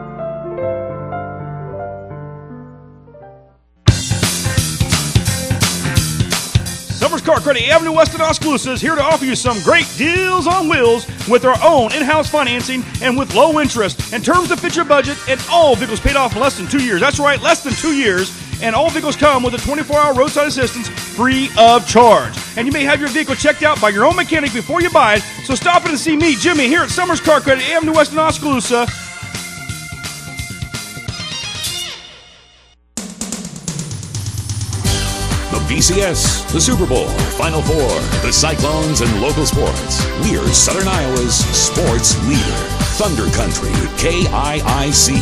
Summers Car Credit Avenue West in Oskaloosa is here to offer you some great deals on wheels with our own in-house financing and with low interest and terms that fit your budget, and all vehicles paid off in less than two years. That's right, less than two years. And all vehicles come with a twenty-four hour roadside assistance free of charge. And you may have your vehicle checked out by your own mechanic before you buy it. So stop in and see me, Jimmy, here at Summers Car Credit Avenue West in Oskaloosa. B C S, the Super Bowl, Final Four, the Cyclones, and local sports. We're Southern Iowa's sports leader. Thunder Country, K I I C.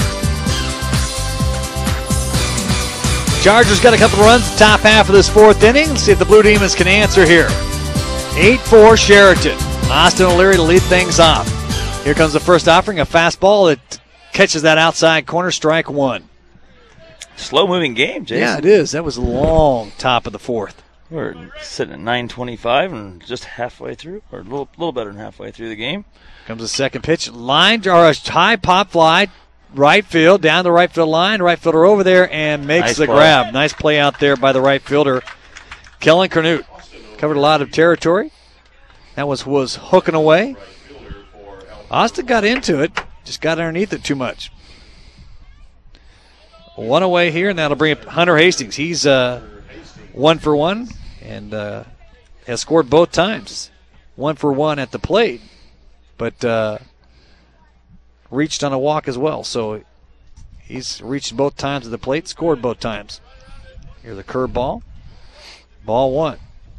Chargers got a couple of runs top half of this fourth inning. Let's see if the Blue Demons can answer here. eight four Sheraton. Austin O'Leary to lead things off. Here comes the first offering, a fastball that catches that outside corner, strike one. Slow-moving game, Jason. Yeah, it is. That was a long top of the fourth. We're sitting at nine twenty-five and just halfway through, or a little, little better than halfway through the game. Comes the second pitch. Line, or a high pop fly, right field, down the right field line. Right fielder over there and makes nice the play. grab. Nice play out there by the right fielder, Kellen Knut. Covered a lot of territory. That was, was hooking away. Austin got into it. just got underneath it too much. One away here, and that'll bring up Hunter Hastings. He's uh, one for one and uh, has scored both times. One for one at the plate, but uh, reached on a walk as well. So he's reached both times at the plate, scored both times. Here's a curve ball. Ball one.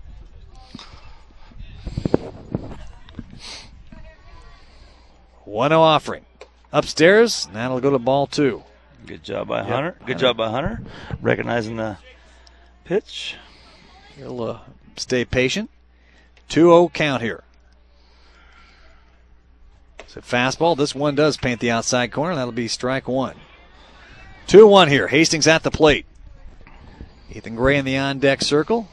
one oh offering. Upstairs, and that'll go to ball two. Good job by Yep. Hunter. Good job by Hunter. Recognizing the pitch. He'll uh, stay patient. two oh count here. It's a fastball. This one does paint the outside corner. That'll be strike one. two one here. Hastings at the plate. Ethan Gray in the on-deck circle.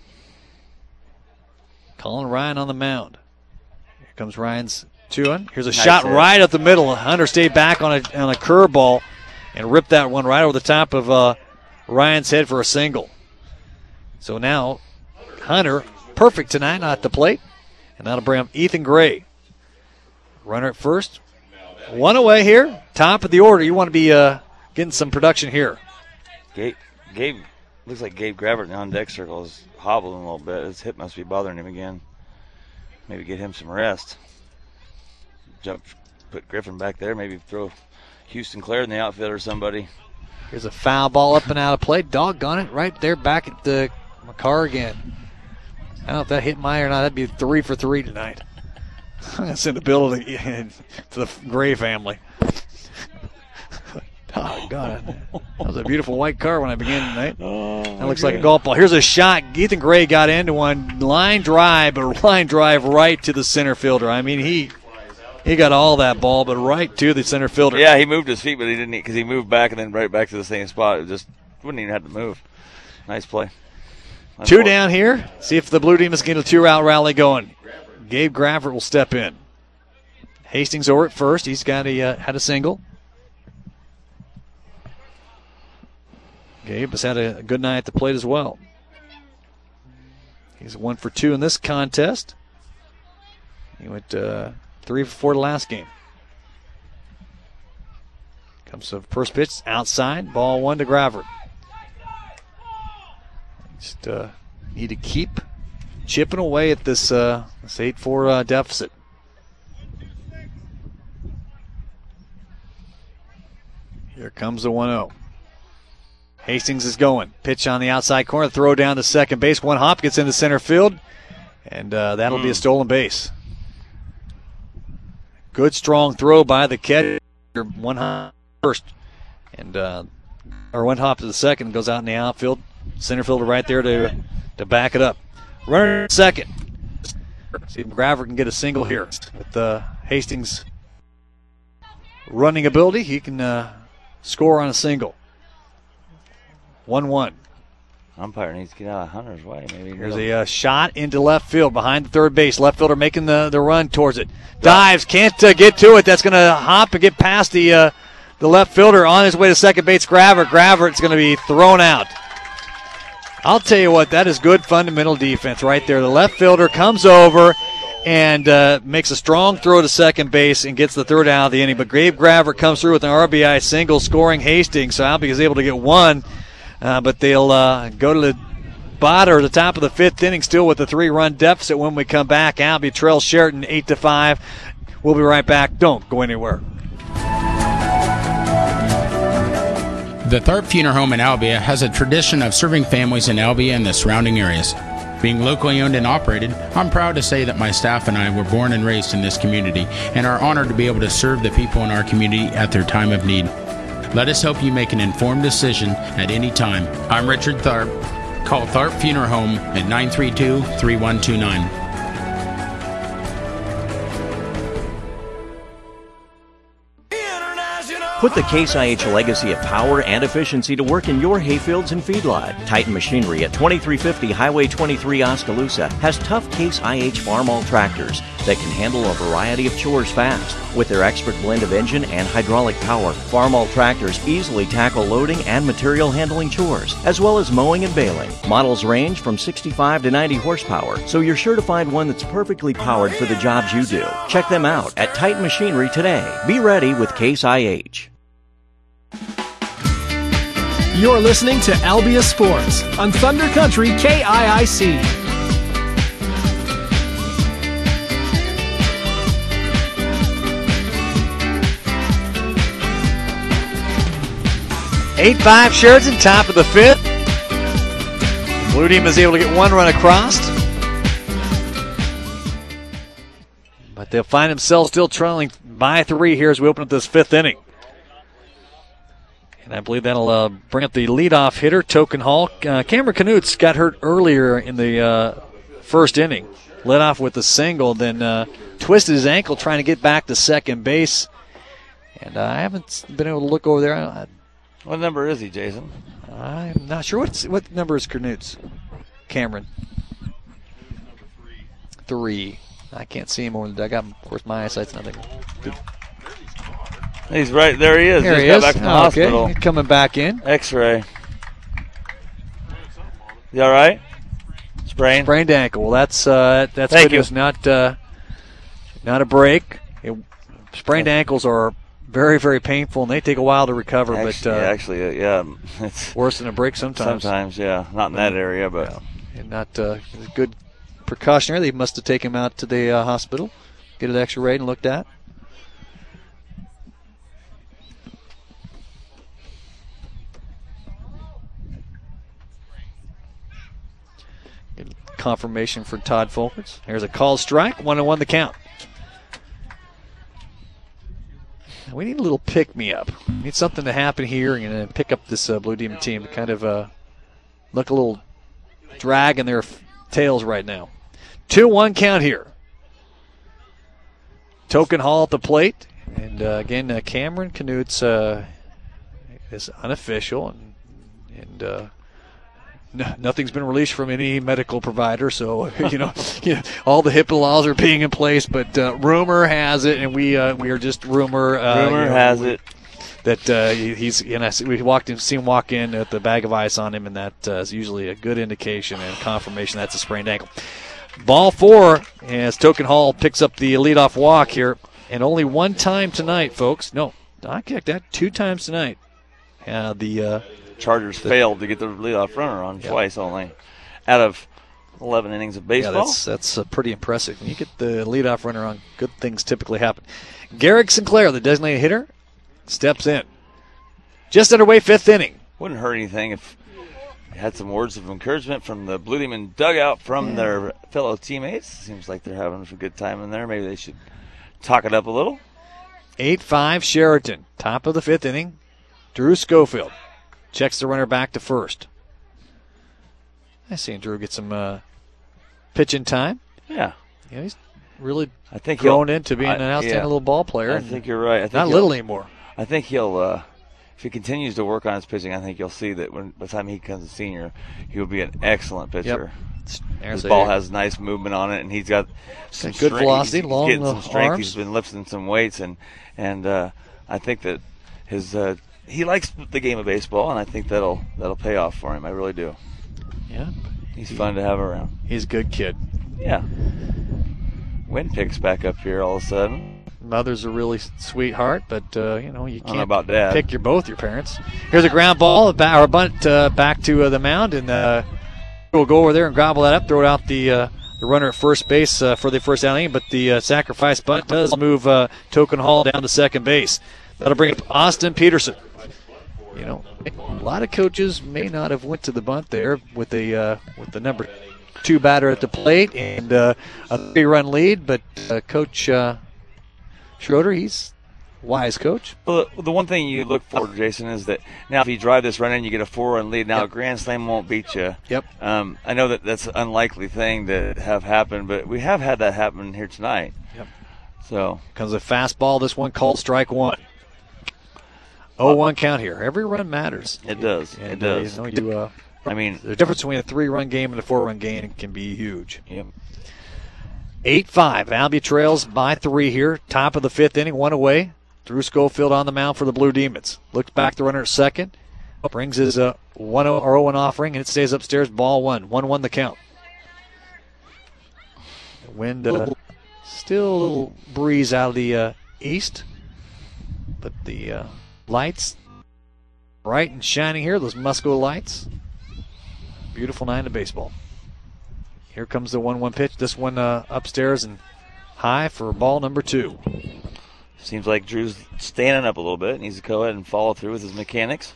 Colin Ryan on the mound. Here comes Ryan's two one. Here's a Nice shot hit. right up the middle. Hunter stayed back on a on a curveball and ripped that one right over the top of uh, Ryan's head for a single. So now Hunter, perfect tonight, not at the plate. And that'll bring up Ethan Gray. Runner at first. One away here. Top of the order. You want to be uh, getting some production here. Gabe, Gabe looks like Gabe Gravert in the on-deck circle is hobbling a little bit. His hip must be bothering him again. Maybe get him some rest. Jump, put Griffin back there. Maybe throw Houston Clare in the outfield or somebody. Here's a foul ball up and out of play. Doggone it, right there back at the McCarr again. I don't know if that hit Meyer or not. That'd be three for three tonight. I'm going to send a bill to the, to the Gray family. Oh, God. That was a beautiful white car when I began tonight. Oh, that looks like a golf ball. Here's a shot. Ethan Gray got into one. Line drive, but line drive right to the center fielder. I mean, he he got all that ball, but right to the center fielder. Yeah, he moved his feet, but he didn't because he moved back and then right back to the same spot. It just wouldn't even have to move. Nice play. Nice Two ball. down here. See if the blue team is getting a two-route rally going. Gabe Gravert will step in. Hastings over at first. He's got a uh, had a single. Gabe has had a good night at the plate as well. He's one for two in this contest. He went uh, three for four the last game. Comes to first pitch outside. Ball one to Gravert. Just uh, need to keep chipping away at this uh, this eight four uh, deficit. Here comes the one oh. Hastings is going. Pitch on the outside corner. Throw down to second base. One hop gets into center field. And uh, that'll mm. be a stolen base. Good strong throw by the catcher. One hop first. And uh, or one hop to the second. Goes out in the outfield. Center fielder right there to, to back it up. Runner at second. See if Gravert can get a single here. With uh, Hastings' running ability, he can uh, score on a single. one one. Umpire needs to get out of Hunter's way. Maybe Here's a uh, shot into left field behind the third base. Left fielder making the, the run towards it. Dives, can't uh, get to it. That's going to hop and get past the uh, the left fielder on his way to second base. Gravert. Gravert's going to be thrown out. I'll tell you what, that is good fundamental defense right there. The left fielder comes over and uh, makes a strong throw to second base and gets the third out of the inning. But Gabe Gravert comes through with an R B I single, scoring Hastings. So Albie is able to get one. Uh, but they'll uh, go to the bottom or the top of the fifth inning, still with a three-run deficit when we come back. Albie trails Sheraton eight to five. We'll be right back. Don't go anywhere. The Tharp Funeral Home in Albia has a tradition of serving families in Albia and the surrounding areas. Being locally owned and operated, I'm proud to say that my staff and I were born and raised in this community and are honored to be able to serve the people in our community at their time of need. Let us help you make an informed decision at any time. I'm Richard Tharp. Call Tharp Funeral Home at nine three two, three one two nine. Put the Case I H legacy of power and efficiency to work in your hayfields and feedlot. Titan Machinery at twenty-three fifty Highway twenty-three Oskaloosa has tough Case I H farm all tractors, that can handle a variety of chores fast. With their expert blend of engine and hydraulic power, Farmall tractors easily tackle loading and material handling chores, as well as mowing and baling. Models range from sixty-five to ninety horsepower, so you're sure to find one that's perfectly powered for the jobs you do. Check them out at Titan Machinery today. Be ready with Case I H. You're listening to Albia Sports on Thunder Country K I I C. eight five Sheridan, top of the fifth. Blue team is able to get one run across. But they'll find themselves still trailing by three here as we open up this fifth inning. And I believe that'll uh, bring up the leadoff hitter, Token Hall. Uh, Cameron Knutz got hurt earlier in the uh, first inning. Led off with a single, then uh, twisted his ankle trying to get back to second base. And uh, I haven't been able to look over there. I, What number is he, Jason? I'm not sure. What's, what number is Knutz? Cameron. Three. I can't see him over the dugout. Of course, my eyesight's nothing good. He's right there. He is. There Just he got is. back from the Oh, hospital. okay. Coming back in. X-ray. You all right? Sprained. Sprained ankle. Well, that's uh, that's Thank good you. news. Not uh, not a break. It, sprained ankles are very, very painful, and they take a while to recover. Actually, but uh, actually, uh, yeah, it's worse than a break sometimes. Sometimes, yeah, not in that area, but yeah. And not uh, good precautionary. They must have taken him out to the uh, hospital, get it X-rayed and looked at. Confirmation for Todd Folkerts. Here's a called strike. One and one the count. We need a little pick-me-up. We need something to happen here and uh, pick up this uh, Blue Demon team to kind of uh, look a little drag in their f- tails right now. two one count here. Token Hall at the plate. And uh, again, uh, Cameron Knutz uh, is unofficial. And, and uh, no, nothing's been released from any medical provider. So, you know, you know all the HIPAA laws are being in place. But uh, rumor has it, and we uh, we are just rumor. Uh, rumor you know, has it. That uh, he's, and I see, we walked in, see him walk in with the bag of ice on him, and that uh, is usually a good indication and confirmation that's a sprained ankle. Ball four as Token Hall picks up the leadoff walk here, and only one time tonight, folks. No, I kicked that two times tonight. Uh, the uh, Chargers the, failed to get the leadoff runner on yeah. twice only, out of eleven innings of baseball. Yeah, that's that's uh, pretty impressive. When you get the leadoff runner on, good things typically happen. Garrick Sinclair, the designated hitter, steps in. Just underway, fifth inning. Wouldn't hurt anything if you had some words of encouragement from the Blue Demon dugout from yeah. their fellow teammates. Seems like they're having a good time in there. Maybe they should talk it up a little. eight five Sheraton, top of the fifth inning. Drew Schofield checks the runner back to first. I see Drew get some uh, pitching time. Yeah. Yeah, he's really I think grown into being I, an outstanding yeah. little ball player. I think you're right. I think not little anymore. I think he'll, uh, if he continues to work on his pitching, I think you'll see that when by the time he becomes a senior, he will be an excellent pitcher. Yep. His ball has nice movement on it, and he's got some good strength. velocity, he's long getting some strength. arms. He's been lifting some weights, and and uh, I think that his uh, he likes the game of baseball, and I think that'll that'll pay off for him. I really do. Yeah, he's he, fun to have around. He's a good kid. Yeah. Wind picks back up here all of a sudden. Mother's a really sweetheart, but uh, you know you can't about Dad. pick your both your parents. Here's a ground ball, or a bunt uh, back to uh, the mound, and uh, we'll go over there and gobble that up, throw it out the uh, the runner at first base uh, for the first outing. But the uh, sacrifice bunt does move uh, Token Hall down to second base. That'll bring up Austin Peterson. You know, a lot of coaches may not have went to the bunt there with the uh, with the number two batter at the plate and uh, a three-run lead, but uh, Coach uh, Schroeder, he's a wise coach. Well, the one thing you look for, Jason, is that now if you drive this run in, you get a four-run lead. Now, yep. a grand slam won't beat you. Yep. Um, I know that that's an unlikely thing to have happen, but we have had that happen here tonight. Yep. So comes a fastball. This one called strike one. oh one count here. Every run matters. It does. And, it does. Uh, you know, you, uh, I mean, the difference between a three-run game and a four-run game can be huge. Yep. eight five. Albia trails by three here. Top of the fifth inning, one away. Drew Schofield on the mound for the Blue Demons. Looks back the runner at second. Brings his uh, one oh one offering, and it stays upstairs. Ball one. one one the count. Wind uh, still a little breeze out of the uh, east. But the uh, lights bright and shining here. Those Musco lights. Beautiful night of baseball. Here comes the one one pitch. This one uh, upstairs and high for ball number two. Seems like Drew's standing up a little bit. Needs to go ahead and follow through with his mechanics.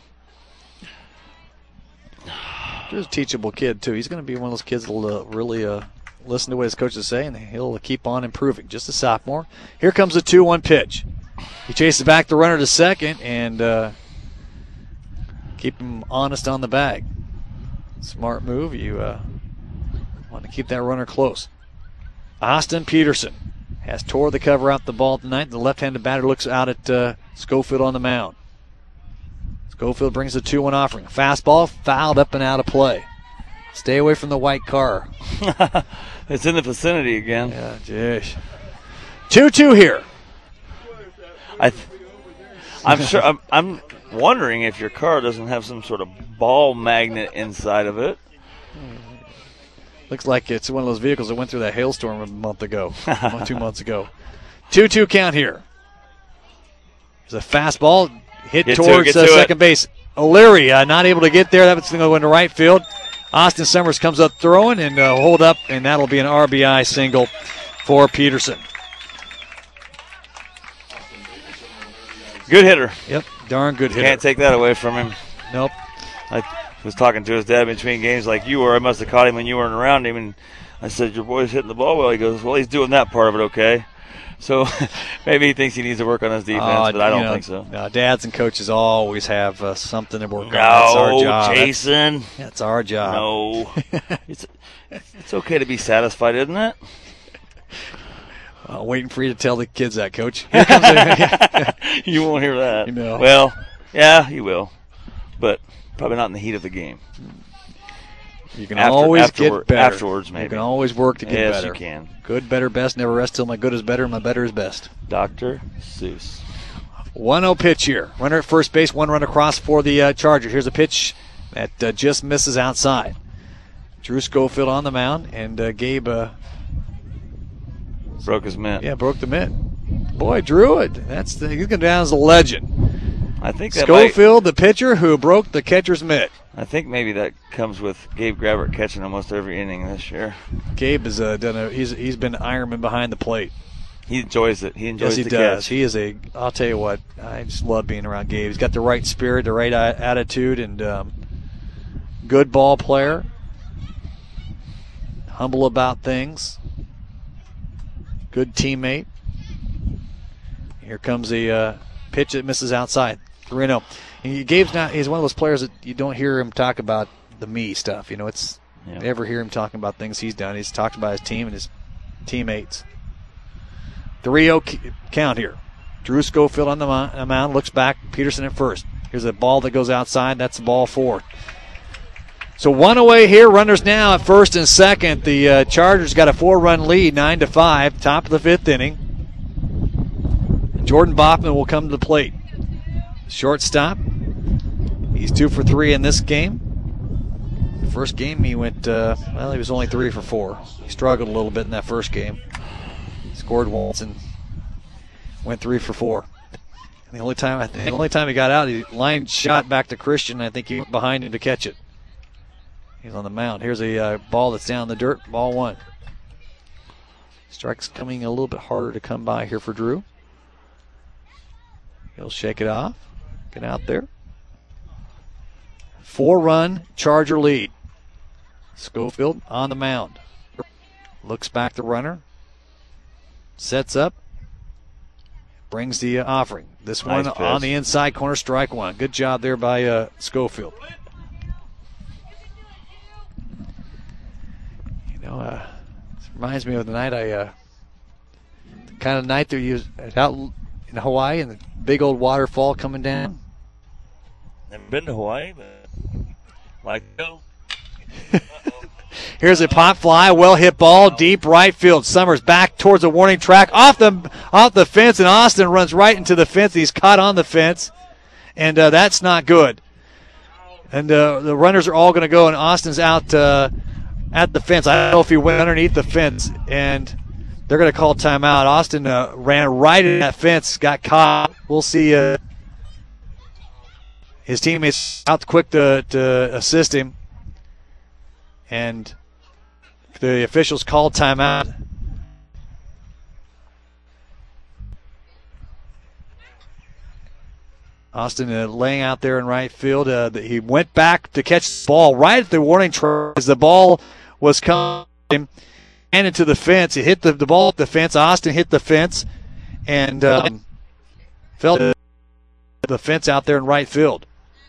Drew's a teachable kid, too. He's going to be one of those kids that will uh, really uh, listen to what his coaches say, and he'll keep on improving. Just a sophomore. Here comes the two one pitch. He chases back the runner to second and uh, keep him honest on the bag. Smart move. You uh, want to keep that runner close. Austin Peterson has tore the cover out the ball tonight. The left-handed batter looks out at uh, Schofield on the mound. Schofield brings the two one offering. Fastball fouled up and out of play. Stay away from the white car. It's in the vicinity again. Yeah, jeez. two two here. I th- I'm sure. I'm, I'm wondering if your car doesn't have some sort of ball magnet inside of it. Looks like it's one of those vehicles that went through that hailstorm a month ago, two months ago. two two count here. There's a fastball hit Get towards to uh, to second it. base. O'Leary uh, not able to get there. That's going to go into right field. Austin Summers comes up throwing and uh, hold up, and that'll be an R B I single for Peterson. Good hitter. Yep, darn good hitter. Can't take that away from him. Nope. I was talking to his dad between games like you were. I must have caught him when you weren't around him, and I said, your boy's hitting the ball well. He goes, well, he's doing that part of it okay. So maybe he thinks he needs to work on his defense, uh, but I don't you know, think so. No, dads and coaches always have uh, something to work on. No, That's our job. Jason. That's, that's our job. No. it's it's okay to be satisfied, isn't it? Uh, waiting for you to tell the kids that, Coach. Here comes a, you won't hear that. You know. Well, yeah, you will, but probably not in the heat of the game. You can After, always afterward, get better. Afterwards, maybe. You can always work to get yes, better. Yes, you can. Good, better, best. Never rest till my good is better and my better is best. Doctor Seuss. one oh pitch here. Runner at first base, one run across for the uh, Chargers. Here's a pitch that uh, just misses outside. Drew Schofield on the mound, and uh, Gabe uh, broke his mitt. Yeah, broke the mitt. Boy, Drew, it. That's the, he's going down as a legend. I think that Schofield, might, the pitcher who broke the catcher's mitt. I think maybe that comes with Gabe Grabbert catching almost every inning this year. Gabe has uh, done a. He's he's been Ironman behind the plate. He enjoys it. He enjoys yes, he the does. catch. He is a. I'll tell you what. I just love being around Gabe. He's got the right spirit, the right attitude, and um, good ball player. Humble about things. Good teammate. Here comes the uh, pitch that misses outside. three oh. And Gabe's not. He's one of those players that you don't hear him talk about the me stuff. You know, it's yeah. you never hear him talking about things he's done. He's talked about his team and his teammates. three oh count here. Drew Schofield on the mound. Looks back. Peterson at first. Here's a ball that goes outside. That's the ball four. So one away here. Runners now at first and second. The uh, Chargers got a four-run lead, nine to five. Top of the fifth inning. Jordan Boffman will come to the plate. Shortstop. He's two for three in this game. First game he went, uh, well, he was only three for four. He struggled a little bit in that first game. Scored once and went three for four. And the only time I think, the only time he got out, he lined shot back to Christian. I think he went behind him to catch it. He's on the mound. Here's a uh, ball that's down in the dirt. Ball one. Strike's coming a little bit harder to come by here for Drew. He'll shake it off. Get out there. Four-run Charger lead. Schofield on the mound. Looks back the runner. Sets up. Brings the uh, offering. This one nice on the inside corner, strike one. Good job there by uh, Schofield. You know, uh, this reminds me of the night I, uh, the kind of night that you was out in Hawaii and the big old waterfall coming down. Never been to Hawaii, but like go. Here's a pop fly, well hit ball, deep right field. Summers back towards the warning track, off the off the fence, and Austin runs right into the fence. He's caught on the fence, and uh, that's not good. And uh, the runners are all going to go, and Austin's out uh, at the fence. I don't know if he went underneath the fence, and they're going to call timeout. Austin uh, ran right in that fence, got caught. We'll see uh, his teammates out quick to, to assist him, and the officials called timeout. Austin uh, laying out there in right field. Uh, he went back to catch the ball right at the warning track as the ball was coming and into the fence. He hit the, the ball at the fence. Austin hit the fence and um, fell to the fence out there in right field.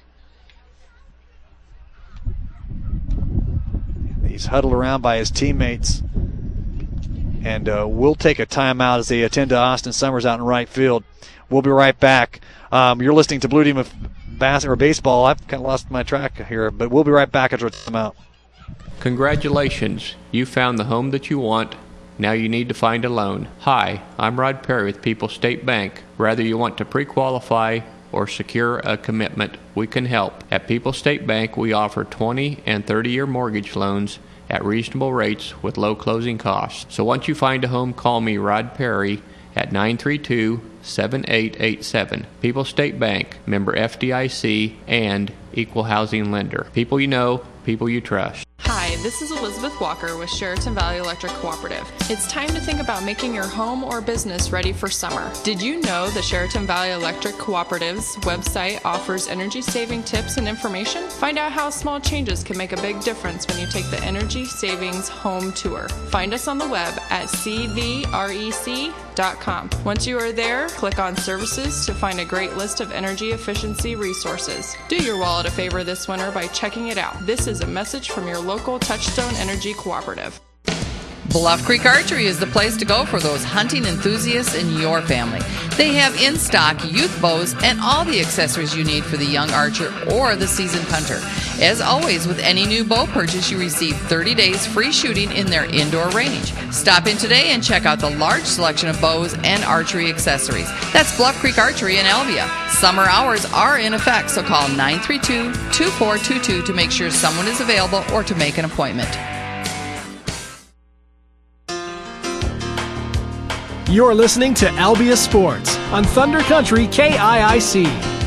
He's huddled around by his teammates. And uh, we'll take a timeout as they attend to Austin Summers out in right field. We'll be right back. Um, you're listening to Blue Team of Bass or Baseball. I've kind of lost my track here, but we'll be right back after a timeout. Congratulations. You found the home that you want. Now you need to find a loan. Hi, I'm Rod Perry with People's State Bank. Whether you want to pre-qualify or secure a commitment, we can help. At People's State Bank, we offer twenty and thirty-year mortgage loans at reasonable rates with low closing costs. So once you find a home, call me, Rod Perry, at nine three two, seven eight eight seven. People's State Bank, member F D I C, and equal housing lender. People you know, people you trust. Hi, this is Elizabeth Walker with Sheraton Valley Electric Cooperative. It's time to think about making your home or business ready for summer. Did you know the Sheraton Valley Electric Cooperative's website offers energy-saving tips and information? Find out how small changes can make a big difference when you take the Energy Savings Home Tour. Find us on the web at c v rec dot com. Once you are there, click on Services to find a great list of energy efficiency resources. Do your wallet a favor this winter by checking it out. This is a message from your local Touchstone Energy Cooperative. Bluff Creek Archery is the place to go for those hunting enthusiasts in your family. They have in stock youth bows and all the accessories you need for the young archer or the seasoned hunter. As always, with any new bow purchase, you receive thirty days free shooting in their indoor range. Stop in today and check out the large selection of bows and archery accessories. That's Bluff Creek Archery in Alvia. Summer hours are in effect, so call nine three two, two four two two to make sure someone is available or to make an appointment. You're listening to Albia Sports on Thunder Country K I I C.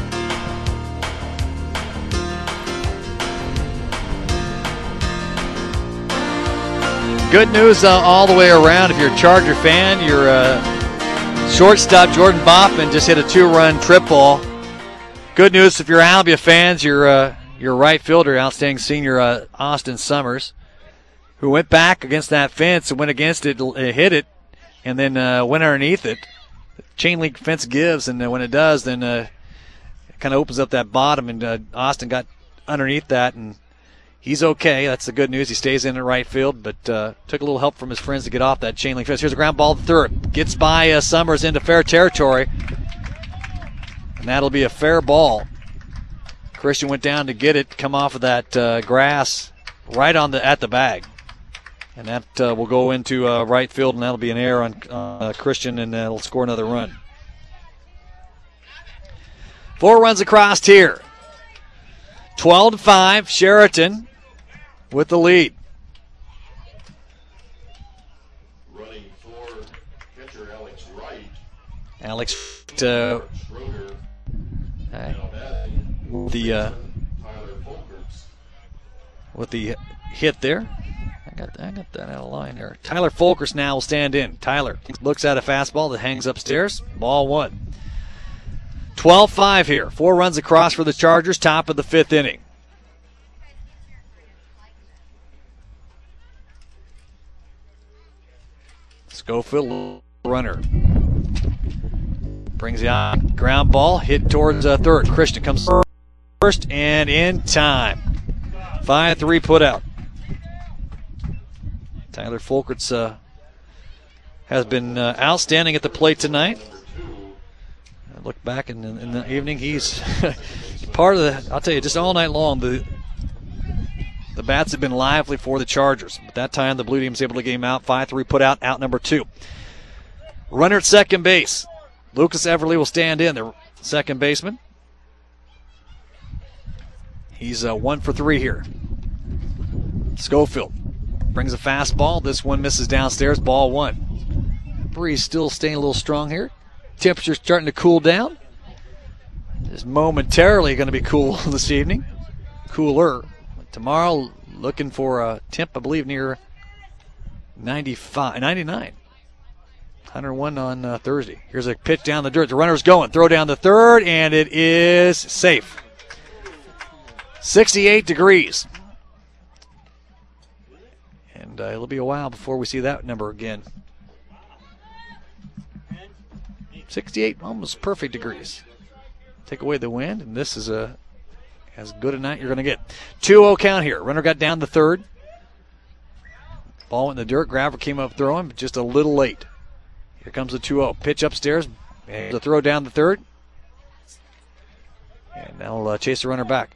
Good news uh, all the way around. If you're a Charger fan, your uh, shortstop Jordan Boffman just hit a two-run triple. Good news if you're Albia fans, your uh, your right fielder, outstanding senior uh, Austin Summers, who went back against that fence and went against it, hit it, and then uh, went underneath it. The chain link fence gives, and uh, when it does, then uh, it kind of opens up that bottom, and uh, Austin got underneath that, and he's okay. That's the good news. He stays in the right field, but uh, took a little help from his friends to get off that chain link fence. Here's a ground ball to third. Gets by uh, Summers into fair territory, and that'll be a fair ball. Christian went down to get it, come off of that uh, grass right on the at the bag. And that uh, will go into uh, right field, and that'll be an error on uh, Christian, and that'll score another run. Four runs across here. twelve to five, Sheraton with the lead. Running for catcher Alex Wright. Alex uh, with the uh, with the hit there. I got, I got that out of line there. Tyler Folkers now will stand in. Tyler looks at a fastball that hangs upstairs. Ball one. twelve five here. Four runs across for the Chargers, top of the fifth inning. Schofield, runner. Brings the out. Ground ball, hit towards uh, third. Christian comes first and in time. five three put out. Tyler Folkers uh, has been uh, outstanding at the plate tonight. I look back in, in the evening, he's part of the, I'll tell you, just all night long, the the bats have been lively for the Chargers. But that time the Blue Demons able to get him out. five three put out, out number two. Runner at second base. Lucas Everly will stand in, the second baseman. He's uh, one for three here. Schofield brings a fastball. This one misses downstairs. Ball one. Breeze still staying a little strong here. Temperature's starting to cool down. Just momentarily going to be cool this evening. Cooler. Tomorrow, looking for a temp, I believe, near ninety-five, ninety-nine. one oh one on uh, Thursday. Here's a pitch down the dirt. The runner's going. Throw down the third, and it is safe. sixty-eight degrees. And uh, it'll be a while before we see that number again. sixty-eight, almost perfect degrees. Take away the wind, and this is a as good a night you're going to get. two oh count here. Runner got down the third. Ball went in the dirt. Grabber came up throwing, but just a little late. Here comes the two oh. Pitch upstairs. And the throw down the third. And they'll uh, chase the runner back.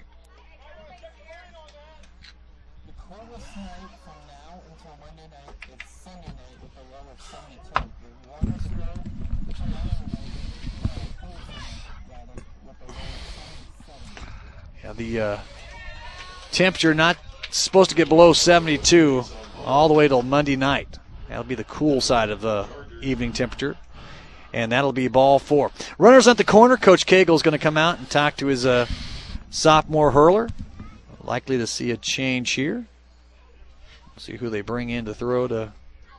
Yeah, the uh, temperature not supposed to get below seventy-two all the way till Monday night. That'll be the cool side of the evening temperature. And that'll be ball four. Runners at the corner. Coach Cagle's going to come out and talk to his uh, sophomore hurler. Likely to see a change here. See who they bring in to throw to.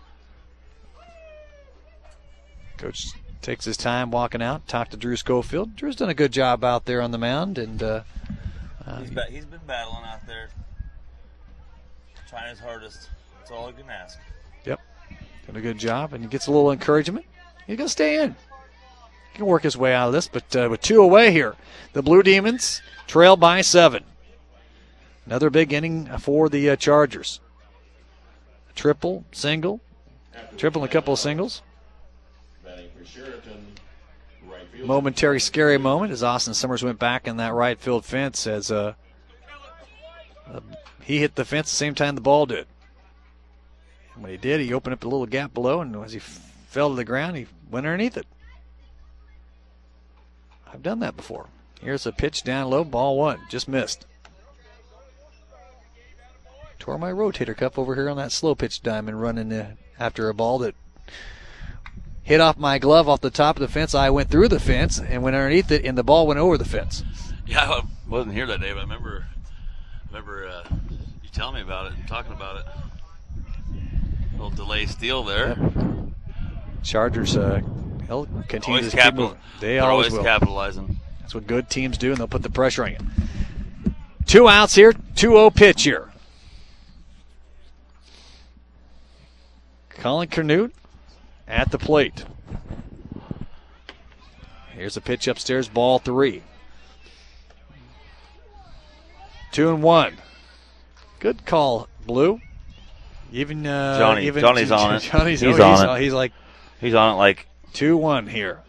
Coach takes his time walking out. Talk to Drew Schofield. Drew's done a good job out there on the mound. And uh, uh, he's, ba- he's been battling out there. Trying his hardest. That's all I can ask. Yep. Done a good job. And he gets a little encouragement. He's going to stay in. He can work his way out of this, but uh, with two away here, the Blue Demons trail by seven. Another big inning for the uh, Chargers. A triple, single, triple and a couple of singles. Momentary scary moment as Austin Summers went back in that right field fence as uh, uh, he hit the fence the same time the ball did. And when he did, he opened up a little gap below, and as he f- fell to the ground, he went underneath it. I've done that before. Here's a pitch down low, ball one, just missed. Tore my rotator cuff over here on that slow pitch diamond running uh, after a ball that hit off my glove off the top of the fence. I went through the fence and went underneath it, and the ball went over the fence. Yeah, I wasn't here that day, but I remember, remember uh, you telling me about it and talking about it. A little delay steal there. Yep. Chargers uh, they'll continue always to capital- keep moving. They they're always, always will. capitalizing. That's what good teams do, and they'll put the pressure on you. Two outs here, two oh pitch here. Colin Canute at the plate. Here's a pitch upstairs, ball three. Two and one. Good call, Blue. Even uh, Johnny, even Johnny's on it. Johnny's he's oh, on he's, it. He's like he's on it like two one here.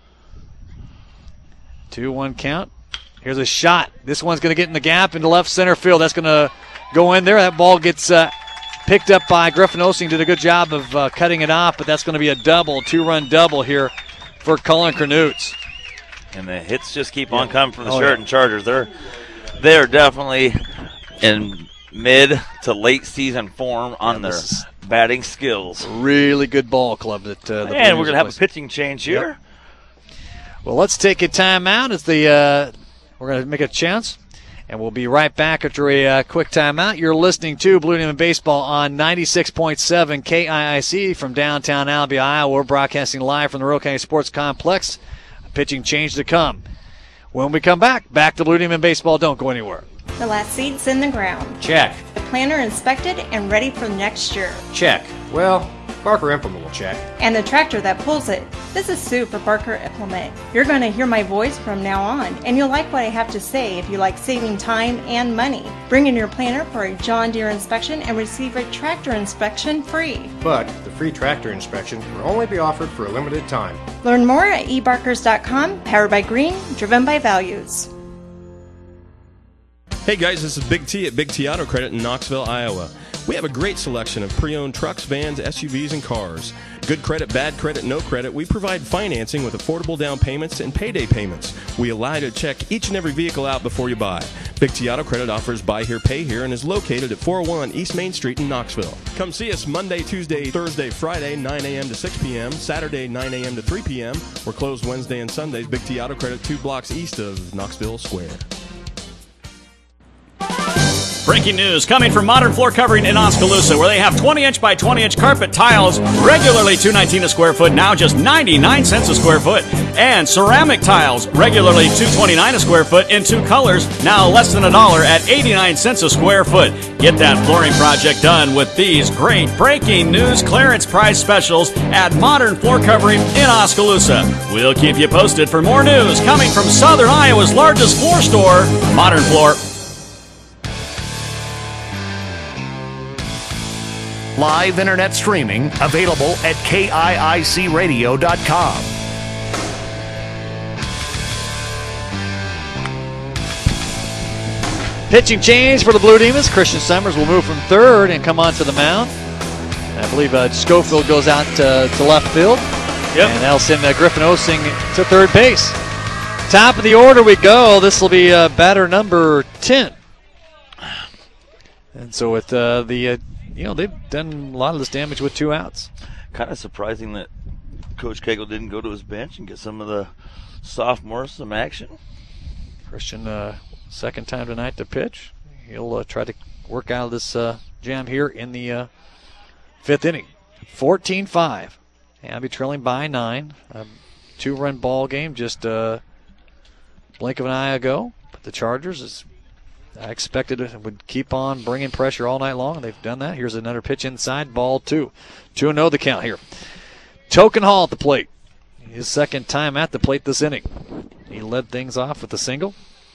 two one count. Here's a shot. This one's going to get in the gap into left center field. That's going to go in there. That ball gets uh, picked up by Griffin Osing. Did a good job of uh, cutting it off, but that's going to be a double, two-run double here for Colin Canutes. And the hits just keep on Yeah. coming from the Oh, Sheraton yeah. Chargers. They're they're definitely in mid to late season form on Yeah, their this is batting skills. Really good ball club that uh, the And Blues we're gonna are have a playing. pitching change here. Yep. Well, let's take a timeout. As the uh, we're going to make a chance, and we'll be right back after a uh, quick timeout. You're listening to Blue Demon Baseball on ninety-six point seven K I I C from downtown Albia, Iowa. We're broadcasting live from the Royal County Sports Complex. A pitching change to come. When we come back, back to Blue Demon Baseball. Don't go anywhere. The last seed's in the ground. Check. The planter inspected and ready for next year. Check. Well, Barker Implement will check. And the tractor that pulls it. This is Sue for Barker Implement. You're going to hear my voice from now on, and you'll like what I have to say if you like saving time and money. Bring in your planter for a John Deere inspection and receive a tractor inspection free. But the free tractor inspection will only be offered for a limited time. Learn more at e barkers dot com, powered by Green, driven by values. Hey guys, this is Big T at Big T Auto Credit in Knoxville, Iowa. We have a great selection of pre-owned trucks, vans, S U Vs, and cars. Good credit, bad credit, no credit. We provide financing with affordable down payments and payday payments. We allow you to check each and every vehicle out before you buy. Big T Auto Credit offers buy here, pay here, and is located at four oh one East Main Street in Knoxville. Come see us Monday, Tuesday, Thursday, Friday, nine a.m. to six p.m., Saturday, nine a.m. to three p.m. We're closed Wednesday and Sundays. Big T Auto Credit, two blocks east of Knoxville Square. Breaking news coming from Modern Floor Covering in Oskaloosa, where they have twenty inch by twenty inch carpet tiles, regularly two dollars and nineteen cents a square foot, now just ninety-nine cents a square foot. And ceramic tiles, regularly two dollars and twenty-nine cents a square foot in two colors, now less than a dollar at eighty-nine cents a square foot. Get that flooring project done with these great breaking news clearance price specials at Modern Floor Covering in Oskaloosa. We'll keep you posted for more news coming from Southern Iowa's largest floor store, Modern Floor. Live internet streaming available at K I I C radio dot com. Pitching change for the Blue Demons. Christian Summers will move from third and come onto the mound. I believe uh, Schofield goes out to, to left field. Yep. And that'll send uh, Griffin Osing to third base. Top of the order we go. This will be uh, batter number ten. And so with uh, the... Uh, You know, they've done a lot of this damage with two outs. Kind of surprising that Coach Cagle didn't go to his bench and get some of the sophomores some action. Christian, uh, second time tonight to pitch. He'll uh, try to work out of this uh, jam here in the uh, fifth inning. fourteen five. And I'll be trailing by nine. A two-run ball game just a blink of an eye ago. But the Chargers is... I expected it would keep on bringing pressure all night long, and they've done that. Here's another pitch inside, ball two. two and oh the count here. Token Hall at the plate. His second time at the plate this inning. He led things off with a single.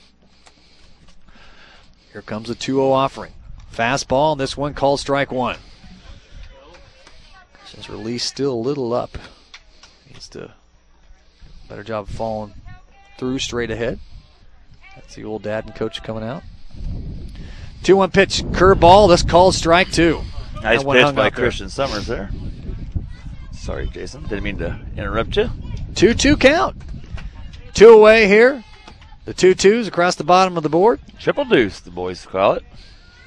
Here comes a two oh offering. Fastball, and this one called strike one. His release still a little up. Needs to better job of falling through straight ahead. That's the old dad and coach coming out. two one pitch, curveball. This called strike two. Nice pitch by Christian Summers there. Sorry, Jason. Didn't mean to interrupt you. two two count. Two away here. The two twos across the bottom of the board. Triple deuce, the boys call it.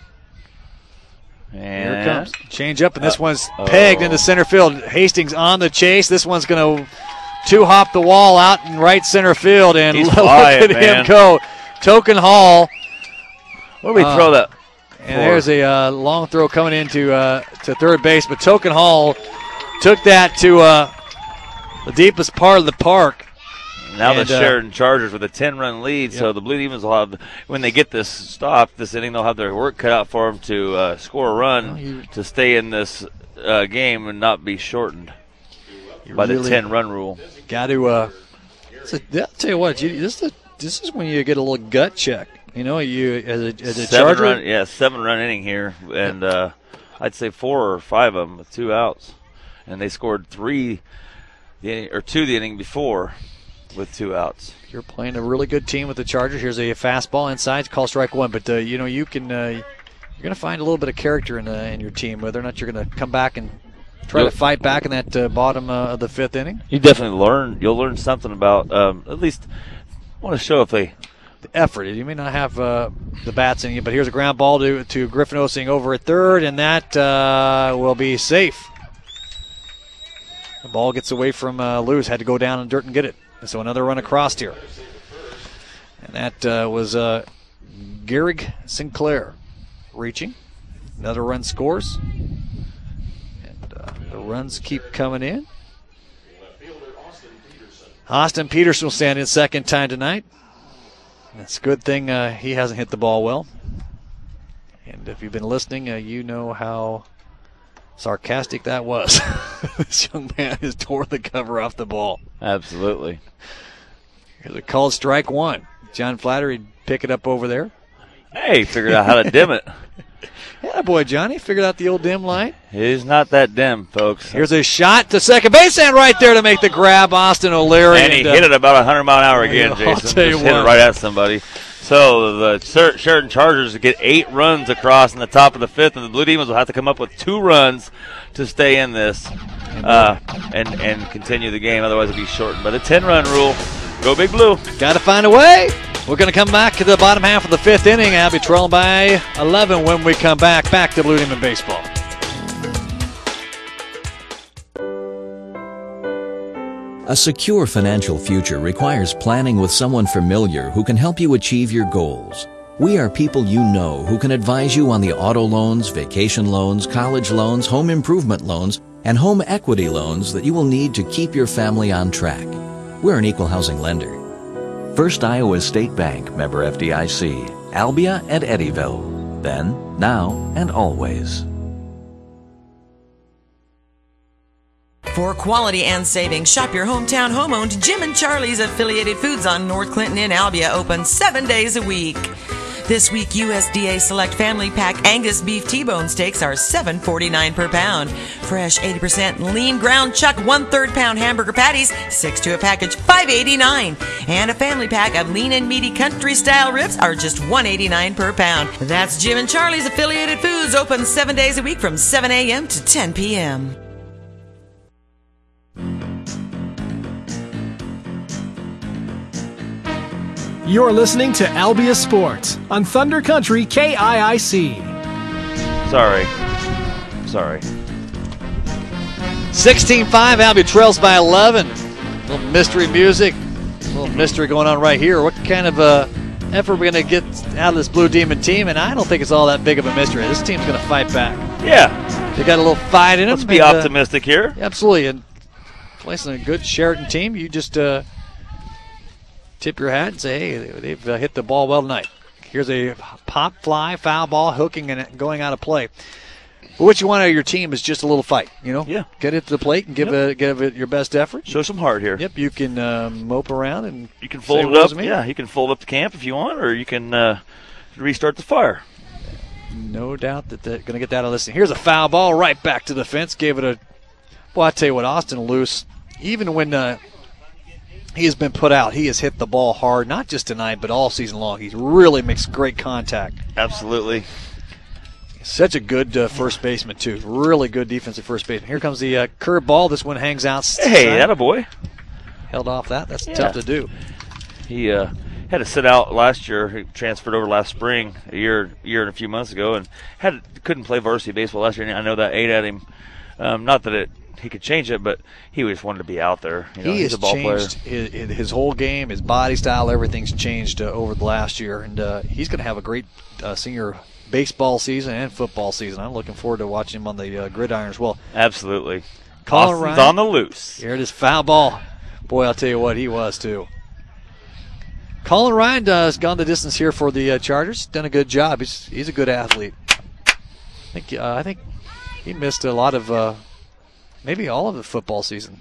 And here it comes. Change up, and this uh, one's pegged oh. into center field. Hastings on the chase. This one's going to two-hop the wall out in right center field, and He's look quiet, at man. him go. Token Hall. Where do we uh, throw that? And for? There's a uh, long throw coming into uh, to third base, but Token Hall took that to uh, the deepest part of the park. Now and, the Sheridan uh, Chargers with a ten-run lead, yep. So the Blue Demons will have, when they get this stop, this inning, they'll have their work cut out for them to uh, score a run well, you, to stay in this uh, game and not be shortened by really the ten-run rule. Got to. Uh, I'll tell you what, you, this is this is when you get a little gut check. You know, you as a, as a seven Charger. Run, yeah, seven-run inning here, and uh, I'd say four or five of them with two outs, and they scored three the, or two the inning before with two outs. You're playing a really good team with the Chargers. Here's a fastball inside, call strike one. But uh, you know, you can uh, you're going to find a little bit of character in uh, in your team, whether or not you're going to come back and try you'll, to fight back in that uh, bottom uh, of the fifth inning. You definitely learn. You'll learn something about um, at least. I want to show if they. The effort. You may not have uh, the bats in you, but here's a ground ball to to Griffin Osing over at third, and that uh, will be safe. The ball gets away from uh, Lewis. Had to go down in dirt and get it. So another run across here. And that uh, was uh, Gehrig Sinclair reaching. Another run scores. And uh, the runs keep coming in. Austin Peterson will stand in second time tonight. It's a good thing uh, he hasn't hit the ball well. And if you've been listening, uh, you know how sarcastic that was. This young man has tore the cover off the ball. Absolutely. Here's a called strike one. John Flattery pick it up over there. Hey, figured out how to dim it. Yeah, boy, Johnny figured out the old dim light. He's not that dim, folks. Here's a shot to second base and right there to make the grab, Austin O'Leary. And he and, uh, hit it about one hundred mile an hour again, I'll Jason. tell you Just hit what. it right at somebody. So the Sher- Sheridan Chargers get eight runs across in the top of the fifth, and the Blue Demons will have to come up with two runs to stay in this uh, and, and continue the game. Otherwise, it'll be shortened by the ten-run rule. Go Big Blue. Got to find a way. We're going to come back to the bottom half of the fifth inning. I'll be trailing by eleven when we come back. Back to Blue Demon Baseball. A secure financial future requires planning with someone familiar who can help you achieve your goals. We are people you know who can advise you on the auto loans, vacation loans, college loans, home improvement loans, and home equity loans that you will need to keep your family on track. We're an equal housing lender. First Iowa State Bank, member F D I C, Albia and Eddyville. Then, now, and always. For quality and savings, shop your hometown home-owned Jim and Charlie's Affiliated Foods on North Clinton in Albia, open seven days a week. This week, U S D A Select Family Pack Angus Beef T-Bone Steaks are seven forty-nine per pound. Fresh eighty percent lean ground chuck one-third pound hamburger patties, six to a package, five eighty-nine. And a family pack of lean and meaty country-style ribs are just one eighty-nine per pound. That's Jim and Charlie's Affiliated Foods, open seven days a week from seven a.m. to ten p.m. You're listening to Albia Sports on Thunder Country K I I C. Sorry. Sorry. sixteen five, Albia trails by eleven. A little mystery music, a little mystery going on right here. What kind of uh, effort are we going to get out of this Blue Demon team? And I don't think it's all that big of a mystery. This team's going to fight back. Yeah. They got a little fight in them. Let's be and, optimistic uh, here. Absolutely. And placing a good Sheridan team, you just uh, tip your hat and say, hey, they've uh, hit the ball well tonight. Here's a pop fly, foul ball, hooking and going out of play. But what you want out of your team is just a little fight, you know? Yeah. Get it to the plate and give, Yep. it, give it your best effort. Show some heart here. Yep, you can uh, mope around and You can say fold it it up. wasn't me. Yeah, you can fold up the camp if you want, or you can uh, restart the fire. No doubt that they're going to get that on this. Here's a foul ball right back to the fence. Gave it a – well, I tell you what, Austin Luce, even when uh, he has been put out, he has hit the ball hard, not just tonight, but all season long. He really makes great contact. Absolutely. Such a good uh, first baseman, too. Really good defensive first baseman. Here comes the uh, curve ball. This one hangs out. Hey, that a boy. Held off that. That's Yeah. tough to do. He uh, had to sit out last year. He transferred over last spring, a year, year and a few months ago, and had couldn't play varsity baseball last year. And I know that ate at him. Um, not that it he could change it, but he just wanted to be out there. You know, he he's has a ball changed his, his whole game, his body style, everything's changed uh, over the last year, and uh, he's going to have a great uh, senior baseball season and football season. I'm looking forward to watching him on the uh, gridiron as well. Absolutely. Colin Austin's Ryan on the loose. Here it is, foul ball. Boy, I'll tell you what, he was too. Colin Ryan uh, has gone the distance here for the uh, Chargers. Done a good job. He's he's a good athlete. I think uh, I think he missed a lot of uh, maybe all of the football season.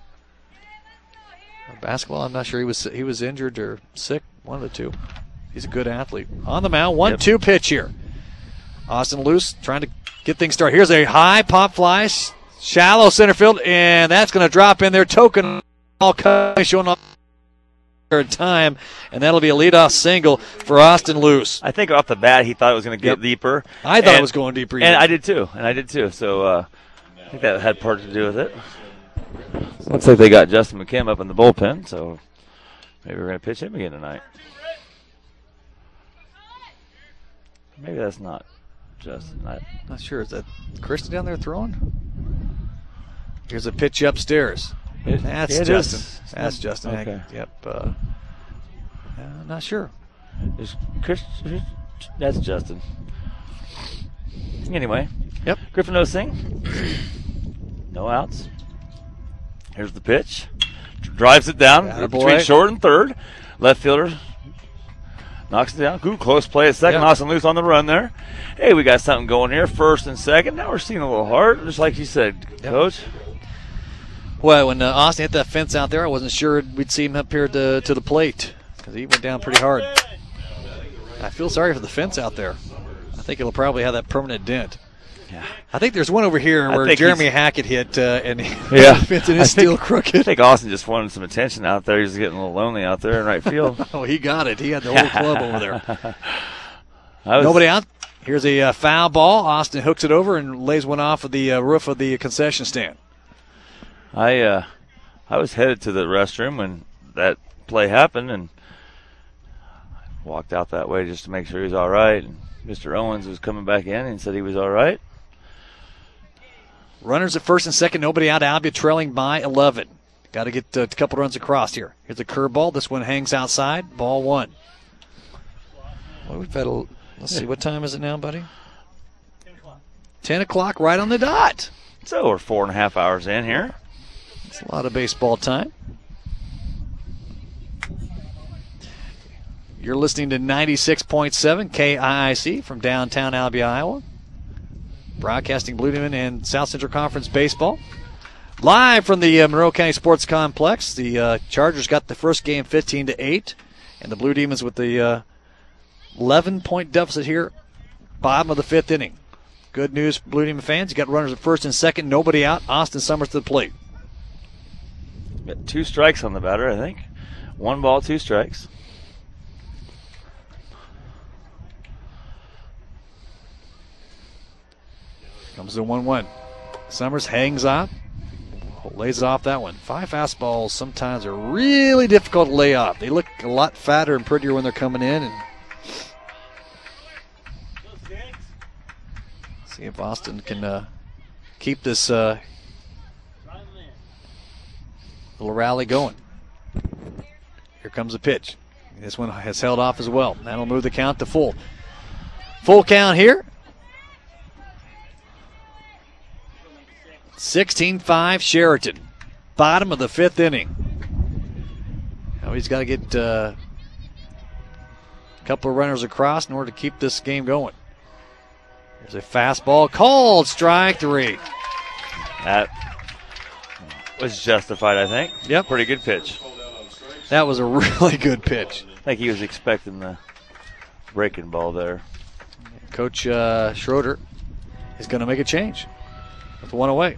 Or basketball, I'm not sure. He was he was injured or sick, one of the two. He's a good athlete. On the mound, one two pitch here. Austin Luce trying to get things started. Here's a high pop fly, shallow center field, and that's going to drop in there. Token all showing off third time, and that'll be a leadoff single for Austin Luce. I think off the bat he thought it was going to get Yep. deeper. I thought and, it was going deeper. And either. I did too. And I did too. So uh, I think that had part to do with it. Looks like they got Justin McKim up in the bullpen, so maybe we're going to pitch him again tonight. Maybe that's not Justin. I, Not sure. Is that Kristen down there throwing? Here's a pitch upstairs. It- That's it Justin. is. That's Justin. Okay. Yep. Uh, uh, not sure. Is Chris, that's Justin. Anyway. Yep. Griffin Osing. No outs. Here's the pitch. Drives it down Attaboy. between short and third. Left fielder knocks it down. Good close play at second. Yep. Austin Luce on the run there. Hey, we got something going here. First and second. Now we're seeing a little heart, just like you said, Yep. Coach. Well, when uh, Austin hit that fence out there, I wasn't sure we'd see him up here to, to the plate because he went down pretty hard. I feel sorry for the fence out there. think it'll probably have that permanent dent. Yeah. I think there's one over here I where Jeremy Hackett hit, uh, and yeah. Vincent is still crooked. I think Austin just wanted some attention out there. He's getting a little lonely out there in right field. Oh, he got it. He had the whole club over there. Was, Nobody out. Here's a uh, foul ball. Austin hooks it over and lays one off of the uh, roof of the concession stand. I uh, I was headed to the restroom when that play happened, and walked out that way just to make sure he was all right. And Mister Owens was coming back in and said he was all right. Runners at first and second, nobody out. Albia trailing by eleven. Got to get a couple runs across here. Here's a curveball. This one hangs outside. Ball one. Well, we've had a, let's see, what time is it now, buddy? ten o'clock. ten o'clock, right on the dot. So we're four and a half hours in here. It's a lot of baseball time. You're listening to ninety-six point seven K I I C from downtown Albia, Iowa. Broadcasting Blue Demon and South Central Conference baseball. Live from the uh, Monroe County Sports Complex. The uh, Chargers got the first game fifteen to eight. And the Blue Demons with the uh, eleven-point deficit here, bottom of the fifth inning. Good news, Blue Demon fans. You got runners at first and second, nobody out. Austin Summers to the plate. Got two strikes on the batter, I think. One ball, two strikes. Comes the one one. Summers hangs off, lays off that one. Five fastballs sometimes are really difficult to lay off. They look a lot fatter and prettier when they're coming in. And see if Austin can uh, keep this uh, little rally going. Here comes a pitch. This one has held off as well. That'll move the count to full. Full count here. sixteen five Sheraton. Bottom of the fifth inning. Now he's got to get uh, a couple of runners across in order to keep this game going. There's a fastball called strike three. That was justified, I think. Yep. Pretty good pitch. That was a really good pitch. I think he was expecting the breaking ball there. Coach uh, Schroeder is going to make a change with one away.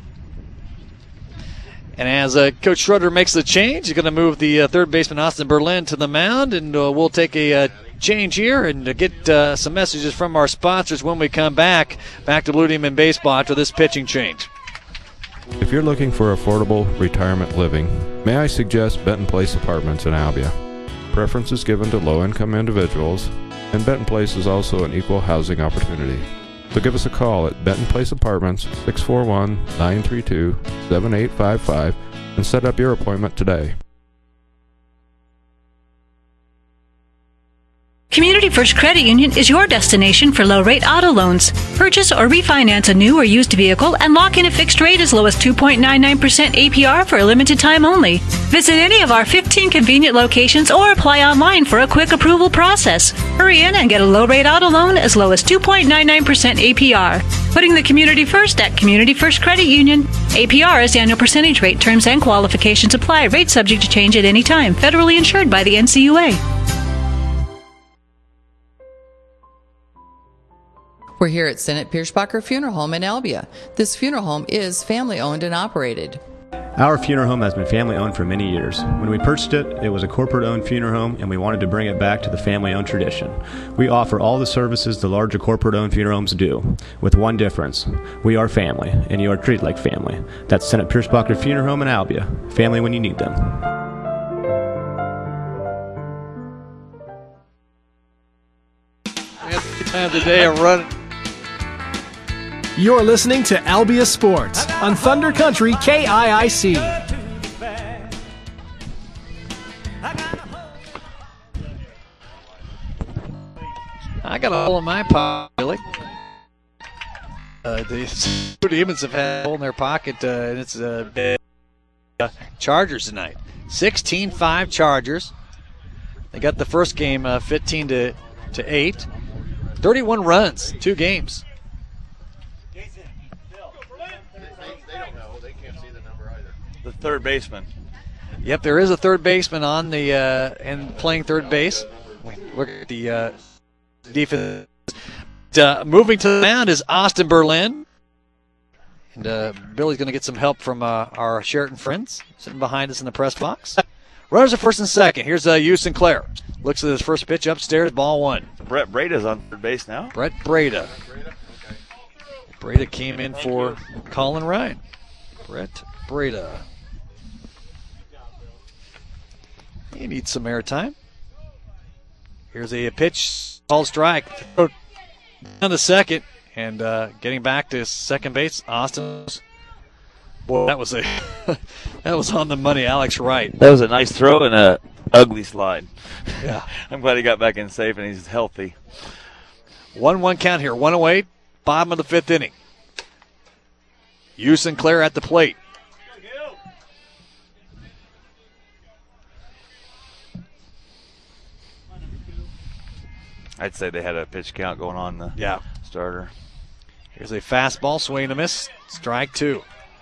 And as uh, Coach Schroeder makes the change, he's going to move the uh, third baseman Austin Berlin to the mound, and uh, we'll take a uh, change here and uh, get uh, some messages from our sponsors when we come back. Back to Blue Demon Baseball after this pitching change. If you're looking for affordable retirement living, may I suggest Benton Place Apartments in Albia. Preference is given to low-income individuals, and Benton Place is also an equal housing opportunity. So give us a call at Benton Place Apartments, six four one, nine three two, seven eight five five, and set up your appointment today. Community First Credit Union is your destination for low-rate auto loans. Purchase or refinance a new or used vehicle and lock in a fixed rate as low as two point nine nine percent A P R for a limited time only. Visit any of our fifteen convenient locations or apply online for a quick approval process. Hurry in and get a low-rate auto loan as low as two point nine nine percent A P R. Putting the community first at Community First Credit Union. A P R is the annual percentage rate. Terms and qualifications apply. Rate subject to change at any time. Federally insured by the N C U A. We're here at Senate Pierschbacher Funeral Home in Albia. This funeral home is family-owned and operated. Our funeral home has been family-owned for many years. When we purchased it, it was a corporate-owned funeral home, and we wanted to bring it back to the family-owned tradition. We offer all the services the larger corporate-owned funeral homes do, with one difference. We are family, and you are treated like family. That's Senate Pierschbacher Funeral Home in Albia. Family when you need them. We have the time today of running. You're listening to Albia Sports on Thunder Country K I I C. I got a hole in my pocket, Billy. Uh, the Demons have had a hole in their pocket, uh, and it's uh, uh, Chargers tonight. sixteen five Chargers. They got the first game uh, fifteen to eight. thirty-one runs, two games. The third baseman. Yep, there is a third baseman on the uh, and playing third base. Look at the uh, defense. uh, moving to the mound is Austin Berlin. And uh, Billy's going to get some help from uh, our Sheraton friends sitting behind us in the press box. Runners at first and second. Here's uh, Hugh Sinclair. Looks at his first pitch upstairs, ball one. Brett Breda's on third base now. Brett Breda. Breda came in for Colin Ryan. Brett Breda. He needs some airtime. Here's a pitch, called strike. Down to second, and uh, getting back to second base, Austin. Boy, that was a that was on the money, Alex Wright. That was a nice throw and a ugly slide. Yeah. I'm glad he got back in safe and he's healthy. one one count here, one away, bottom of the fifth inning. Hugh Sinclair at the plate. I'd say they had a pitch count going on the yeah. starter. Here's a fastball, swing and a miss, strike two.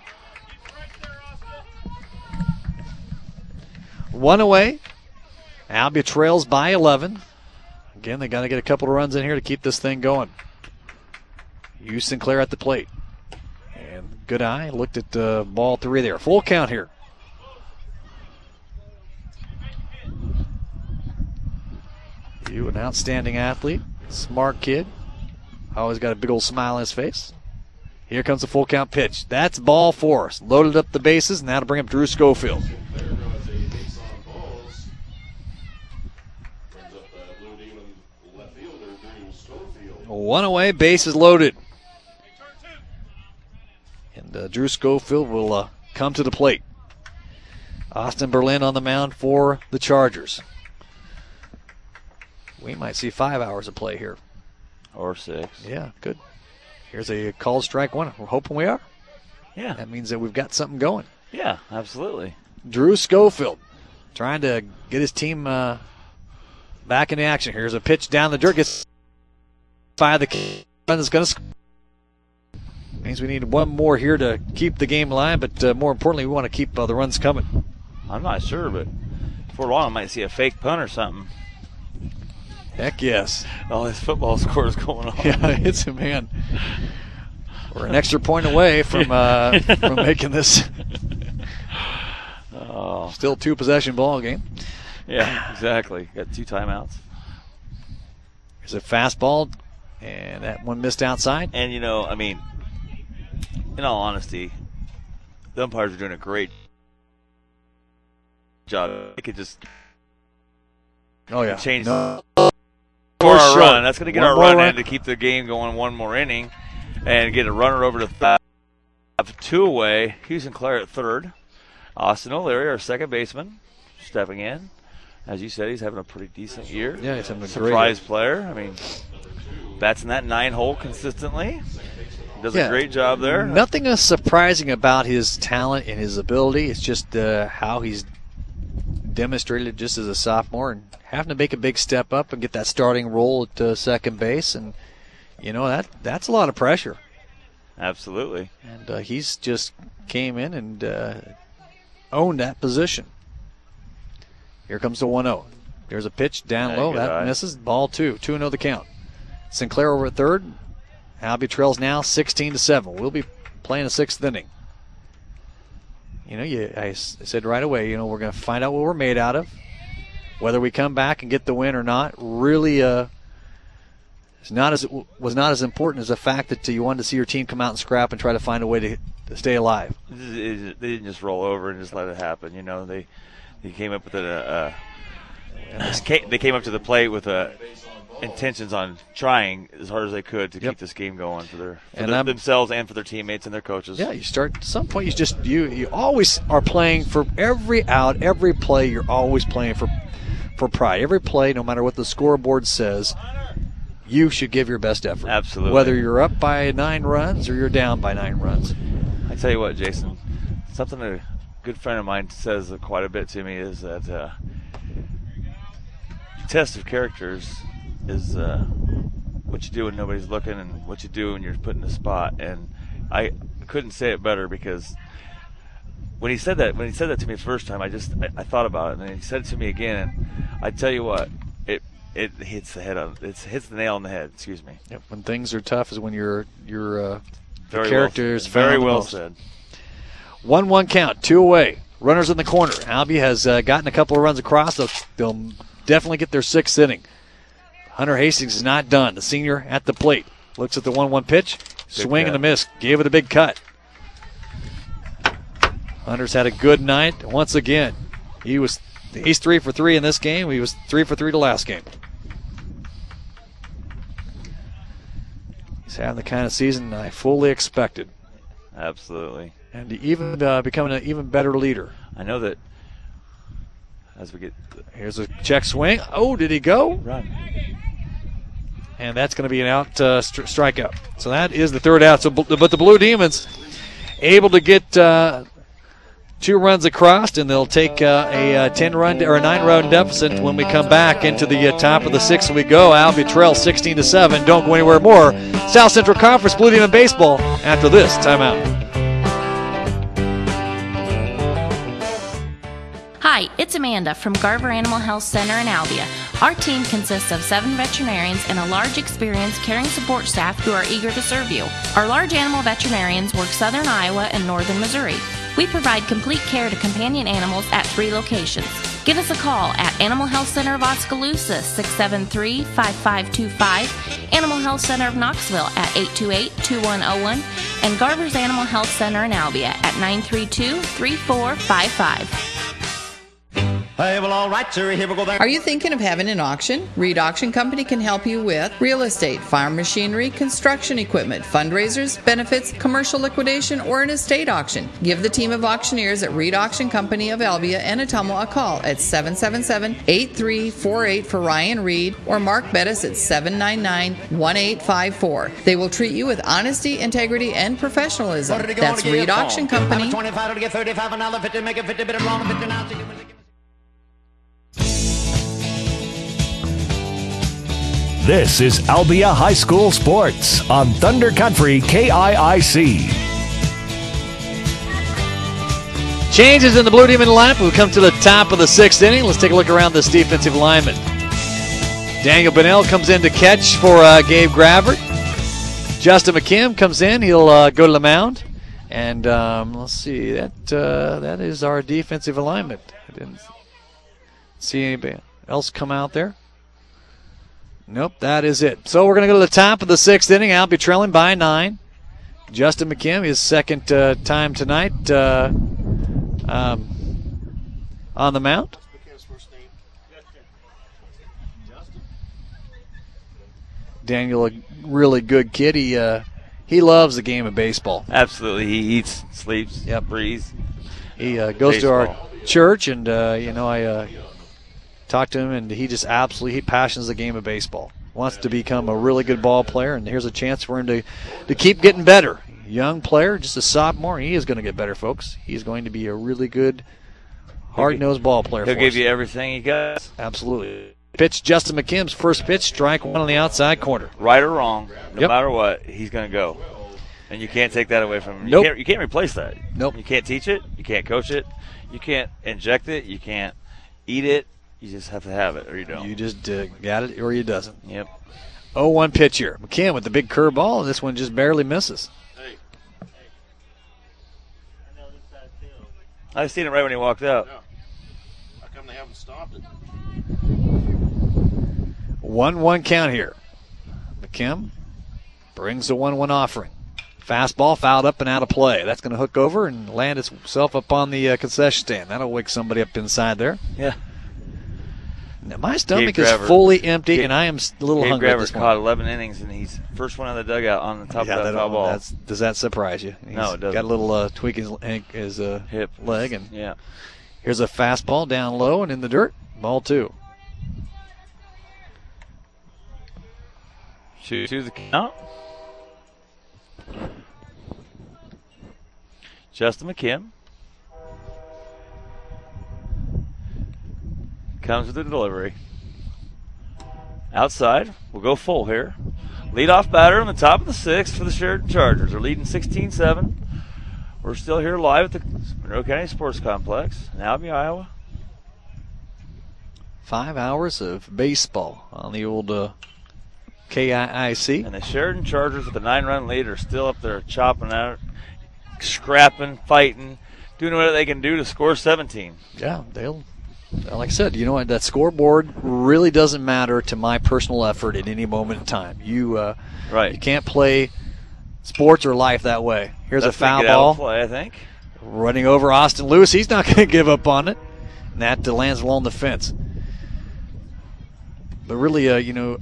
One away. Albia trails by eleven. Again, they got to get a couple of runs in here to keep this thing going. Hugh Sinclair at the plate. And good eye. Looked at uh, ball three there. Full count here. Hugh, an outstanding athlete. Smart kid. Always got a big old smile on his face. Here comes the full count pitch. That's ball four. Loaded up the bases. Now to bring up Drew Schofield. One away, bases loaded. And uh, Drew Schofield will uh, come to the plate. Austin Berlin on the mound for the Chargers. We might see five hours of play here. Or six. Yeah, good. Here's a called strike one. We're hoping we are. Yeah. That means that we've got something going. Yeah, absolutely. Drew Schofield trying to get his team uh, back in action. Here's a pitch down the dirt. Gets by the run is going to score. Means we need one more here to keep the game alive, but uh, more importantly, we want to keep uh, the runs coming. I'm not sure, but before long I might see a fake punt or something. Heck yes. All this football scores going on. Yeah, it's a man. We're an extra point away from uh, from making this oh. still two possession ball game. Yeah, exactly. Got two timeouts. There's a fastball, and that one missed outside. And you know, I mean, in all honesty, the umpires are doing a great job. They could just oh yeah change. No. For our run. That's going to get one our run, run in to keep the game going one more inning and get a runner over to th- two away. Hugh Sinclair at third. Austin O'Leary, our second baseman, stepping in. As you said, he's having a pretty decent year. Yeah, he's having a surprise great player. I mean, bats in that nine hole consistently. Does yeah. a great job there. Nothing is surprising about his talent and his ability. It's just uh, how he's demonstrated just as a sophomore and having to make a big step up and get that starting role at uh, second base, and you know that that's a lot of pressure. Absolutely. And uh, he's just came in and uh, owned that position. Here comes the one oh. There's a pitch down Yeah, low. good That eye. misses. Ball two. two oh the count. Sinclair over at third. Albia trails now sixteen to seven. We'll be playing the sixth inning. You know, you, I s- said right away, you know, we're going to find out what we're made out of. Whether we come back and get the win or not really uh, is not as was not as important as the fact that you wanted to see your team come out and scrap and try to find a way to, to stay alive. They didn't just roll over and just let it happen. You know, they they came up with a. Uh, they came up to the plate with uh, intentions on trying as hard as they could to Yep. keep this game going for their for And their, I'm- themselves and for their teammates and their coaches. Yeah, you start at some point. You just you you always are playing for every out, every play. You're always playing for for pride. Every play, no matter what the scoreboard says, you should give your best effort. Absolutely. Whether you're up by nine runs or you're down by nine runs. I tell you what, Jason, something a good friend of mine says quite a bit to me is that uh, test of characters is uh, what you do when nobody's looking and what you do when you're put in a spot. And I couldn't say it better, because when he said that, when he said that to me the first time, I just I, I thought about it, and then he said it to me again, and I tell you what, it it hits the head on it hits the nail on the head. Excuse me. Yep, when things are tough is when your your uh, Very characters well, very found the well most. said. One one count, two away. Runners in the corner. Albie has uh, gotten a couple of runs across. They'll, they'll definitely get their sixth inning. Hunter Hastings is not done. The senior at the plate looks at the one one pitch, swing and a miss. Gave it a big cut. Hunter's had a good night once again. He was he's three for three in this game. He was three for three the last game. He's having the kind of season I fully expected. Absolutely. And even uh, becoming an even better leader. I know that as we get... Here's a check swing. Oh, did he go? Run. And that's going to be an out uh, st- strikeout. So that is the third out. So, but the Blue Demons able to get uh, two runs across, and they'll take uh, a uh, ten-run or a nine-run deficit when we come back into the uh, top of the sixth. We go. Albie trails sixteen to seven. Don't go anywhere more. South Central Conference Blue Demon baseball after this timeout. Hi, it's Amanda from Garver Animal Health Center in Albia. Our team consists of seven veterinarians and a large experienced caring support staff who are eager to serve you. Our large animal veterinarians work southern Iowa and northern Missouri. We provide complete care to companion animals at three locations. Give us a call at Animal Health Center of Oskaloosa, six seven three, five five two five, Animal Health Center of Knoxville at eight two eight, two one zero one, and Garver's Animal Health Center in Albia at nine three two, three four five five. Hey, well, all right, sir. Here we go. There. Are you thinking of having an auction? Reed Auction Company can help you with real estate, farm machinery, construction equipment, fundraisers, benefits, commercial liquidation, or an estate auction. Give the team of auctioneers at Reed Auction Company of Albia and Atomo a call at seven seven seven, eight three four eight for Ryan Reed or Mark Bettis at seven nine nine, one eight five four. They will treat you with honesty, integrity, and professionalism. That's Reed Auction Company. twenty-five to get thirty-five, another fifty, make it fifty, bit of long, fifty now. This is Albia High School Sports on Thunder Country K I I C. Changes in the Blue Demon lineup. We come to the top of the sixth inning. Let's take a look around this defensive alignment. Daniel Bennell comes in to catch for uh, Gabe Gravert. Justin McKim comes in. He'll uh, go to the mound. And um, let's see. That uh, that is our defensive alignment. I didn't see anybody else come out there. Nope, that is it. So we're going to go to the top of the sixth inning. Albie trailing by nine. Justin McKim, his second uh, time tonight uh, um, on the mound. Daniel, a really good kid. He uh, he loves the game of baseball. Absolutely, he eats, sleeps, yep. breathes. He uh, goes baseball. to our church, and uh, you know I. Uh, Talked to him, and he just absolutely he passions the game of baseball. Wants to become a really good ball player, and here's a chance for him to, to keep getting better. Young player, just a sophomore. He is going to get better, folks. He's going to be a really good, hard-nosed ball player. He'll for give us. you everything he got. Absolutely. Pitch Justin McKim's first pitch, strike one on the outside corner. Right or wrong, no yep. matter what, he's going to go. And you can't take that away from him. Nope. You can't, you can't replace that. Nope. You can't teach it. You can't coach it. You can't inject it. You can't eat it. You just have to have it, or you don't. You just uh, got it, or you doesn't. Yep. oh one pitch here. McKim with the big curveball, and this one just barely misses. Hey. Hey. I know this side too. I seen it right when he walked out. Yeah. How come they haven't stopped it? one one count here. McKim brings the one one offering. Fastball fouled up and out of play. That's going to hook over and land itself up on the uh, concession stand. That'll wake somebody up inside there. Yeah. Now, my stomach Gabe is Gravert. fully empty, Gabe, and I am a little Gabe hungry at Gravert this point. caught eleven innings, and he's first one out of the dugout on the top yeah, of that foul ball. That's, does that surprise you? He's no, it doesn't. Got a little uh, tweak in his, his uh, hip leg, and yeah. Here's a fastball down low and in the dirt. Ball two. Two to the count. Justin McKim comes with the delivery. Outside, we'll go full here. Leadoff batter on the top of the sixth for the Sheridan Chargers. They're leading sixteen seven. We're still here live at the Monroe County Sports Complex in Albia, Iowa. Five hours of baseball on the old uh, K I I C. And the Sheridan Chargers with a nine-run lead are still up there chopping out, scrapping, fighting, doing whatever they can do to score seventeen. Yeah, they'll, like I said, you know what, that scoreboard really doesn't matter to my personal effort at any moment in time. You uh, right. You can't play sports or life that way. Here's That's a foul get out ball. of play, I think. Running over Austin Lewis. He's not going to give up on it. And that lands along the fence. But really, uh, you know,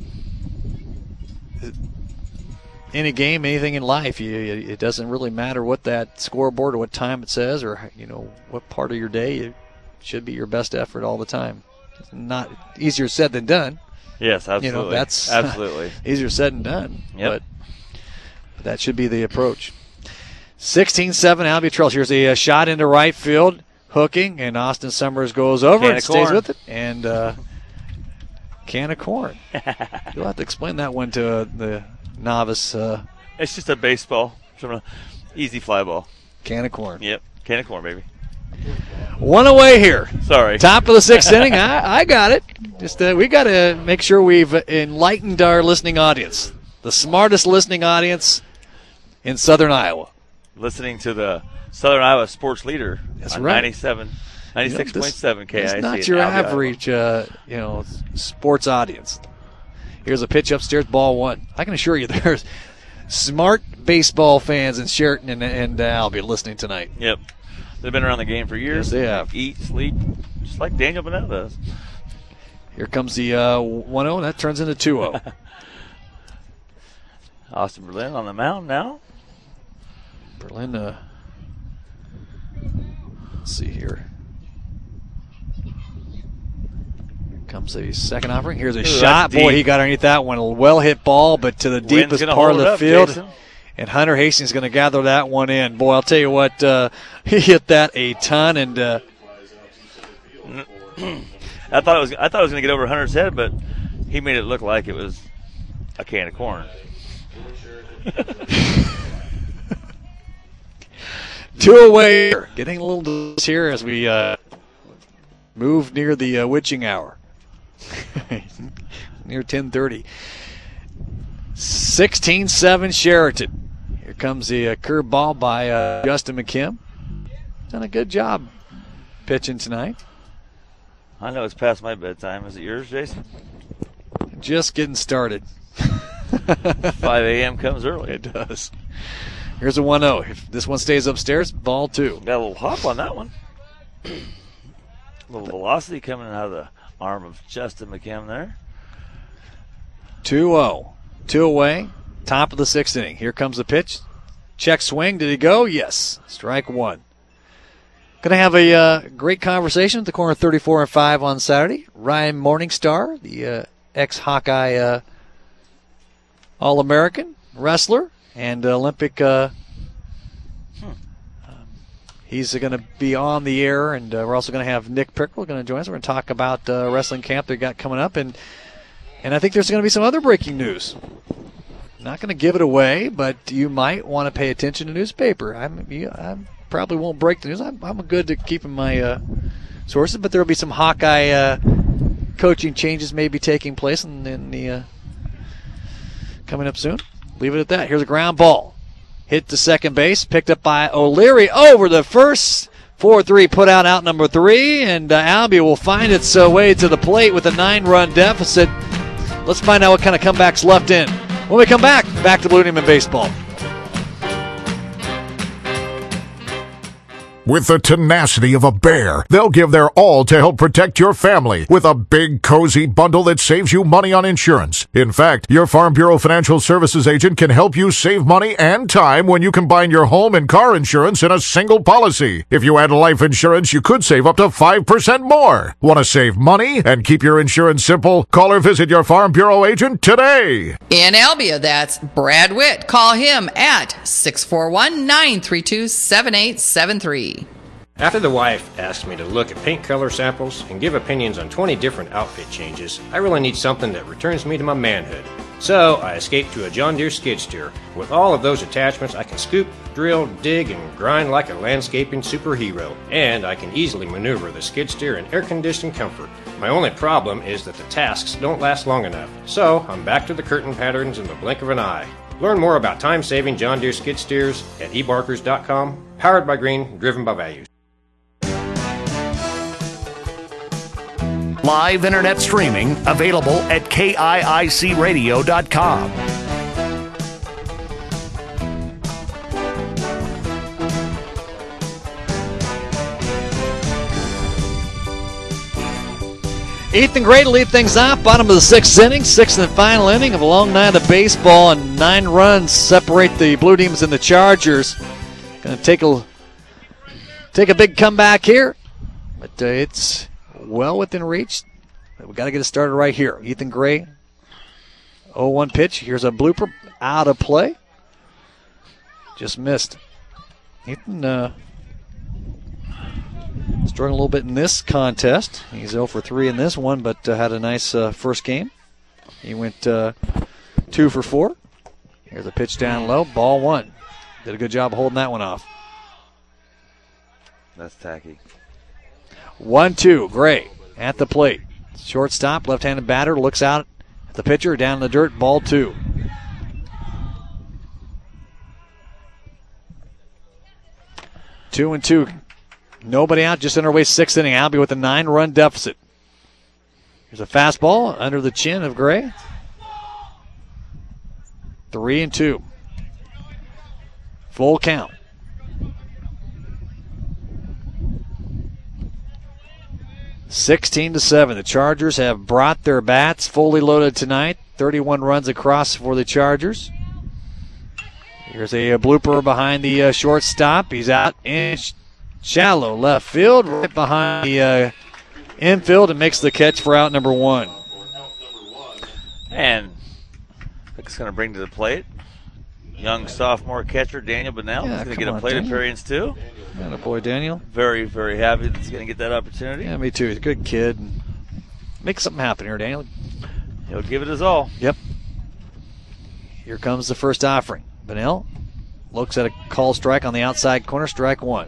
in a game, anything in life, you, it doesn't really matter what that scoreboard or what time it says or, you know, what part of your day. It should be your best effort all the time. It's not easier said than done. Yes, absolutely. You know, that's absolutely easier said than done. Yep. But that should be the approach. sixteen seven Albia Trails. Here's a, a shot into right field, hooking, and Austin Summers goes over Can and of stays corn. with it. And uh, can of corn. You'll have to explain that one to uh, the novice. Uh, it's just a baseball, from an easy fly ball. Can of corn. Yep, can of corn, baby. One away here. Sorry. Top of the sixth inning. I, I got it. Just uh, we got to make sure we've enlightened our listening audience, the smartest listening audience in Southern Iowa. Listening to the Southern Iowa Sports Leader. That's on right. ninety-seven, ninety-six point seven K I C. It's not your Albia, average, uh, you know, sports audience. Here's a pitch upstairs, ball one. I can assure you, there's smart baseball fans in Sheraton and, and uh, Albia listening tonight. Yep. They've been around the game for years. Yes, they have. Eat, sleep, just like Daniel Bennett does. Here comes the uh, one oh, and that turns into two oh. Austin Berlin on the mound now. Berlin, uh, let's see here. Here comes a second offering. Here's a Ooh, shot. Boy, he got underneath that one. A well-hit ball, but to the Wind's deepest gonna part of hold it the up, field. Jason. And Hunter Hastings is going to gather that one in. Boy, I'll tell you what, uh, he hit that a ton. And uh, I thought it was I thought it was going to get over Hunter's head, but he made it look like it was a can of corn. two away. Getting a little close here as we uh, move near the uh, witching hour. Near ten thirty. sixteen seven Sheraton. Here comes the uh, curve ball by uh, Justin McKim. Done a good job pitching tonight. I know it's past my bedtime. Is it yours, Jason? Just getting started. five a.m. comes early. It does. Here's a one oh. If this one stays upstairs, ball two. Got a little hop on that one. A little velocity coming out of the arm of Justin McKim there. two oh. Two away. Top of the sixth inning. Here comes the pitch. Check swing. Did he go? Yes. Strike one. Going to have a uh, great conversation at the corner thirty-four and five on Saturday. Ryan Morningstar, the uh, ex-Hawkeye uh, All-American wrestler and Olympic. Uh, hmm. um, he's going to be on the air, and uh, we're also going to have Nick Pickrell going to join us. We're going to talk about uh, wrestling camp they got coming up, and and I think there's going to be some other breaking news. Not going to give it away, but you might want to pay attention to newspaper. I'm, I probably won't break the news. I'm, I'm good at keeping my uh, sources, but there will be some Hawkeye uh, coaching changes maybe taking place in, in the uh, coming up soon. Leave it at that. Here's a ground ball. Hit to second base, picked up by O'Leary over the first. four three put out out number three, and uh, Albia will find its uh, way to the plate with a nine-run deficit. Let's find out what kind of comebacks left in. When we come back, back to Blue Demon Baseball. With the tenacity of a bear, they'll give their all to help protect your family with a big, cozy bundle that saves you money on insurance. In fact, your Farm Bureau Financial Services agent can help you save money and time when you combine your home and car insurance in a single policy. If you add life insurance, you could save up to five percent more. Want to save money and keep your insurance simple? Call or visit your Farm Bureau agent today. In Albia, that's Brad Witt. Call him at six four one, nine three two, seven eight seven three. After the wife asked me to look at paint color samples and give opinions on twenty different outfit changes, I really need something that returns me to my manhood. So I escaped to a John Deere skid steer. With all of those attachments, I can scoop, drill, dig, and grind like a landscaping superhero. And I can easily maneuver the skid steer in air-conditioned comfort. My only problem is that the tasks don't last long enough. So I'm back to the curtain patterns in the blink of an eye. Learn more about time-saving John Deere skid steers at e barkers dot com. Powered by Green, driven by values. Live internet streaming available at K I I C radio dot com. Ethan Gray to lead things off. Bottom of the sixth inning, sixth and final inning of a long night of baseball, and nine runs separate the Blue Demons and the Chargers. Going to take a take a big comeback here, but uh, it's well within reach. We've got to get it started right here. Ethan Gray, oh one pitch. Here's a blooper out of play. Just missed. Ethan uh, struggling a little bit in this contest. He's oh for three in this one, but uh, had a nice uh, first game. He went uh, two for four. Here's a pitch down low. Ball one. Did a good job holding that one off. That's tacky. one two, Gray at the plate. Shortstop, left-handed batter, looks out at the pitcher, down in the dirt, ball two. Two and two. Nobody out, just underway sixth inning. Albie with a nine-run deficit. There's a fastball under the chin of Gray. Three and two. Full count. sixteen to seven. The Chargers have brought their bats fully loaded tonight. thirty-one runs across for the Chargers. Here's a, a blooper behind the uh, shortstop. He's out in sh- shallow left field, right behind the uh, infield, and makes the catch for out number one. And Pick's going to bring to the plate young sophomore catcher Daniel Bunnell. Yeah, he's going to get a on, plate Daniel. appearance too. And a boy, Daniel. Very, very happy that he's going to get that opportunity. Yeah, me too. He's a good kid. Make something happen here, Daniel. He'll give it his all. Yep. Here comes the first offering. Bunnell looks at a call strike on the outside corner, strike one.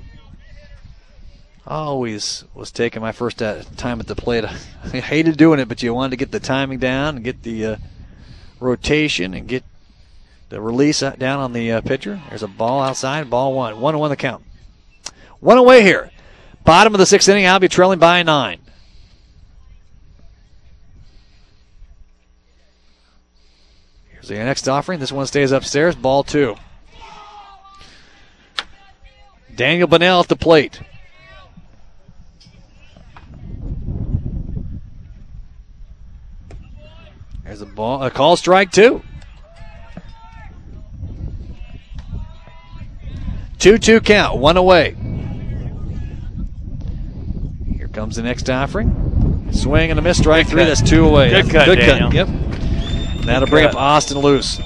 Always was taking my first time at the plate. I hated doing it, but you wanted to get the timing down and get the uh, rotation and get the release down on the uh, pitcher. There's a ball outside, ball one. One and one the count. One away here. Bottom of the sixth inning, Albie trailing by nine. Here's the next offering. This one stays upstairs. Ball two. Daniel Bunnell at the plate. There's a ball, a call strike two. two two count, one away. Here comes the next offering. Swing and a miss, strike three. That's two away. Good cut, Good Daniel. cut. Yep. That'll bring up Austin Luce.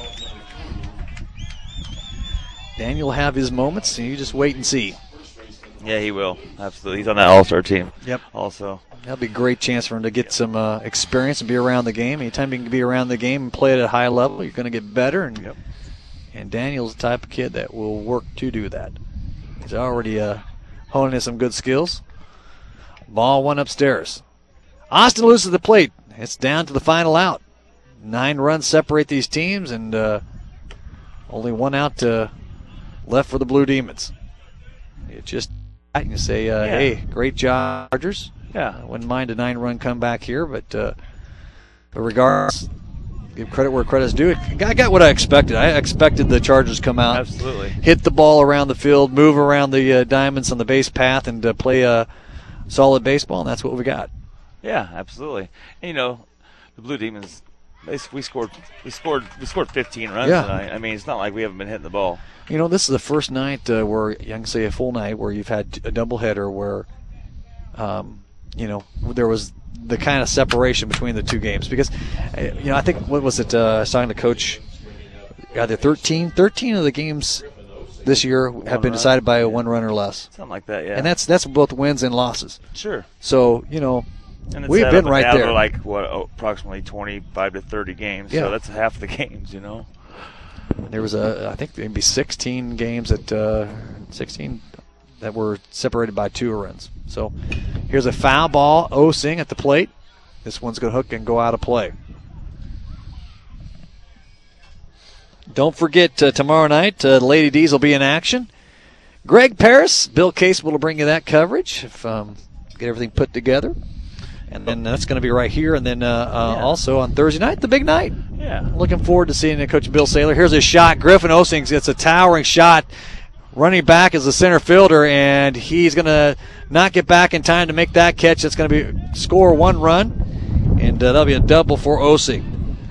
Daniel will have his moments, and you just wait and see. Yeah, he will. Absolutely. He's on that All-Star team. Yep. Also. That'll be a great chance for him to get some uh, experience and be around the game. Anytime you can be around the game and play at a high level, you're going to get better. And, yep. and Daniel's the type of kid that will work to do that. He's already uh, honing in some good skills. Ball one upstairs. Austin Luce at the plate. It's down to the final out. Nine runs separate these teams, and uh, only one out uh, left for the Blue Demons. You just you say, uh, Yeah. hey, great job, Chargers. Yeah. I wouldn't mind a nine-run comeback here, but, uh, but regardless, give credit where credit's due. I got what I expected. I expected the Chargers to come out, Absolutely. hit the ball around the field, move around the uh, diamonds on the base path, and uh, play a solid baseball, and that's what we got. Yeah, absolutely. And, you know, the Blue Demons, they, we scored, we scored, we scored fifteen runs Yeah. tonight. I mean, it's not like we haven't been hitting the ball. You know, this is the first night uh, where, I can say a full night, where you've had a doubleheader where, um, you know, there was the kind of separation between the two games. Because, uh, you know, I think, what was it, uh, I was talking to Coach, either thirteen, thirteen of the games this year have been decided by a one run or less. Something like that, yeah. And that's that's both wins and losses. Sure. So, you know, And it's We've set been up right down there. to like what oh, approximately twenty-five to thirty games. Yeah. So that's half the games, you know. There was a, I think maybe sixteen games at uh, sixteen that were separated by two runs. So here's a foul ball. Osing at the plate. This one's going to hook and go out of play. Don't forget uh, tomorrow night, uh, the Lady D's will be in action. Greg Paris, Bill Case will bring you that coverage if um, get everything put together. And then that's going to be right here. And then uh, uh, Yeah. also on Thursday night, the big night. Yeah. Looking forward to seeing Coach Bill Saylor. Here's a shot. Griffin Osing gets a towering shot. Running back as the center fielder, and he's going to not get back in time to make that catch. That's going to be score one run, and uh, that'll be a double for Osing.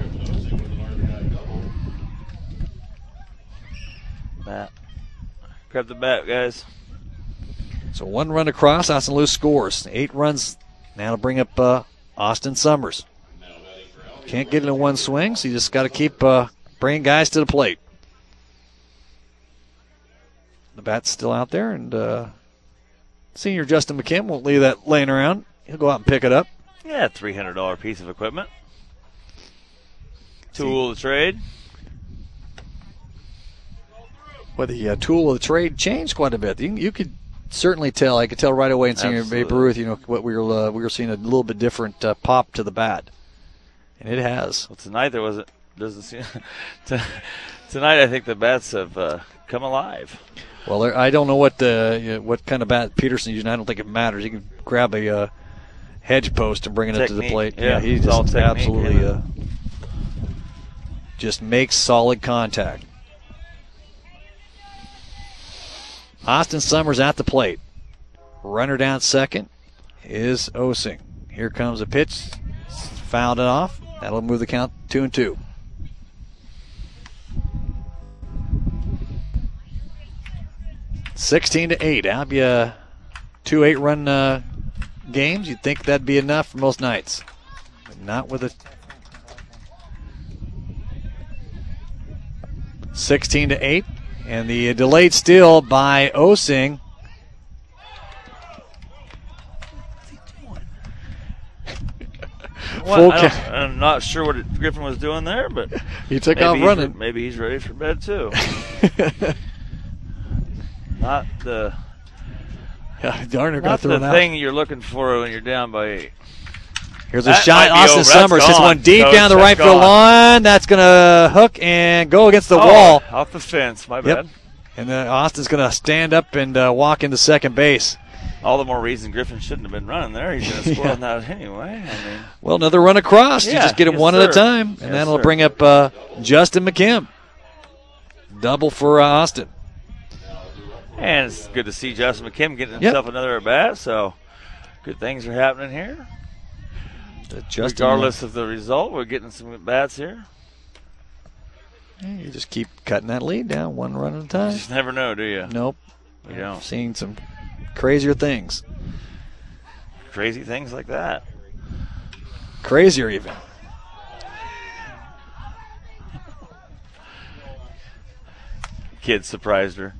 Bat. Grab the bat, guys. So one run across. Austin Lewis scores. Eight runs. Now to bring up uh, Austin Summers. Can't get it in one swing, so you just got to keep uh, bringing guys to the plate. The bat's still out there, and uh, senior Justin McKim won't leave that laying around. He'll go out and pick it up. Yeah, three hundred dollars piece of equipment. Tool of the trade. Well, the uh, tool of the trade changed quite a bit. You, you could certainly tell. I could tell right away in senior Babe Ruth, you know, what we were uh, we were seeing a little bit different uh, pop to the bat, and it has. Well, tonight there wasn't. Doesn't seem. Tonight I think the bats have uh, come alive. Well, I don't know what uh, you know, what kind of bat Peterson's using. I don't think it matters. He can grab a uh, hedge post and bring it up to the Technique. plate. Yeah, he it's just all technique, absolutely yeah. uh, just makes solid contact. Austin Summers at the plate. Runner down second is Osing. Here comes a pitch. Fouled it off. That'll move the count two and two. Sixteen to eight. Albia, two eight-run uh, games. You'd think that'd be enough for most nights, but not with a sixteen to eight, and the delayed steal by Osing. Well, I don't, I'm not sure what it, Griffin was doing there, but he took maybe off he's running. Re- maybe he's ready for bed too. Not the yeah, Darner got not thrown the out. thing you're looking for when you're down by eight. Here's a That shot. might be Austin over. Summers That's hits one gone. deep Coach, down the that's right field gone. line. That's going to hook and go against the Oh, wall. off the fence. My Yep. bad. And then Austin's going to stand up and uh, walk into second base. All the more reason Griffin shouldn't have been running there. He's going to score Yeah. on that anyway. I mean, Well, another run across. you Yeah, just get them yes, one at a sir. time, and Yes, that'll sir. bring up uh, Justin McKim. Double for uh, Austin. and it's good to see Justin McKim getting Yep. himself another at bat. So good things are happening here. Justin, Regardless of the result, we're getting some at bats here. Yeah, you just keep cutting that lead down one run at a time. You just never know, do you? Nope. You don't. Seeing some crazier things. Crazy things like that. Crazier even. Kid surprised her.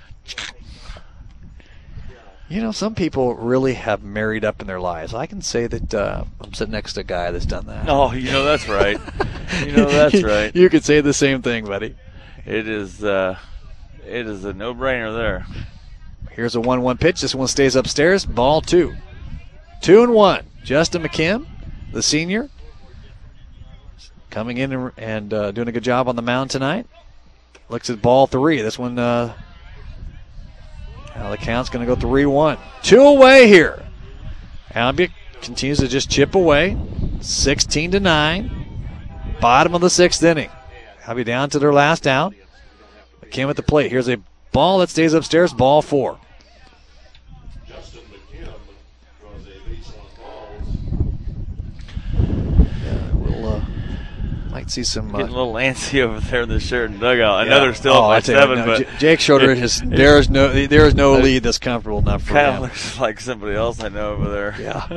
You know, some people really have married up in their lives. I can say that uh, I'm sitting next to a guy that's done that. Oh, you know that's right. You know that's right. You could say the same thing, buddy. It is. Uh, it is a no-brainer there. Here's a one one pitch. This one stays upstairs. Ball two. Two and one. Justin McKim, the senior, coming in and, and uh, doing a good job on the mound tonight. Looks at ball three. This one, uh, now the count's going to go three one. Two away here. Albia continues to just chip away. sixteen to nine. Bottom of the sixth inning. Albia down to their last out. McKim at the plate. Here's a ball that stays upstairs. Ball four. Yeah, we'll uh, might see some. Uh, Getting a little antsy over there in the Sheridan dugout. I know yeah. they're still oh, at I my tell you, seven, no, but J- Jake Schroeder has there is no there is no lead that's comfortable enough for kind of him. looks like somebody else I know over there. Yeah.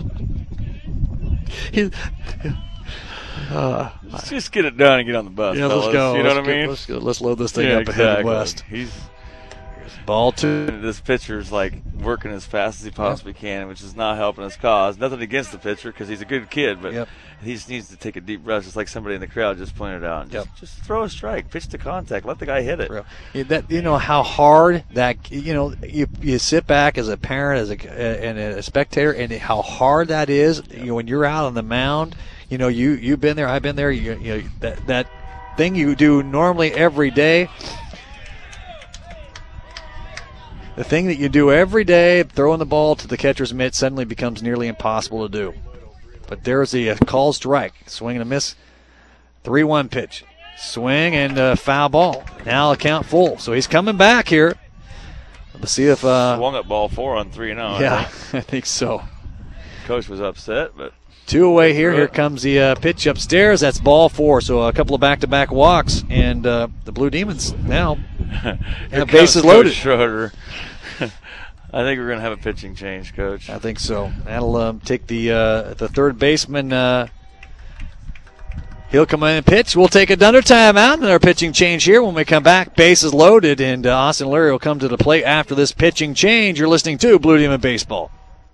He, uh, Let's just get it done and get on the bus. Yeah, let's fellas. go. You know let's what I get, mean? Let's, go. let's load this thing Yeah, up and head exactly. west. He's Ball two. This pitcher's like working as fast as he possibly yep. can, which is not helping his cause. Nothing against the pitcher because he's a good kid, but yep. he just needs to take a deep breath, just like somebody in the crowd just pointed out. And just, yep. just throw a strike, pitch to contact, let the guy hit it. Yeah, that you know how hard that you know you you sit back as a parent, as a and a spectator, and how hard that is. Yep. You know, when you're out on the mound, you know you you've been there, I've been there. You, you know that that thing you do normally every day. The thing that you do every day, throwing the ball to the catcher's mitt, suddenly becomes nearly impossible to do. But there's the uh, call strike. Swing and a miss. three one pitch. Swing and uh, foul ball. Now a count full. So he's coming back here. Let's see if... Uh, Swung at ball four on three and oh. Yeah, I think. I think so. Coach was upset, but... Two away here. Here comes the uh, pitch upstairs. That's ball four. So a couple of back-to-back walks. And uh, the Blue Demons now have bases loaded. Schroeder. I think we're going to have a pitching change, Coach. I think so. That'll um, take the uh, the third baseman. Uh, he'll come in and pitch. We'll take another timeout and our pitching change here. When we come back, bases loaded, and uh, Austin Leary will come to the plate after this pitching change. You're listening to Blue Demon Baseball.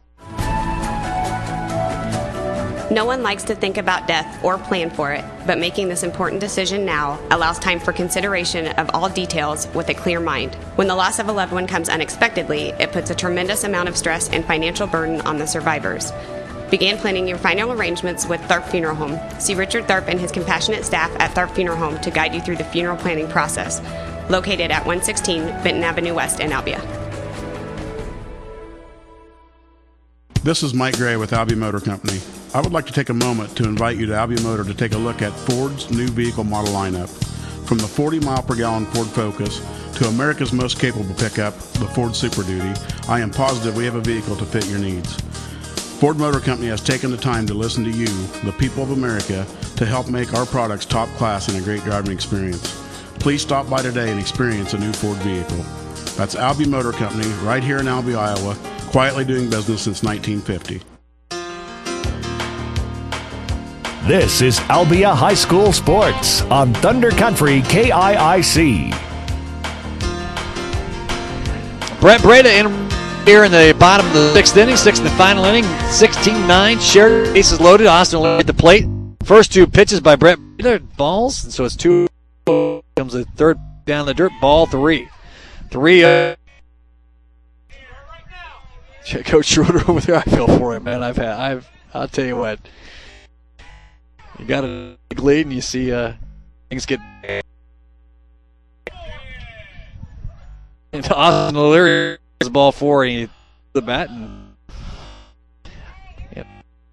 No one likes to think about death or plan for it, but making this important decision now allows time for consideration of all details with a clear mind. When the loss of a loved one comes unexpectedly, it puts a tremendous amount of stress and financial burden on the survivors. Begin planning your final arrangements with Tharp Funeral Home. See Richard Tharp and his compassionate staff at Tharp Funeral Home to guide you through the funeral planning process. Located at one sixteen Benton Avenue West in Albia. This is Mike Gray with Albia Motor Company. I would like to take a moment to invite you to Albia Motor to take a look at Ford's new vehicle model lineup. From the forty mile per gallon Ford Focus to America's most capable pickup, the Ford Super Duty, I am positive we have a vehicle to fit your needs. Ford Motor Company has taken the time to listen to you, the people of America, to help make our products top class and a great driving experience. Please stop by today and experience a new Ford vehicle. That's Albia Motor Company right here in Albia, Iowa, quietly doing business since nineteen fifty. This is Albia High School Sports on Thunder Country K I I C. Brett Breda in here in the bottom of the sixth inning, sixth in the final inning, sixteen nine. Shared bases loaded. Austin Leary at the plate. First two pitches by Brett Breda, balls. So it's two. Comes the third down the dirt, ball three. Three. Uh, Coach Schroeder over there, I feel for him, man. I've had, I've, I'll tell you what. You got a big lead, and you see uh, things get. And Austin Leary has the ball four, and he the bat, and yep.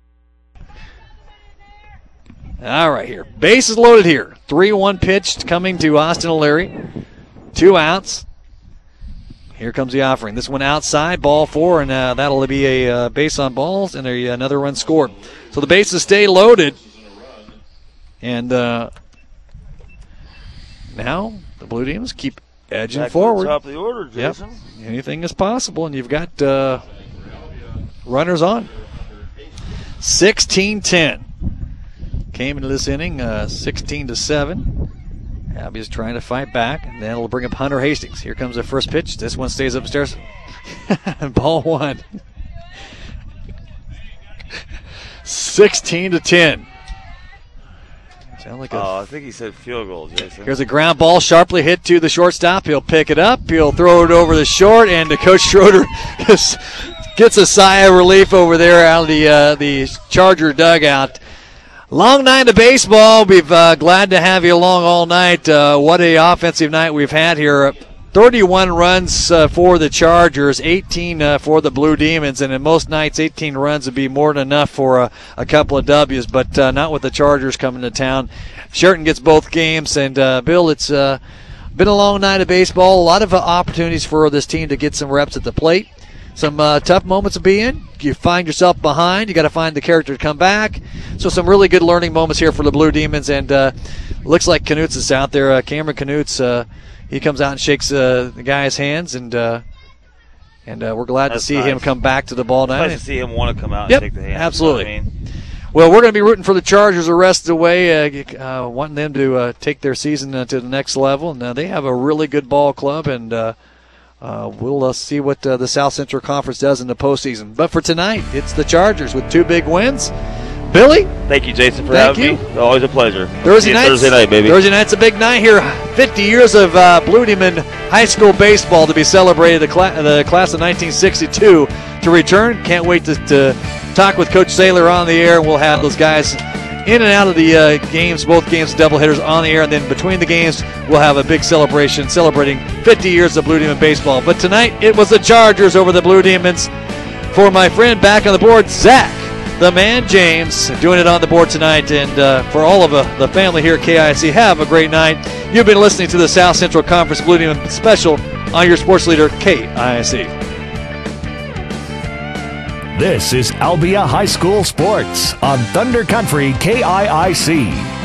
All right, here bases loaded here. three one pitch coming to Austin Leary. Two outs. Here comes the offering. This one outside, ball four, and uh, that'll be a uh, base on balls, and a, another run scored. So the bases stay loaded. And uh, now the Blue Demons keep edging Back forward. To the top of the order, Jason. Yep. Anything is possible, and you've got uh, runners on. sixteen ten. Came into this inning uh, sixteen to seven. Abby's trying to fight back, and then it'll bring up Hunter Hastings. Here comes the first pitch. This one stays upstairs. Ball one. sixteen to ten. Sound like a, oh, I think he said field goal, Jason. Here's a ground ball sharply hit to the shortstop. He'll pick it up. He'll throw it over the short, and Coach Schroeder gets a sigh of relief over there out of the uh, the Charger dugout. Long night of baseball. We've uh, glad to have you along all night. Uh, what a offensive night we've had here. thirty-one runs uh, for the Chargers, eighteen uh, for the Blue Demons, and in most nights, eighteen runs would be more than enough for a, a couple of W's, but uh, not with the Chargers coming to town. Sheraton gets both games, and uh, Bill, it's uh, been a long night of baseball. A lot of uh, opportunities for this team to get some reps at the plate. Some uh, tough moments to be in. You find yourself behind. You got to find the character to come back. So some really good learning moments here for the Blue Demons, and uh, looks like Knutz is out there. Uh, Cameron Knutz, uh, he comes out and shakes uh, the guy's hands, and uh, and uh, we're glad That's to see nice. him come back to the ball now. Nice to see him want to come out Yep, and shake the hand. absolutely. You know what I mean? Well, we're going to be rooting for the Chargers the rest of the way, uh, uh, wanting them to uh, take their season uh, to the next level. And uh, they have a really good ball club, and uh, uh, we'll uh, see what uh, the South Central Conference does in the postseason. But for tonight, it's the Chargers with two big wins. Billy? Thank you, Jason, for Thank having you. me. Always a pleasure. Thursday night. Thursday night, baby. Thursday night's a big night here. fifty years of uh, Blue Demon High School baseball to be celebrated. The, cla- the class of nineteen sixty-two to return. Can't wait to, to talk with Coach Saylor on the air. We'll have those guys in and out of the uh, games, both games, doubleheaders on the air, and then between the games, we'll have a big celebration celebrating fifty years of Blue Demon baseball. But tonight, it was the Chargers over the Blue Demons. For my friend back on the board, Zach, the man James, doing it on the board tonight. And uh, for all of uh, the family here at K I C, have a great night. You've been listening to the South Central Conference Blue Demon Special on your sports leader, K I C. This is Albia High School Sports on Thunder Country K I I C.